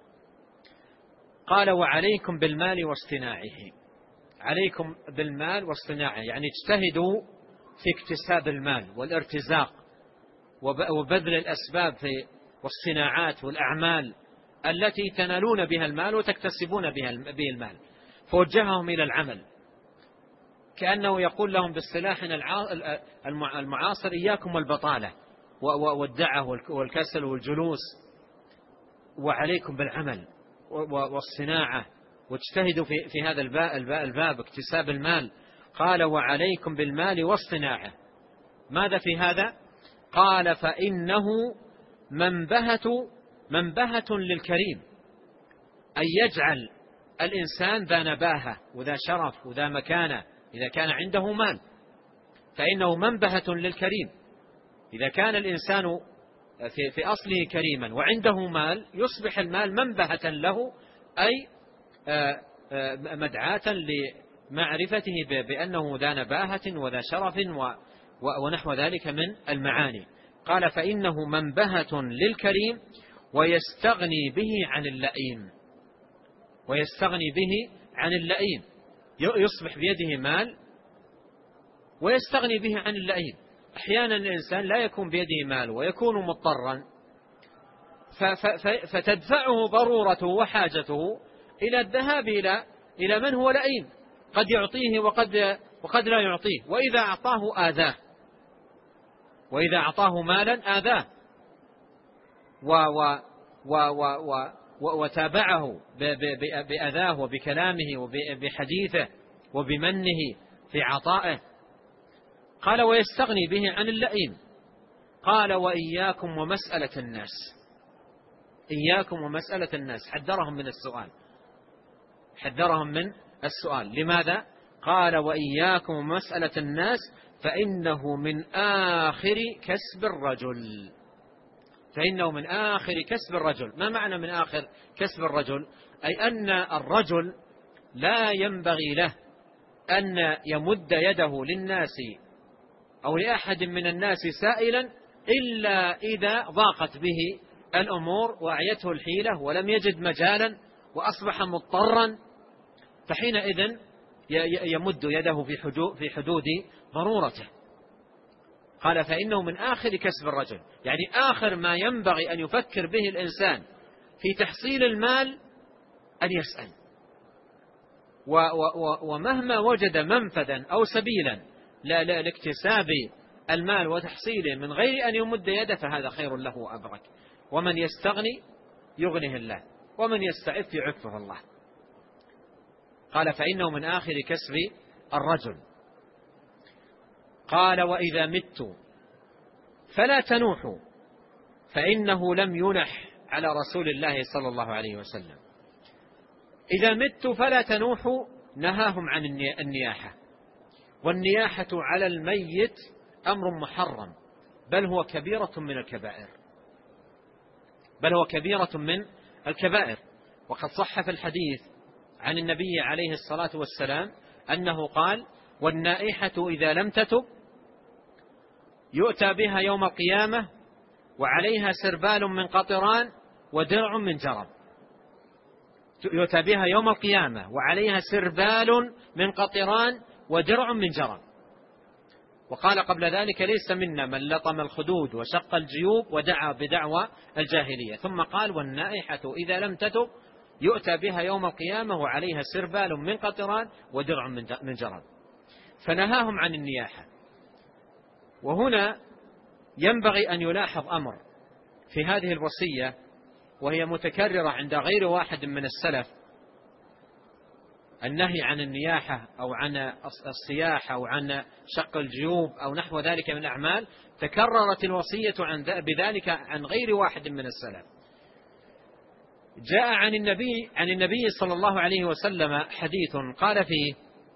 قال وعليكم بالمال واصطناعه. عليكم بالمال واصطناعه يعني اجتهدوا في اكتساب المال والارتزاق وبذل الأسباب في والصناعات والأعمال التي تنالون بها المال وتكتسبون به المال. فوجههم إلى العمل، كأنه يقول لهم بالصلاح المعاصر إياكم والبطالة والدعة والكسل والجلوس، وعليكم بالعمل والصناعة، واجتهدوا في هذا الباب اكتساب المال. قال وعليكم بالمال والصناعة. ماذا في هذا؟ قال فإنه منبهة للكريم، أن يجعل الإنسان ذا نباهة وذا شرف وذا مكانة إذا كان عنده مال، فإنه منبهة للكريم. إذا كان الإنسان في أصله كريما وعنده مال يصبح المال منبهة له، أي مدعاة لمعرفته بأنه ذا نباهة وذا شرف ونحو ذلك من المعاني. قال فإنه منبهة للكريم ويستغني به عن اللئيم. ويستغني به عن اللئيم، يصبح بيده مال ويستغني به عن اللئيم. أحيانا الإنسان لا يكون بيده مال ويكون مضطرا، فتدفعه ضرورته وحاجته إلى الذهاب إلى من هو لئيم، قد يعطيه وقد لا يعطيه، وإذا أعطاه آذاه، وإذا أعطاه مالا آذاه وتابعه بأذاه وبكلامه وبحديثه وبمنه في عطائه. قال ويستغني به عن اللئيم. قال وإياكم ومسألة الناس. إياكم ومسألة الناس، حذرهم من السؤال، حذرهم من السؤال. لماذا؟ قال وإياكم ومسألة الناس فإنه من آخر كسب الرجل. فإنه من آخر كسب الرجل. ما معنى من آخر كسب الرجل؟ أي أن الرجل لا ينبغي له أن يمد يده للناس أو لأحد من الناس سائلا إلا إذا ضاقت به الأمور وأعيته الحيلة ولم يجد مجالا وأصبح مضطرا، فحينئذ يمد يده في حدود ضرورته. قال فإنه من آخر كسب الرجل، يعني آخر ما ينبغي أن يفكر به الإنسان في تحصيل المال أن يسأل، ومهما وجد منفذا أو سبيلا لاكتساب المال وتحصيله من غير أن يمد يده فهذا خير له وأبرك. ومن يستغني يغنه الله، ومن يستعف يعفه الله. قال فإنه من آخر كسب الرجل. قال وإذا مت فلا تنوحوا فإنه لم ينح على رسول الله صلى الله عليه وسلم. إذا مت فلا تنوحوا، نهاهم عن النياحة. والنياحة على الميت أمر محرم، بل هو كبيرة من الكبائر، بل هو كبيرة من الكبائر. وقد صح في الحديث عن النبي عليه الصلاة والسلام أنه قال والنائحة إذا لم تتب يؤتى بها يوم القيامة وعليها سربال من قطران ودرع من جرب. يؤتى بها يوم القيامة وعليها سربال من قطران ودرع من جرب. وقال قبل ذلك ليس منا من لطم الخدود وشق الجيوب ودعا بدعوى الجاهلية. ثم قال والنائحة إذا لم تتب يؤتى بها يوم القيامة وعليها سربال من قطران ودرع من جرب. فنهاهم عن النياحة. وهنا ينبغي أن يلاحظ أمر في هذه الوصية، وهي متكررة عند غير واحد من السلف، النهي عن النياحة أو عن الصياح أو عن شق الجيوب أو نحو ذلك من الأعمال، تكررت الوصية بذلك عن غير واحد من السلف. جاء عن النبي صلى الله عليه وسلم حديث قال فيه: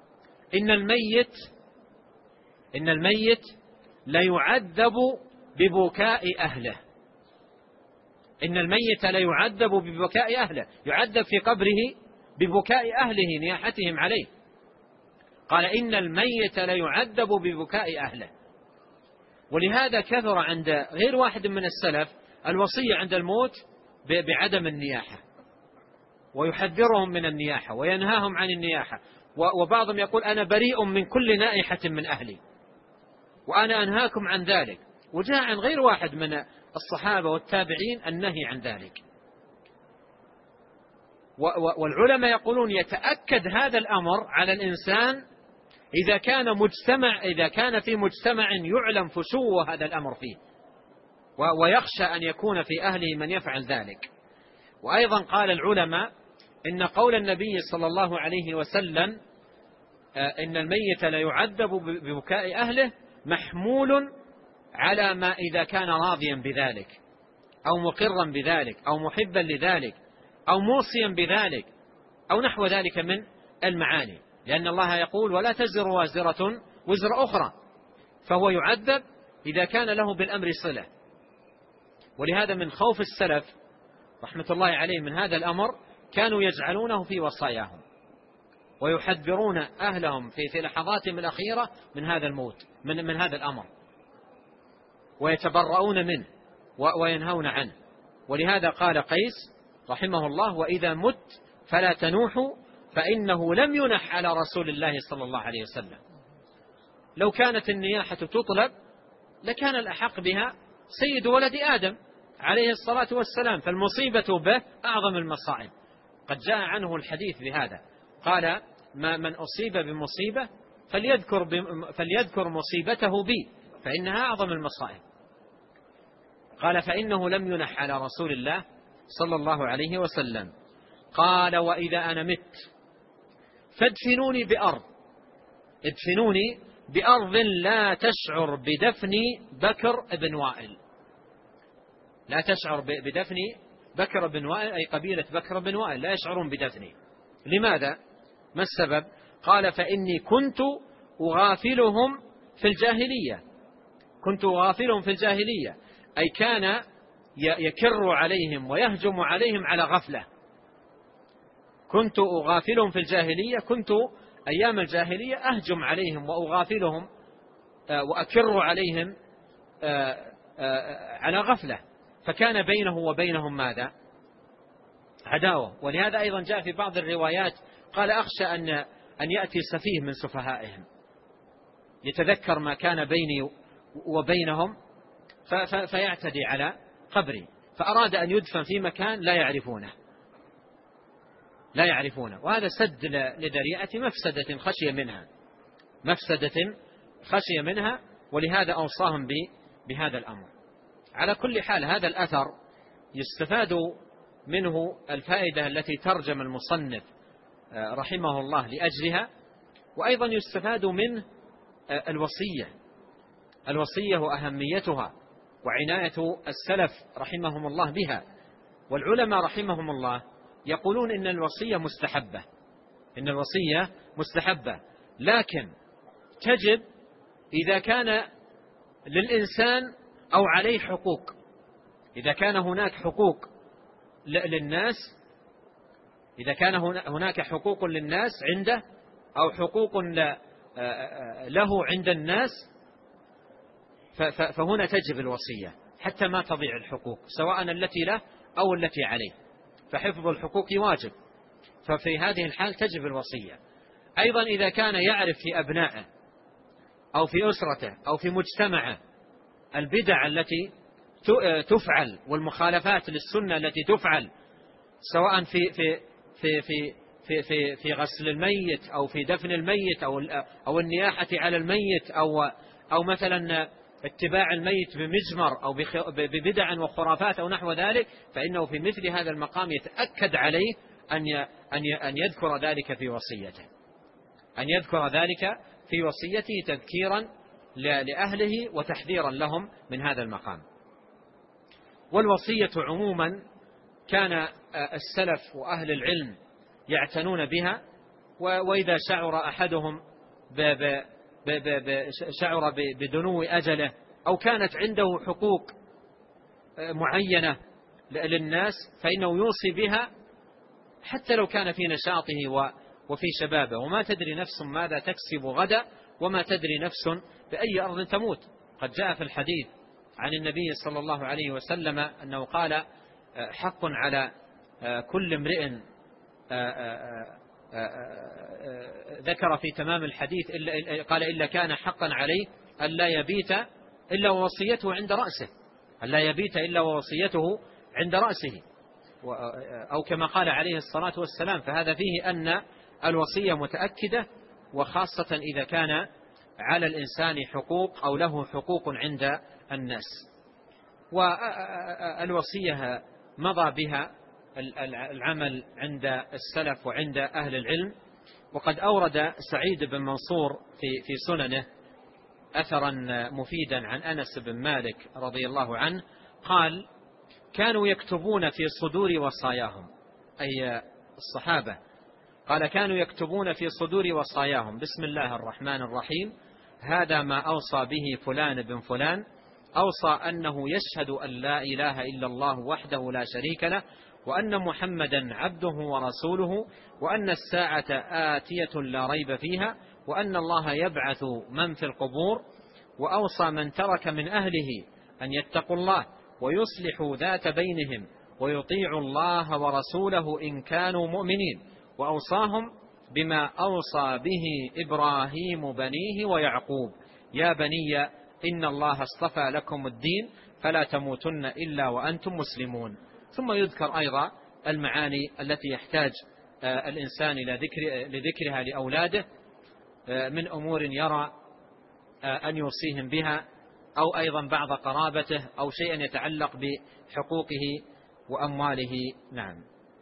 إن الميت ليعذب ببكاء أهله. إن الميت ليعذب ببكاء أهله، يعذب في قبره ببكاء أهله نياحتهم عليه. قال: إن الميت ليعذب ببكاء أهله. ولهذا كثر عند غير واحد من السلف الوصية عند الموت بعدم النياحة، ويحذرهم من النياحة وينهاهم عن النياحة. وبعضهم يقول: أنا بريء من كل نائحة من أهلي وأنا أنهاكم عن ذلك. وجاء عن غير واحد من الصحابة والتابعين النهي عن ذلك. والعلماء يقولون: يتأكد هذا الأمر على الإنسان إذا كان في مجتمع يعلم فشو هذا الأمر فيه، ويخشى أن يكون في أهله من يفعل ذلك. وأيضا قال العلماء إن قول النبي صلى الله عليه وسلم: إن الميت لا يعذب ببكاء أهله، محمول على ما إذا كان راضيا بذلك أو مقرا بذلك أو محبا لذلك أو موصيا بذلك أو نحو ذلك من المعاني، لأن الله يقول: ولا تزر وازرة وزر أخرى، فهو يعذب إذا كان له بالأمر صلة. ولهذا من خوف السلف رحمة الله عليه من هذا الأمر كانوا يجعلونه في وصاياهم ويحذرون أهلهم في لحظاتهم الأخيرة من هذا الموت، من هذا الأمر، ويتبرؤون منه وينهون عنه. ولهذا قال قيس رحمه الله: وإذا مت فلا تنوحوا فإنه لم ينح على رسول الله صلى الله عليه وسلم. لو كانت النياحة تطلب لكان الأحق بها سيد ولد آدم عليه الصلاة والسلام، فالمصيبة به أعظم المصائب. قد جاء عنه الحديث بهذا، قال: من أصيب بمصيبة فليذكر مصيبته بي فإنها أعظم المصائب. قال: فإنه لم ينح على رسول الله صلى الله عليه وسلم. قال: وإذا أنا مت فادفنوني بأرض، ادفنوني بأرض لا تشعر بدفني بكر بن وائل. لا تشعر بدفني بكر بن وائل، أي قبيلة بكر بن وائل لا يشعرون بدفني. لماذا؟ ما السبب؟ قال: فإني كنت أغافلهم في الجاهلية. كنت أغافلهم في الجاهلية، أي كان يكر عليهم ويهجم عليهم على غفلة. كنت أغافلهم في الجاهلية، كنت أيام الجاهلية أهجم عليهم وأغافلهم وأكر عليهم على غفلة، فكان بينه وبينهم ماذا؟ عداوة. ولهذا أيضا جاء في بعض الروايات قال: أخشى أن يأتي سفيه من سفهائهم يتذكر ما كان بيني وبينهم فيعتدي على قبري، فأراد أن يدفن في مكان لا يعرفونه. وهذا سد لذريعة مفسدة خشي منها، ولهذا أوصاهم بهذا الأمر. على كل حال هذا الأثر يستفاد منه الفائدة التي ترجم المصنف رحمه الله لأجلها، وأيضا يستفاد منه الوصية وأهميتها وعناية السلف رحمهم الله بها. والعلماء رحمهم الله يقولون إن الوصية مستحبة، لكن تجب إذا كان للإنسان أو عليه حقوق. إذا كان هناك حقوق للناس، إذا كان هناك حقوق للناس عنده أو حقوق له عند الناس، فهنا تجب الوصية حتى ما تضيع الحقوق، سواء التي له أو التي عليه، فحفظ الحقوق واجب. ففي هذه الحال تجب الوصية. أيضا إذا كان يعرف في أبنائه أو في أسرته أو في مجتمعه البدع التي تفعل والمخالفات للسنة التي تفعل، سواء في غسل الميت أو في دفن الميت أو النياحة على الميت أو مثلا اتباع الميت بمجمر أو ببدع وخرافات أو نحو ذلك، فإنه في مثل هذا المقام يتأكد عليه أن يذكر ذلك في وصيته، أن يذكر ذلك في وصيته تذكيرا لأهله وتحذيرا لهم من هذا المقام. والوصية عموما كان السلف وأهل العلم يعتنون بها، وإذا شعر أحدهم شعر بدنو أجله أو كانت عنده حقوق معينة للناس فإنه يوصي بها حتى لو كان في نشاطه وفي شبابه، وما تدري نفس ماذا تكسب غدا، وما تدري نفس بأي أرض تموت. قد جاء في الحديث عن النبي صلى الله عليه وسلم أنه قال: حق على كل امرئ، ذكر في تمام الحديث قال: إلا كان حقا عليه ألا يبيت إلا ووصيته عند رأسه، ألا يبيت إلا ووصيته عند رأسه، أو كما قال عليه الصلاة والسلام. فهذا فيه أن الوصية متأكدة، وخاصة إذا كان على الإنسان حقوق أو له حقوق عند الناس. والوصية مضى بها العمل عند السلف وعند أهل العلم. وقد أورد سعيد بن منصور في سننه أثرا مفيدا عن أنس بن مالك رضي الله عنه قال: كانوا يكتبون في صدور وصاياهم، أي الصحابة، قال: كانوا يكتبون في صدور وصاياهم: بسم الله الرحمن الرحيم، هذا ما أوصى به فلان بن فلان، أوصى أنه يشهد أن لا إله إلا الله وحده لا شريك له، وأن محمدا عبده ورسوله، وأن الساعة آتية لا ريب فيها، وأن الله يبعث من في القبور، وأوصى من ترك من أهله أن يتقوا الله ويصلحوا ذات بينهم ويطيعوا الله ورسوله إن كانوا مؤمنين، وأوصاهم بما أوصى به إبراهيم بنيه ويعقوب: يا بني إن الله اصطفى لكم الدين فلا تموتن إلا وأنتم مسلمون. ثم يذكر أيضا المعاني التي يحتاج الإنسان لذكرها لأولاده من أمور يرى أن يوصيهم بها، أو أيضا بعض قرابته، أو شيئا يتعلق بحقوقه وأمواله. نعم.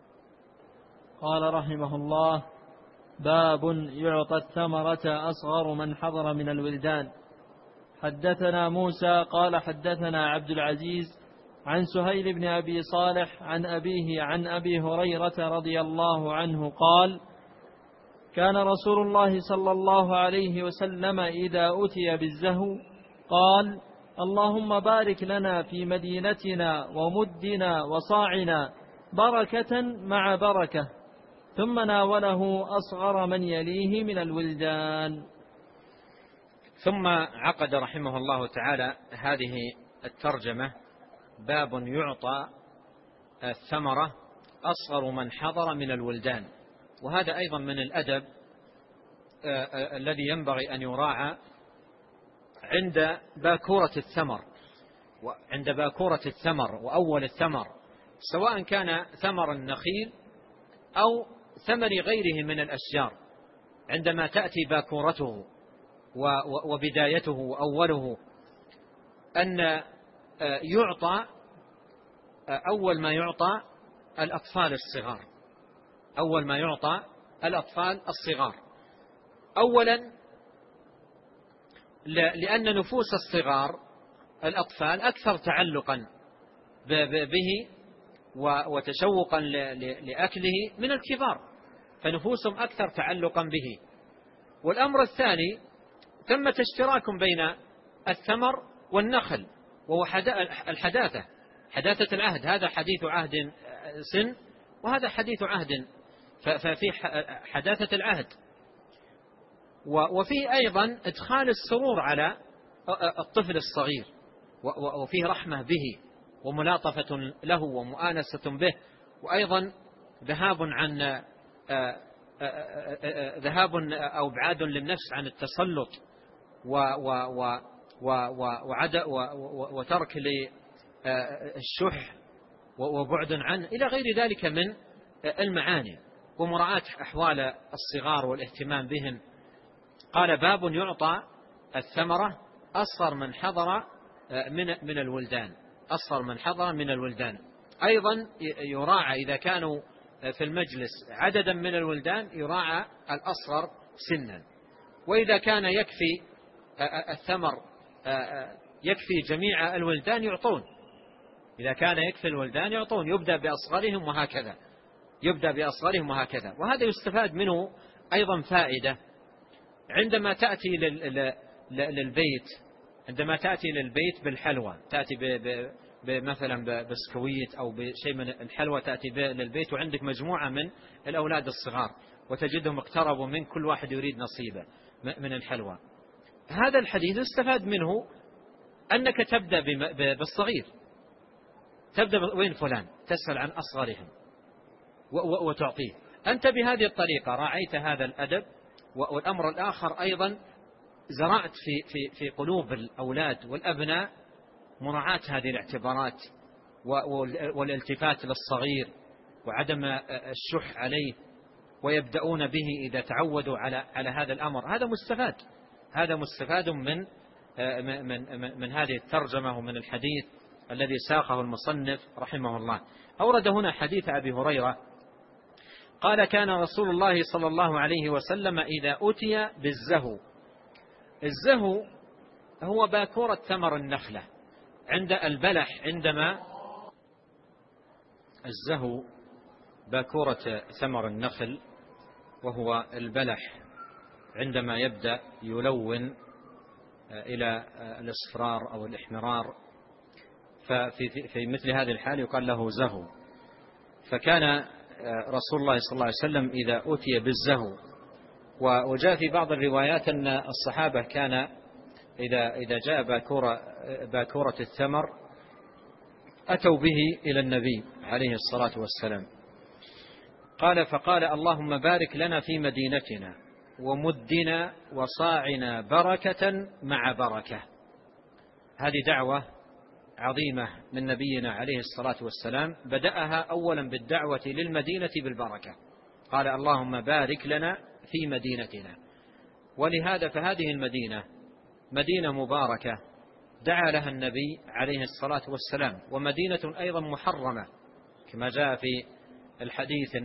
قال رحمه الله: باب يعطى الثمرة أصغر من حضر من الولدان. حدثنا موسى قال حدثنا عبد العزيز عن سهيل بن أبي صالح عن أبيه عن أبي هريرة رضي الله عنه قال: كان رسول الله صلى الله عليه وسلم إذا أتي بالزهو قال: اللهم بارك لنا في مدينتنا ومدنا وصاعنا بركة مع بركة، ثم ناوله أصغر من يليه من الولدان.
ثم عقد رحمه الله تعالى هذه الترجمة: باب يعطى الثمرة أصغر من حضر من الولدان. وهذا أيضا من الأدب الذي ينبغي أن يراعى عند باكورة الثمر، وعند باكورة الثمر وأول الثمر، سواء كان ثمر النخيل أو ثمر غيره من الأشجار. عندما تأتي باكورته وبدايته وأوله أن يعطى أول ما يعطى الأطفال الصغار، أول ما يعطى الأطفال الصغار أولا، لأن نفوس الصغار الأطفال أكثر تعلقا به وتشوقا لأكله من الكبار، فنفوسهم أكثر تعلقا به. والأمر الثاني: ثمة اشتراك بين الثمر والنخل، وهو الحداثة، حداثة العهد. هذا حديث عهد سن، وهذا حديث عهد، ففي حداثة العهد. وفيه أيضا إدخال السرور على الطفل الصغير، وفيه رحمة به وملاطفة له ومؤانسة به، وأيضا ذهاب أو ابعاد للنفس عن التسلط وترك للشح وبعد عنه إلى غير ذلك من المعاني، ومراعاة أحوال الصغار والاهتمام بهم. قال: باب يعطى الثمرة أصغر من حضر من الولدان، أصغر من حضر من الولدان. أيضا يراعى إذا كانوا في المجلس عددا من الولدان يراعى الأصغر سنا، وإذا كان يكفي الثمر يكفي جميع الولدان يعطون، إذا كان يكفي الولدان يعطون، يبدأ بأصغرهم وهكذا. وهذا يستفاد منه أيضا فائدة عندما تأتي للبيت، عندما تأتي للبيت بالحلوى، تأتي مثلا بسكويت أو بشيء من الحلوى، تأتي للبيت وعندك مجموعة من الأولاد الصغار وتجدهم اقتربوا من كل واحد يريد نصيبه من الحلوى. هذا الحديث استفاد منه أنك تبدأ بالصغير، تبدأ وين فلان، تسأل عن أصغرهم وتعطيه. أنت بهذه الطريقة راعيت هذا الأدب. والأمر الآخر أيضا زرعت في قلوب الأولاد والأبناء مراعاة هذه الاعتبارات والالتفات للصغير وعدم الشح عليه، ويبدأون به إذا تعودوا على هذا الأمر. هذا مستفاد من هذه الترجمة ومن الحديث الذي ساقه المصنف رحمه الله. أورد هنا حديث أبي هريرة قال: كان رسول الله صلى الله عليه وسلم إذا أتي بالزهو. الزهو هو باكورة ثمر النخلة عند البلح، الزهو باكورة ثمر النخل وهو البلح عندما يبدأ يلون إلى الاصفرار أو الاحمرار، ففي مثل هذه الحال يقال له زهو. فكان رسول الله صلى الله عليه وسلم إذا أتي بالزهو، وجاء في بعض الروايات أن الصحابة كان إذا جاء باكورة الثمر أتوا به إلى النبي عليه الصلاة والسلام. فقال: اللهم بارك لنا في مدينتنا ومدنا وصاعنا بركة مع بركة. هذه دعوة عظيمة من نبينا عليه الصلاة والسلام، بدأها أولا بالدعوة للمدينة بالبركة، قال: اللهم بارك لنا في مدينتنا. ولهذا فهذه المدينة مدينة مباركة دعا لها النبي عليه الصلاة والسلام، ومدينة أيضا محرمة كما جاء في الحديث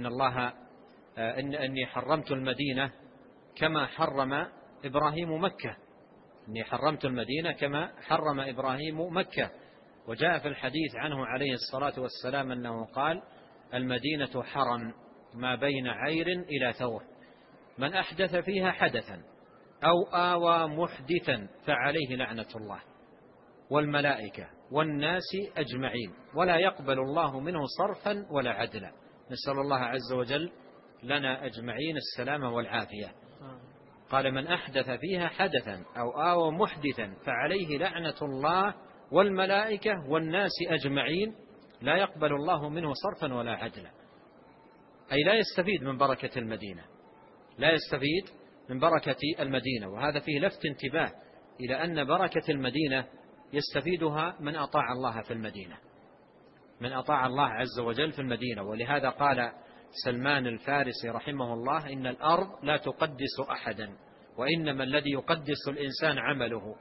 إني حرمت المدينة كما حرم إبراهيم مكة، إني حرمت المدينة كما حرم إبراهيم مكة. وجاء في الحديث عنه عليه الصلاة والسلام أنه قال: المدينة حرم ما بين عير إلى ثور، من أحدث فيها حدثا أو آوى محدثا فعليه لعنة الله والملائكة والناس أجمعين ولا يقبل الله منه صرفا ولا عدلا. نسأل الله عز وجل لنا أجمعين السلامة والعافية. قال: من أحدث فيها حدثا أو آوى محدثا فعليه لعنة الله والملائكة والناس أجمعين لا يقبل الله منه صرفا ولا عدلا. أي لا يستفيد من بركة المدينة، لا يستفيد من بركة المدينة. وهذا فيه لفت انتباه إلى أن بركة المدينة يستفيدها من أطاع الله في المدينة، من أطاع الله عز وجل في المدينة. ولهذا قال سلمان الفارسي رحمه الله: إن الأرض لا تقدس أحدا وإنما الذي يقدس الإنسان عمله.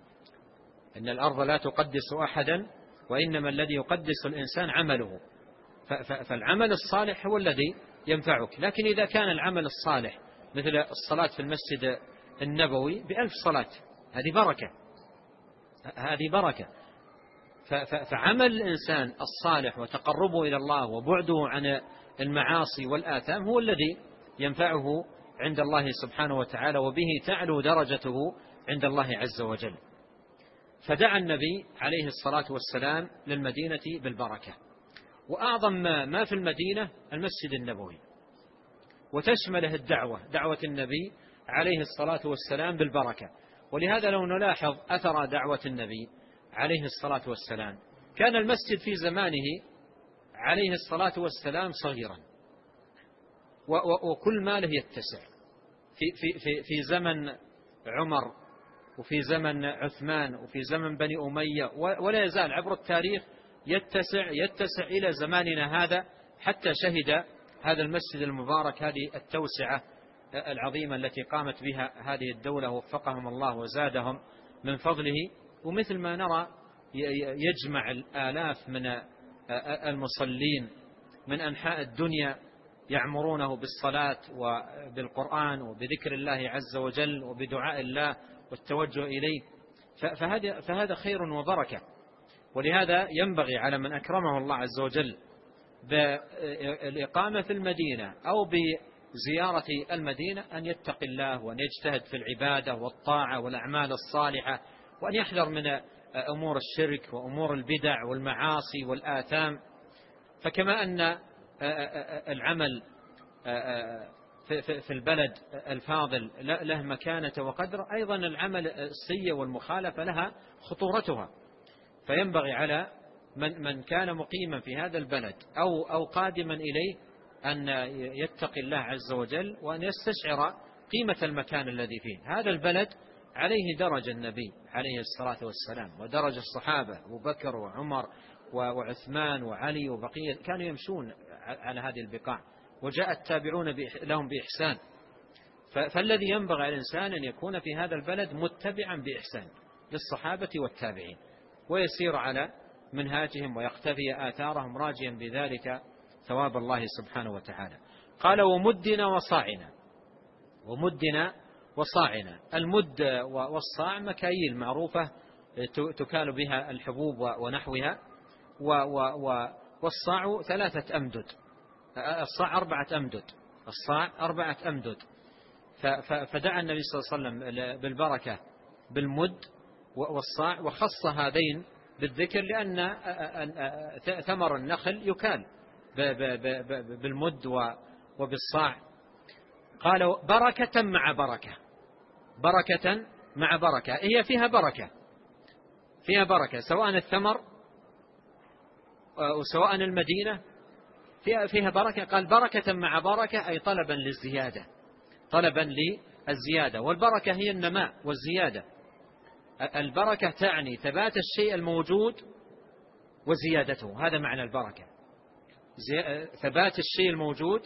إن الأرض لا تقدس أحدا وإنما الذي يقدس الإنسان عمله. فالعمل الصالح هو الذي ينفعك. لكن إذا كان العمل الصالح مثل الصلاة في المسجد النبوي ب1000 صلاة، هذه بركة. فعمل الإنسان الصالح وتقربه إلى الله وبعده عن المعاصي والآثام هو الذي ينفعه عند الله سبحانه وتعالى، وبه تعلو درجته عند الله عز وجل. فدعا النبي عليه الصلاة والسلام للمدينة بالبركة. وأعظم ما في المدينة المسجد النبوي، وتشمله دعوة النبي عليه الصلاة والسلام بالبركة. ولهذا لو نلاحظ أثر دعوة النبي عليه الصلاة والسلام، كان المسجد في زمانه عليه الصلاة والسلام صغيرا، وكل ماله يتسع. في زمن عمر وفي زمن عثمان وفي زمن بني أمية، ولا يزال عبر التاريخ يتسع إلى زماننا هذا، حتى شهد هذا المسجد المبارك هذه التوسعة العظيمة التي قامت بها هذه الدولة، وفقهم الله وزادهم من فضله. ومثل ما نرى يجمع الآلاف من المصلين من أنحاء الدنيا يعمرونه بالصلاة وبالقرآن وبذكر الله عز وجل وبدعاء الله والتوجه إليه، فهذا خير وبركة. ولهذا ينبغي على من أكرمه الله عز وجل بالإقامة في المدينة أو بزيارة المدينة أن يتقي الله وأن يجتهد في العبادة والطاعة والأعمال الصالحة، وأن يحذر من أمور الشرك وأمور البدع والمعاصي والآثام. فكما أن العمل في البلد الفاضل له مكانة وقدر، أيضا العمل السيء والمخالفة لها خطورتها. فينبغي على من كان مقيما في هذا البلد أو قادما إليه أن يتقي الله عز وجل وأن يستشعر قيمة المكان الذي فيه. هذا البلد عليه درج النبي عليه الصلاة والسلام ودرج الصحابة أبو بكر وعمر وعثمان وعلي وبقية، كانوا يمشون على هذه البقاع، وجاء التابعون لهم بإحسان. فالذي ينبغي على الإنسان أن يكون في هذا البلد متبعا بإحسان للصحابة والتابعين، ويسير على منهاجهم ويقتفي آثارهم راجيا بذلك ثواب الله سبحانه وتعالى. قال ومدنا وصاعنا. ومدنا وصاعنا، المد والصاع مكاييل معروفة تكال بها الحبوب ونحوها، والصاع 3 أمدد، الصاع 4 أمدد، الصاع 4 أمدد. فدعا النبي صلى الله عليه وسلم بالبركة بالمد والصاع، وخص هذين بالذكر لأن ثمر النخل يكال بالمد وبالصاع. قال بركة مع بركة، بركة مع بركة، هي فيها بركة، فيها بركة، سواء الثمر وسواء المدينة فيها بركة. قال بركة مع بركة أي طلبا للزيادة، طلبا للزيادة، والبركة هي النماء والزيادة. البركة تعني ثبات الشيء الموجود وزيادته، هذا معنى البركة، ثبات الشيء الموجود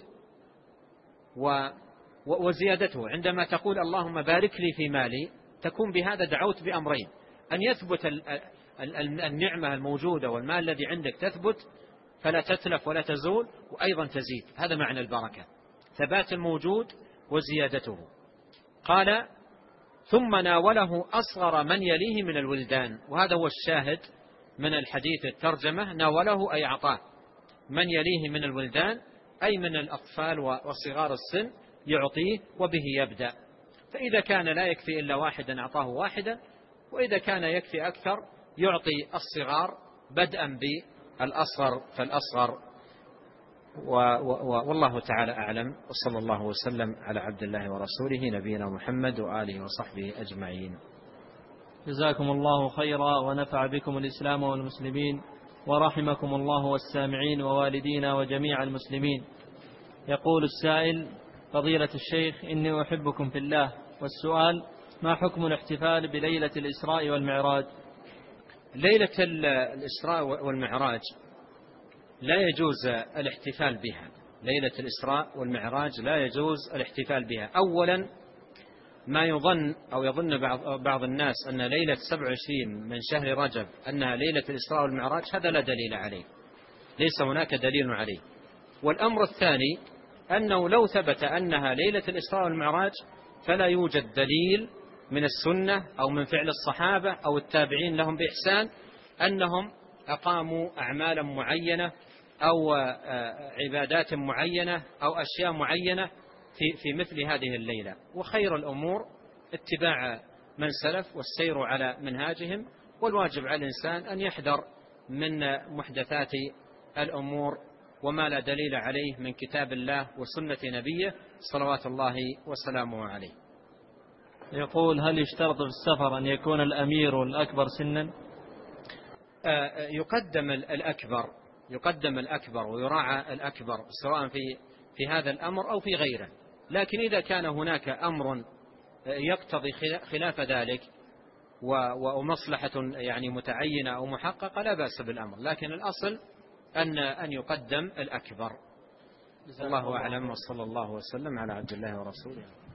وزيادته. عندما تقول اللهم بارك لي في مالي، تكون بهذا دعوت بأمرين: أن يثبت النعمة الموجودة والمال الذي عندك تثبت فلا تتلف ولا تزول، وأيضا تزيد. هذا معنى البركة، ثبات الموجود وزيادته. قال ثم ناوله أصغر من يليه من الولدان، وهذا هو الشاهد من الحديث الترجمة، ناوله أي أعطاه من يليه من الولدان، أي من الأطفال وصغار السن يعطيه وبه يبدأ. فإذا كان لا يكفي إلا واحدا أعطاه واحدا، وإذا كان يكفي أكثر يعطي الصغار بدءا بالأصغر فالأصغر. والله تعالى أعلم، وصلى الله وسلم على عبد الله ورسوله نبينا محمد وآله وصحبه أجمعين.
جزاكم الله خيرا ونفع بكم الإسلام والمسلمين، ورحمكم الله والسامعين ووالدينا وجميع المسلمين. يقول السائل: فضيلة الشيخ، إني أحبكم في الله، والسؤال: ما حكم الاحتفال بليلة الإسراء والمعراج؟
ليلة الإسراء والمعراج لا يجوز الاحتفال بها، ليلة الإسراء والمعراج لا يجوز الاحتفال بها. أولا، ما يظن أو يظن بعض الناس أن ليلة 27 من شهر رجب أنها ليلة الإسراء والمعراج، هذا لا دليل عليه، ليس هناك دليل عليه. والأمر الثاني أنه لو ثبت أنها ليلة الإسراء والمعراج فلا يوجد دليل من السنة أو من فعل الصحابة أو التابعين لهم بإحسان أنهم أقاموا أعمالا معينة أو عبادات معينة أو أشياء معينة في مثل هذه الليلة. وخير الأمور اتباع من سلف والسير على منهاجهم، والواجب على الإنسان أن يحذر من محدثات الأمور وما لا دليل عليه من كتاب الله وسنة نبيه صلوات الله وسلامه عليه.
يقول: هل يشترط في السفر أن يكون الأمير الأكبر سنا؟
يقدم الأكبر ويراعى الأكبر سواء في هذا الأمر أو في غيره. لكن إذا كان هناك أمر يقتضي خلاف ذلك ومصلحة يعني متعينة أو محققة لا بأس بالأمر، لكن الأصل أن يقدم الأكبر. الله أعلم، وصلى الله وسلم على عبد الله ورسوله.